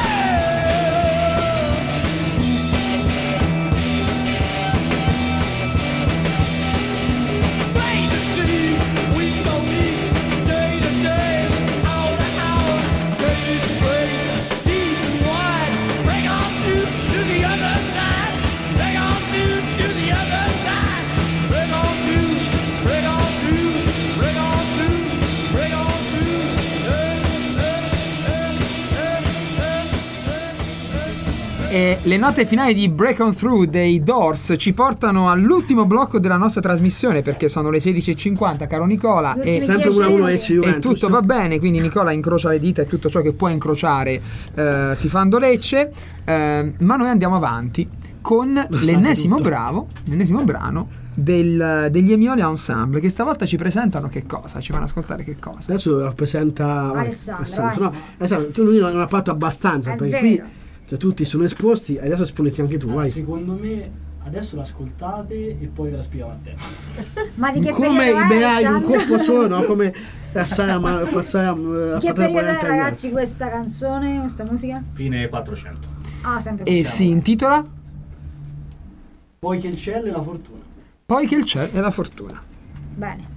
Bay to sea, we go meet day to day, hour to hour. Day straight, deep and wide. Break on through to the other side. Break on through to the other side. Break on through, break on through, break on through, break on through. Eh, eh, eh, eh, eh, E le note finali di Break On Through dei Doors ci portano all'ultimo blocco della nostra trasmissione, perché sono le sedici e cinquanta, caro Nicola, Gli e, ultimi Sempre uno a uno esce e Juventus. tutto va bene, quindi Nicola incrocia le dita e tutto ciò che può incrociare eh, tifando Lecce, eh, ma noi andiamo avanti con l'ennesimo bravo, l'ennesimo brano del, degli Emioli Ensemble, che stavolta ci presentano che cosa? Ci fanno ascoltare che cosa? Adesso rappresenta Alessandro, Alessandro. vai. No, Alessandro, tu lui non ha fatto abbastanza, È perché vero. qui cioè, tutti sono esposti e adesso esponiti anche tu, Ah, vai. secondo me adesso l'ascoltate e poi ve la spieghiamo a te. Ma di che Come periodo i è, beai in un Alessandro? colpo solo, no? Come passare a, ma- passare a, a Di fare che periodo è, quaranta ragazzi, questa canzone, questa musica? Fine quattrocento. Ah, sempre E così. si intitola Poi che il cielo e la fortuna. Poi che il cielo e la fortuna. Bene.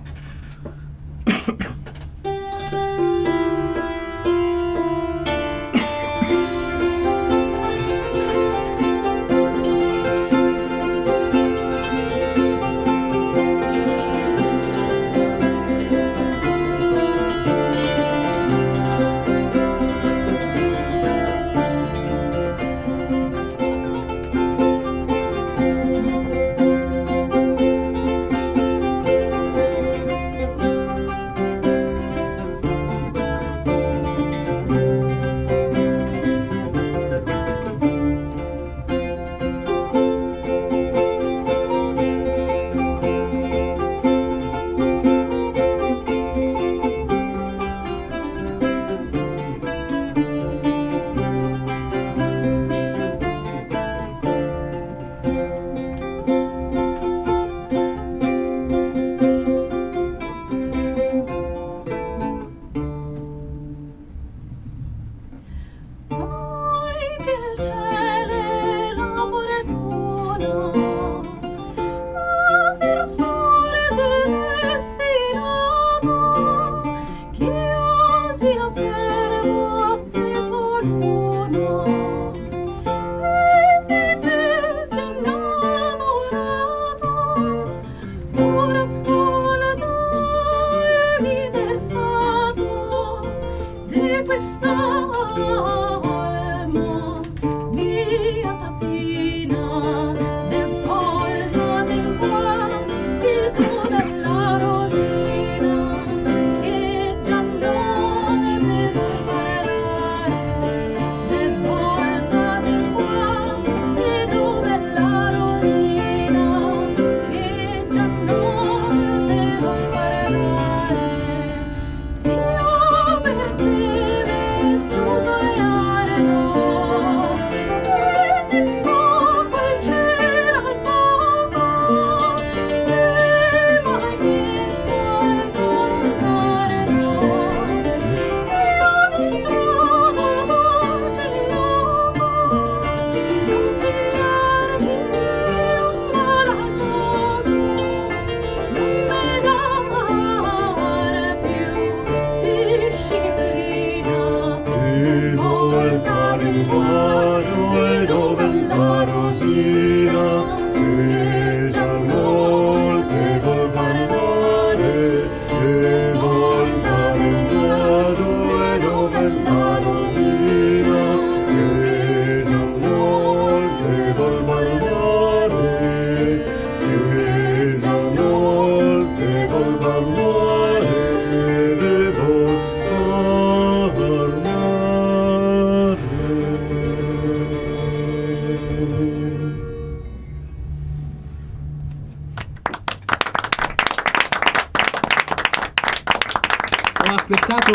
Ho aspettato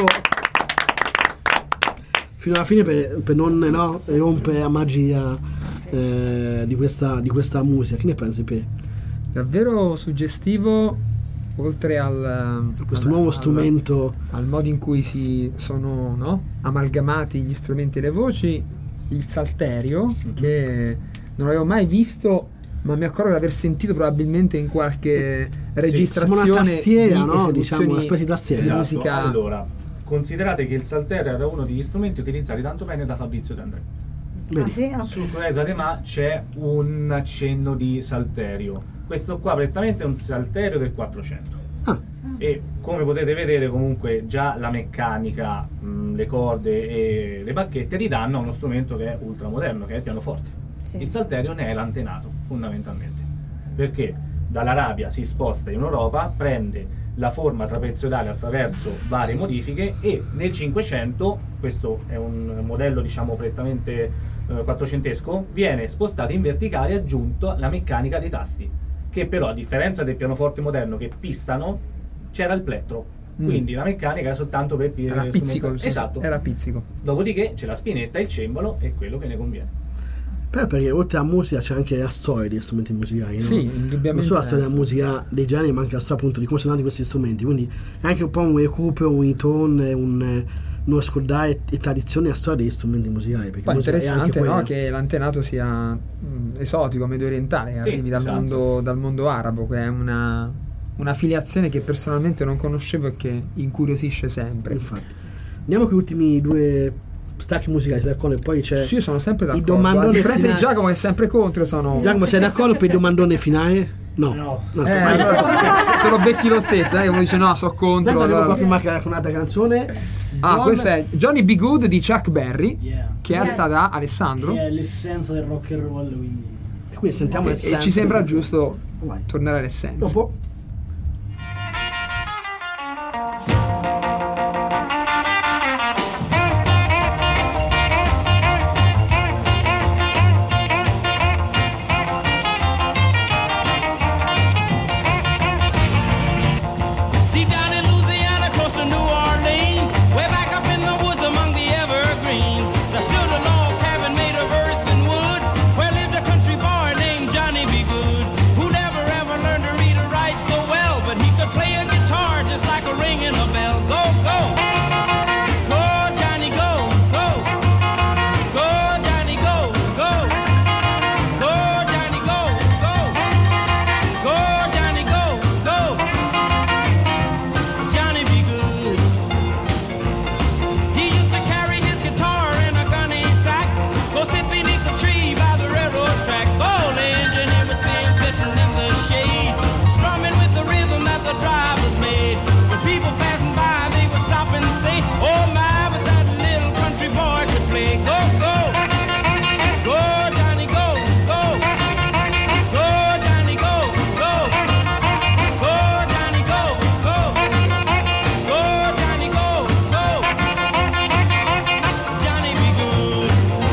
fino alla fine per, per non no, rompere la magia eh, di, questa, di questa musica. Che ne pensi, Pe? Davvero suggestivo, oltre al questo al- nuovo al- strumento, al modo in cui si sono no, amalgamati gli strumenti e le voci, il salterio, che non avevo mai visto, ma mi accorgo di aver sentito probabilmente in qualche registrazione sembra una tastiera, di no? esecuzioni Diciamo, una specie di tastiera. di Esatto. musica. Allora, considerate che il salterio era uno degli strumenti utilizzati tanto bene da Fabrizio De André. Ah, sì? Ok. Su Cresa de Ma c'è un accenno di salterio. Questo qua prettamente è un salterio del quattrocento. Ah. E come potete vedere, comunque già la meccanica, mh, le corde e le bacchette ti danno a uno strumento che è ultramoderno, che è il pianoforte. Sì. Il salterio ne è l'antenato, fondamentalmente, perché dall'Arabia si sposta in Europa, prende la forma trapezoidale attraverso varie modifiche e nel cinquecento, questo è un modello diciamo prettamente eh, quattrocentesco viene spostata in verticale e aggiunto la meccanica dei tasti, che però a differenza del pianoforte moderno che pistano, c'era il plettro. Quindi mm. la meccanica era soltanto per era pizzico, esatto. Era pizzico. Dopodiché c'è la spinetta, il cembalo e quello che ne conviene. Però perché oltre alla musica c'è anche la storia degli strumenti musicali, no? Sì, indubbiamente. Non solo la storia della musica dei generi, ma anche la storia appunto di come sono nati questi strumenti. Quindi è anche un po' un recupero, un ritorno, un non scordare e tradizione e la storia degli strumenti musicali. Perché poi è interessante, è no, che l'antenato sia mh, esotico, medio orientale, che sì, arrivi dal, esatto. mondo, dal mondo arabo, che è una, una filiazione che personalmente non conoscevo e che incuriosisce sempre. Infatti. Andiamo con gli ultimi due stacchi musicali, sei d'accordo? E poi c'è sì, io sono sempre d'accordo. Il domandone a differenza finale. di Giacomo che è sempre contro, sono... Giacomo, sei d'accordo per il domandone finale? No, no. no eh, allora, te lo becchi lo stesso, eh, uno dice no, so contro. Allora, allora... prima con un'altra canzone. Ah, John... questa è Johnny B. Good di Chuck Berry, Yeah. che Sì. è stata da Alessandro. Che è l'essenza del rock and roll, quindi. E quindi sentiamo e, l'essenza. e ci sembra giusto Vai. tornare all'essenza. Dopo. Deep down in Louisiana, close to New Orleans, way back up in the woods among the evergreens, there stood a log cabin made of earth and wood, where lived a country boy named Johnny B. Good, who never ever learned to read or write so well, but he could play a guitar just like a ringing a bell. Go, go! Go, Johnny, go, go! Go, Johnny, go, go! Go, Johnny, go, go! Go, Johnny, go, go! Johnny B. Good. He used to carry his guitar in a gunny sack, go sit beneath the tree by the railroad track. Old engineer would see him sitting in the shade, strumming with the rhythm that the drivers made. When people passing by, they would stop and say, oh my, but that little country boy could play. Go, go! Go, Johnny, go, go! Go, Johnny, go, go! Go, Johnny, go, go! Go, Johnny, go, go! Johnny B. Good.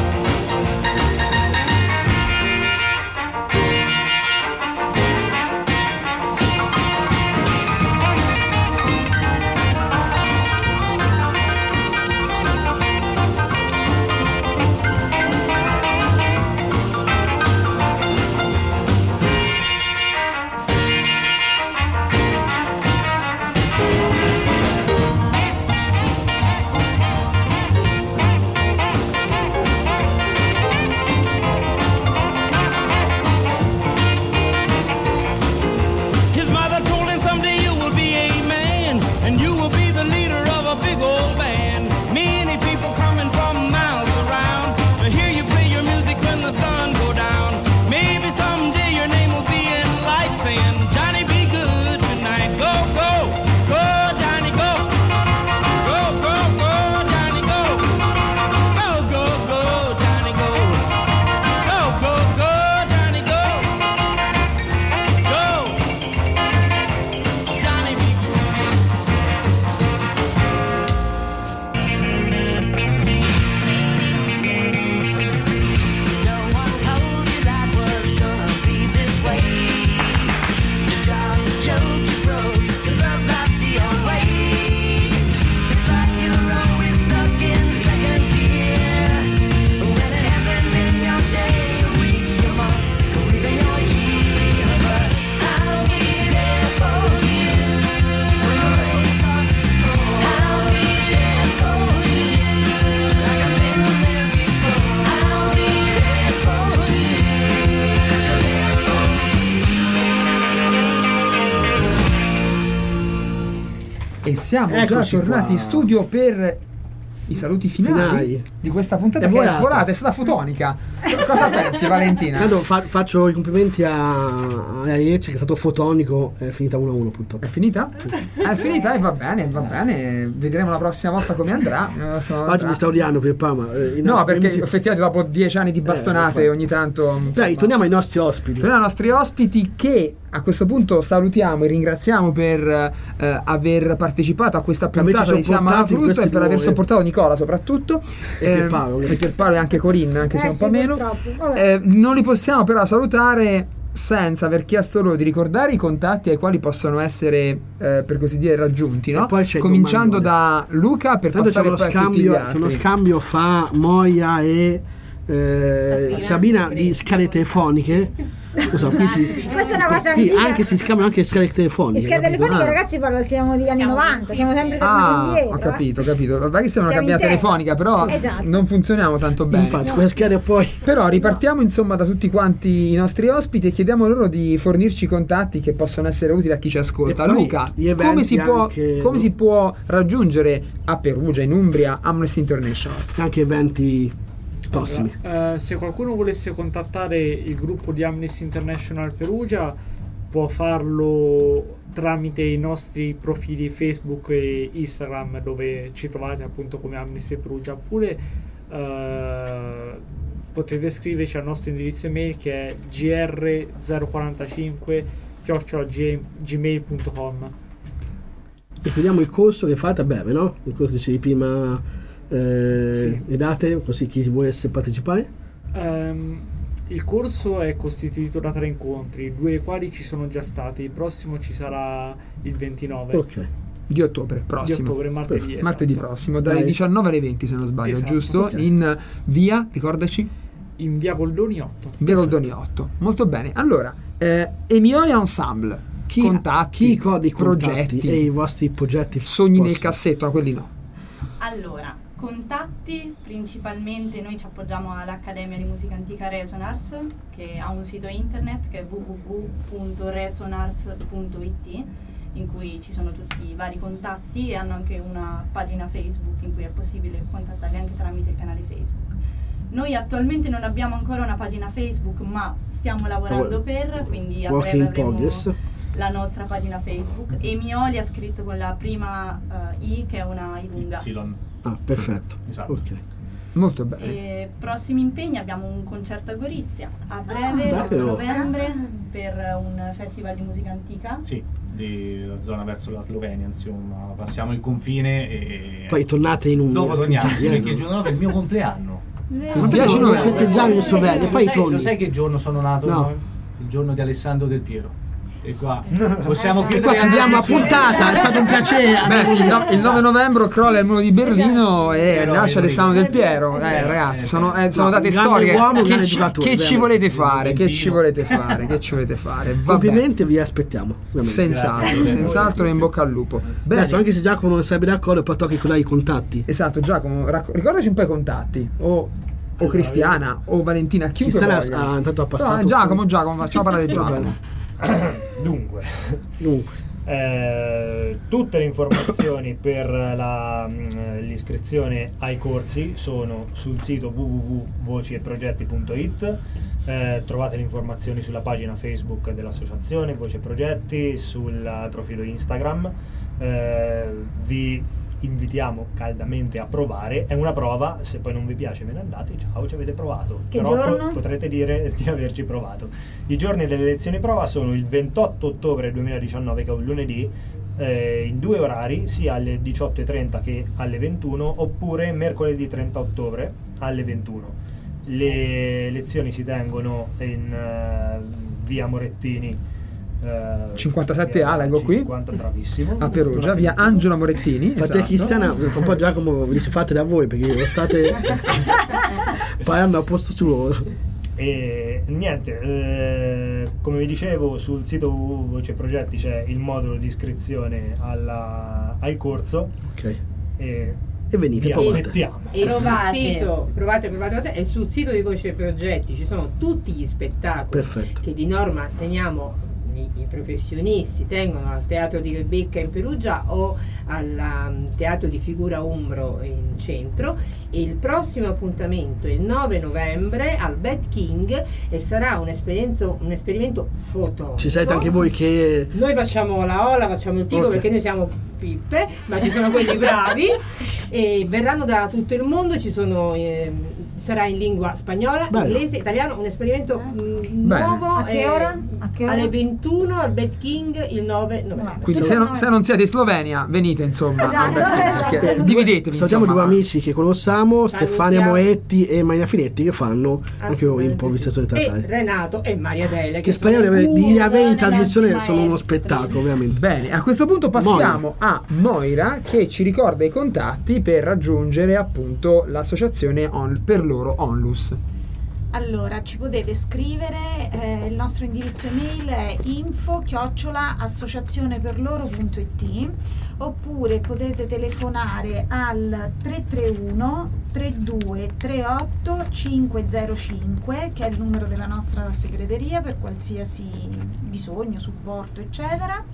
His mother told him someday you will be a man, and you will be the leader of a big old band. Many people coming from miles around to hear you play your music when the sun go down. Maybe someday your name will be in lights saying, Johnny B. Good tonight. Go, go, go, Johnny, go. Go, go, go, Johnny, go. Go, go, go, Johnny, go. Go, go, go, Johnny, go. Go. Johnny B. No one told you that was gonna be this way. Your job's a joke you broke, your love life's the old way. It's like you're always stuck in second gear, when it hasn't been your day, your week, your month, or even your year. But I'll be there for you when the rain starts to pour. I'll be there for you like I've been there before. I'll be there for you 'cause you're there for E siamo già Eccoci tornati qua. in studio per i saluti finali, Finali. di questa puntata È che è volata. volata, è stata fotonica. Cosa pensi, Valentina? Tanto fa- faccio i complimenti a, a Iec, che è stato fotonico. È finita uno a uno purtroppo. È finita? È finita e va bene, va bene. Vedremo la prossima volta come andrà. Oggi mi sta odiando per Parma. Eh, No, perché effettivamente dopo dieci anni di bastonate Eh, ogni tanto... Dai, torniamo ai nostri ospiti. Torniamo ai nostri ospiti che a questo punto salutiamo e ringraziamo per eh, aver partecipato a questa Per averci puntata di Siamo alla sopportati in Frutta e questi per aver due- sopportato Nicola soprattutto E ehm, Pierpaolo. e Pierpaolo e anche Corinne, anche se Eh un sì, po' meno. purtroppo. Vabbè. Eh, non li possiamo però salutare senza aver chiesto loro di ricordare i contatti ai quali possono essere eh, per così dire raggiunti, no? E poi c'è il Cominciando domandone. da Luca per Tanto c'è passare uno poi a tutti gli scambio, c'è altri. uno scambio fra Moia e eh, Sabina di scale telefoniche. Non so, qui si, Questa è una cosa qui antica. anche si scambiano anche scale telefoniche. Le schede capito? telefoniche, Ah. ragazzi, parlo, siamo degli anni novanta, siamo sempre tornati Ah, indietro. ho capito, ho capito. Vabbè che siamo una Siamo cabina in tema. telefonica, però Esatto. non funzioniamo tanto bene. Infatti, quelle schede poi. Però ripartiamo insomma da tutti quanti i nostri ospiti e chiediamo loro di fornirci contatti che possono essere utili a chi ci ascolta. E poi Luca, gli eventi come si, può, anche- come si può raggiungere a Perugia, in Umbria, Amnesty International? Anche eventi prossimi. Allora, eh, se qualcuno volesse contattare il gruppo di Amnesty International Perugia, può farlo tramite i nostri profili Facebook e Instagram, dove ci trovate appunto come Amnesty Perugia, oppure eh, potete scriverci al nostro indirizzo email che è g r zero quarantacinque chiocciola gmail punto com. Ricordiamo il corso che fate a breve, no? Il corso dicevi prima, eh, Sì. le date, così chi volesse partecipare. Ehm, il corso è costituito da tre incontri, due dei quali ci sono già stati. Il prossimo ci sarà il ventinove Ok. Di ottobre prossimo. di ottobre, martedì. Perfetto. esatto. Martedì prossimo, dalle Dai. diciannove alle venti se non sbaglio, Esatto, giusto? ok. In via, ricordaci? In via Goldoni otto. In via Goldoni otto. Molto bene. Allora, eh, Emiolia Ensemble, Chi, contatti, chi ricorda i contatti progetti, e i vostri progetti? sogni nel possono- cassetto, no, quelli no. Allora, contatti, principalmente noi ci appoggiamo all'Accademia di Musica Antica Resonars, che ha un sito internet che è w w w punto resonars punto i t, in cui ci sono tutti i vari contatti, e hanno anche una pagina Facebook in cui è possibile contattarli anche tramite il canale Facebook. Noi attualmente non abbiamo ancora una pagina Facebook, ma stiamo lavorando Oh, per, quindi a work breve in avremo progress. la nostra pagina Facebook. Emiolia scritto con la prima eh, I, che è una I lunga. Ah, perfetto. Esatto. Ok. Molto bene. E prossimi impegni: abbiamo un concerto a Gorizia a breve, Ah, l'otto bello. novembre, per un festival di musica antica. Sì, della zona verso la Slovenia, insomma, passiamo il confine e Poi tornate in un. dopo torniamo, sì, in perché il giorno dopo è il mio compleanno. Il dieci Noi novembre. festeggiamo in Slovenia, Lo poi sai, torni. lo sai che giorno sono nato? No. No? Il giorno di Alessandro Del Piero. E qua possiamo E chiudere qua chiudiamo la anche- puntata, è stato un piacere. Beh sì, il no- il nove novembre crolla il muro di Berlino e Però nasce io Alessandro Del ricordo. Piero. Eh ragazzi, sono, eh, sono No, date un grande storiche. uomo, un Che, grande ci, giocatore, che ci veramente. volete fare? Che ci volete fare? Che ci volete fare? Vabbè. Complimenti, vi aspettiamo. veramente. Senz'altro, Grazie. senz'altro in bocca al lupo. Bene. Adesso, anche se Giacomo non sarebbe d'accordo, poi tocca ricordare i contatti. Esatto, Giacomo, racco- ricordaci un po' i contatti. O, o Cristiana o Valentina, chiunque Cristiana voglia. ha intanto ha passato. No, Giacomo, Giacomo, facciamo parlare di Va Giacomo. bene. Dunque, Dunque, eh, tutte le informazioni per la, mh, l'iscrizione ai corsi sono sul sito w w w punto voci e progetti punto i t. Eh, trovate le informazioni sulla pagina Facebook dell'associazione Voci e Progetti, sul profilo Instagram. Eh, vi invitiamo caldamente a provare. È una prova, se poi non vi piace ve ne andate, ciao, ci avete provato. Che Però po- giorno? potrete dire di averci provato. I giorni delle lezioni prova sono il ventotto ottobre duemiladiciannove, che è un lunedì, eh, in due orari, sia alle diciotto e trenta che alle ventuno, oppure mercoledì trenta ottobre alle ventuno. Le lezioni si tengono in eh, via Morettini, eh, cinquantasette A, leggo qui. cinquanta, bravissimo. A Perugia, via Angelo Morettini. fate esatto. Cristiana, un po' Giacomo vi dice fate da voi perché lo state parlando a posto suo. E niente, eh, come vi dicevo, sul sito Voce Progetti c'è il modulo di iscrizione alla- al corso. Ok. E, E venite, vi provate. aspettiamo. E sul Provate. sito, provate, provate, provate, e sul sito di Voce Progetti ci sono tutti gli spettacoli Perfetto. che di norma teniamo i, i professionisti tengono al Teatro di Rebecca in Perugia o al um, Teatro di Figura Umbro in centro. E il prossimo appuntamento è il nove novembre al Bad King e sarà un esperimento, un esperimento fotonico. Ci siete anche voi che... Noi facciamo la ola, facciamo il tico, Ok. perché noi siamo pippe, ma ci sono quelli bravi e verranno da tutto il mondo. Ci sono eh, sarà in lingua spagnola, Bello. inglese, italiano, un esperimento mh, Bene. nuovo. A che eh, ora? A che ora? Alle ventuno al Bad King il nove novembre. Quindi se non, se non siete in Slovenia, venite insomma. Esatto, perché- esatto. perché dividetevi. Salutiamo insomma. due amici che conosciamo, Stefania Salutiamo. Moetti e Maria Finetti, che fanno anche loro improvvisazione E teatrale. Renato e Maria Dele Che speriamo di avere, di avere in trasmissione, maestri. sono uno spettacolo, ovviamente. Bene, a questo punto passiamo a Moira che ci ricorda i contatti per raggiungere appunto l'associazione On- per loro Onlus. Allora, ci potete scrivere, eh, il nostro indirizzo email è info chiocciola associazioneperloro punto it oppure potete telefonare al tre tre uno tre due tre otto cinque zero cinque, che è il numero della nostra segreteria per qualsiasi bisogno, supporto eccetera.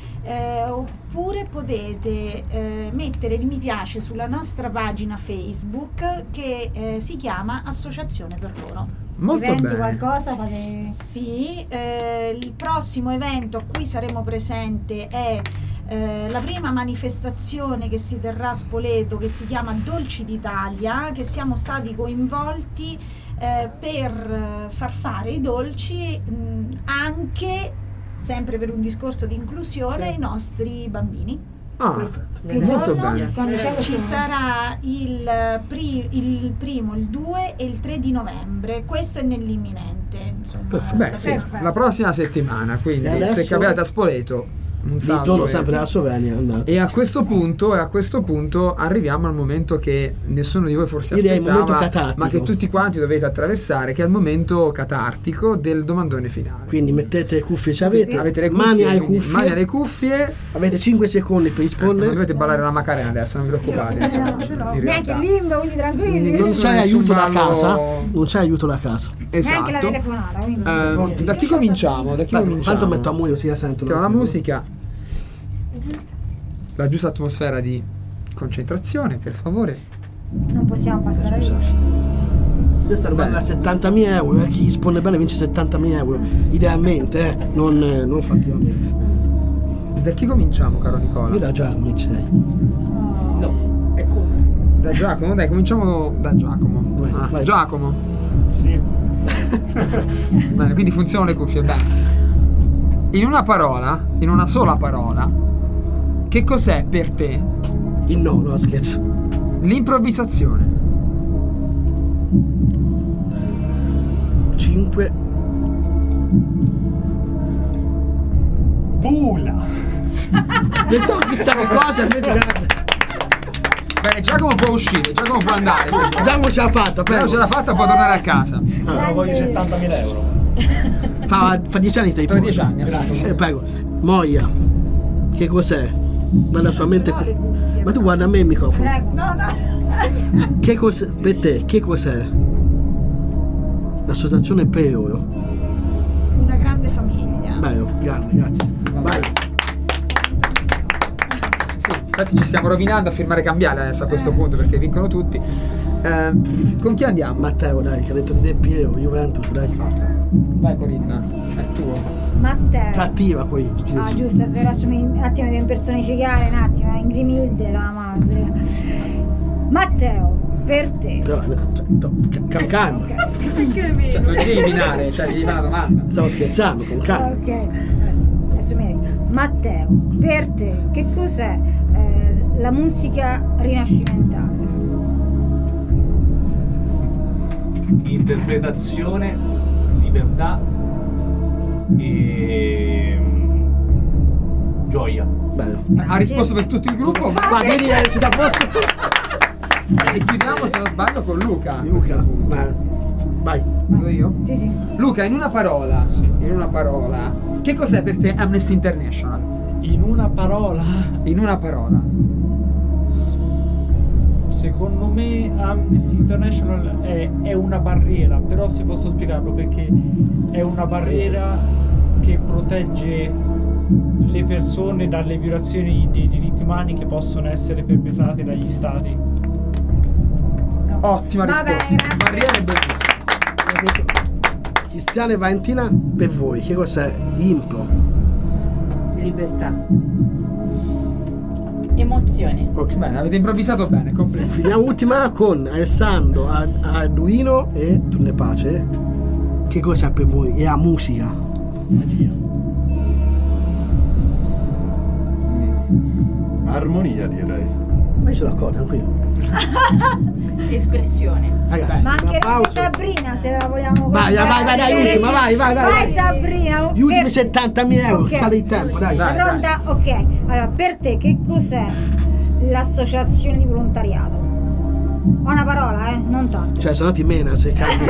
Eh, oppure potete eh, mettere il mi piace sulla nostra pagina Facebook che eh, si chiama Associazione per loro. Molto Eventi, bene. qualcosa fate... Sì, eh, il prossimo evento a cui saremo presenti è eh, la prima manifestazione che si terrà a Spoleto, che si chiama Dolci d'Italia, che siamo stati coinvolti eh, per eh, far fare i dolci mh, anche sempre per un discorso di inclusione ai nostri bambini. Ah, Che molto giorno? bene. Quando c'è Ci questo- sarà il, pri- il primo, il due e il tre di novembre. Questo è nell'imminente, insomma. Beh, sì, Perfetto. la prossima settimana, quindi E adesso- se capitate a Spoleto, un Mi salto. torno e- sempre dalla Slovenia, andate. E a questo punto, e a questo punto arriviamo al momento che nessuno di voi forse Io direi il momento aspettava, catartico. ma che tutti quanti dovete attraversare, che è il momento catartico del domandone finale. Quindi mettete le cuffie, ce avete, Avete le cuffie, mani alle quindi cuffie, mani alle cuffie. avete cinque secondi per Non rispondere. dovete ballare la Macarena adesso, non vi preoccupate. insomma, in Neanche realtà. il limbo, quindi tranquilli. Quindi Non nessuno- c'è aiuto da nessun casa, ballo- non c'è aiuto da casa. Neanche la Esatto. telefonata. Quindi. Eh, da chi cominciamo? Da chi Beh, cominciamo? Tanto metto a muoio, si la sentono. Mettiamo la musica, la giusta atmosfera di concentrazione, per favore. Non possiamo passare via. Questa domanda da settantamila euro, eh. Chi risponde bene vince settantamila euro. Idealmente, eh. non, eh, non fattivamente. Da chi cominciamo, caro Nicola? Io da Giacomo inizierei. No, è contro. Da Giacomo, dai, cominciamo da Giacomo. Vai, Ah, vai. Giacomo. Sì. Bene, quindi funzionano le cuffie. Bene. In una parola, in una sola parola, che cos'è per te Il no, no, scherzo. l'improvvisazione? cinque. Bula. Pensavo chissà che cosa, invece Bene, Giacomo può uscire, Giacomo può andare. se- Giacomo ce l'ha fatta, Però prego. ce l'ha fatta, può tornare a casa. Però voglio settantamila euro. Fa, fa dieci anni te Tra dieci anni, Grazie. Eh, prego. Moia. Che cos'è? Guarda sua mente. Non ce l'ho le cuffie, Ma tu guarda a me il microfono. Prego. No, no. Che cos'è? Per te, che cos'è? L'associazione per loro. Una grande famiglia. Bello, grande, grazie. Vai. Sì, infatti ci stiamo rovinando a firmare cambiale adesso a questo punto perché vincono tutti. Eh, con chi andiamo? Matteo, dai, che ha detto di Del Piero, Juventus, dai. Vai Corinna, è tuo. Matteo. Cattiva qui. Ah, giusto, è vero, assumi un attimo di impersonificare un attimo, eh, Ingrimilde, la madre. Matteo, per te. Però, cioè, to- ca- calma. Cioè, non devi eliminare, cioè devi fare una domanda. Stavo scherzando, con calma. Ok, eh, adesso mi dico. Matteo, per te, che cos'è eh, la musica rinascimentale? Interpretazione, libertà e gioia. Bello. Ha risposto per tutto il gruppo. Ma vedi, eh, si dà posto. E chiudiamo se non sbaglio con Luca. Luca, ma vai. Vado io? Sì, sì. Luca, in una parola, in una parola, che cos'è per te Amnesty International? In una parola, In una parola. secondo me Amnesty International è, è una barriera, però se posso spiegarlo perché è una barriera che protegge le persone dalle violazioni dei diritti umani che possono essere perpetrate dagli stati. Ottima Vabbè, risposta. Mariella è bellissima. Cristiana e Valentina, per voi che cos'è Impro? Libertà. Emozione. Ok, Bene, avete improvvisato bene, complimenti. finiamo ultima con Alessandro, Ar- Arduino e Turne Pace. Che cos'è per voi? E la musica? Magia. Armonia, direi. Ma io sono d'accordo, tranquillo. Espressione. Ragazzi, Ma anche un la applauso. Sabrina, se la vogliamo Vai, vai, vai, vai, dai, comprare. ultima, vai, vai, vai, Vai vai. Sabrina. Gli ultimi per- settantamila euro, Ok. scade il tempo, dai. Dai, Pronta? Ok. Allora, per te che cos'è l'associazione di volontariato? Ho una parola, eh? Non tanto. Cioè, sono andati in mena se cambi.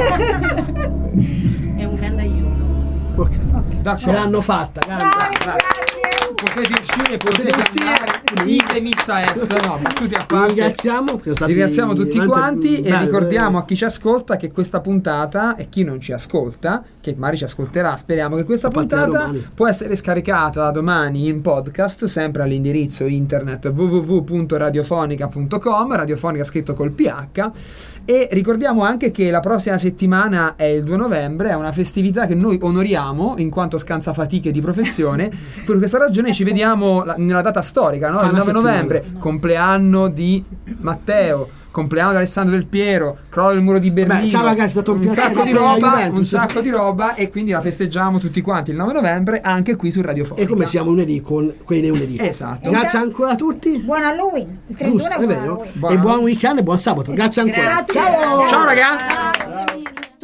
È un grande aiuto. Ok. D'accordo. Ce l'hanno fatta, grande. Potete uscire, potete andare. Ide missa est. No, battute a Vi parte. ringraziamo, perché sono stati Ringraziamo tutti veramente quanti e belli, ricordiamo a chi ci ascolta che questa puntata e chi non ci ascolta, che magari ci ascolterà, speriamo che questa A partire da puntata domani. può essere scaricata da domani in podcast, sempre all'indirizzo internet w w w punto radiofonica punto com, radiofonica scritto col P H. E ricordiamo anche che la prossima settimana è il due novembre, è una festività che noi onoriamo in quanto scansafatiche di professione. Per questa ragione ci vediamo la- nella data storica, no? Fa Il una nove settimana. novembre, compleanno di Matteo, compleanno di Alessandro Del Piero, crollo del muro di Berlino. ciao ragazzi, è stato un un piacere. sacco di Grazie alla roba, Juventus. un sacco di roba e quindi la festeggiamo tutti quanti il nove novembre anche qui su Radio Fonica. E come siamo lunedì con quelli dei lunedì. Esatto. Grazie ancora a tutti. Buon Halloween. Il trentuno Giusto, è è buon vero. Halloween. E buon weekend e buon sabato. Grazie ancora. Grazie. Ciao. Ciao ragazzi.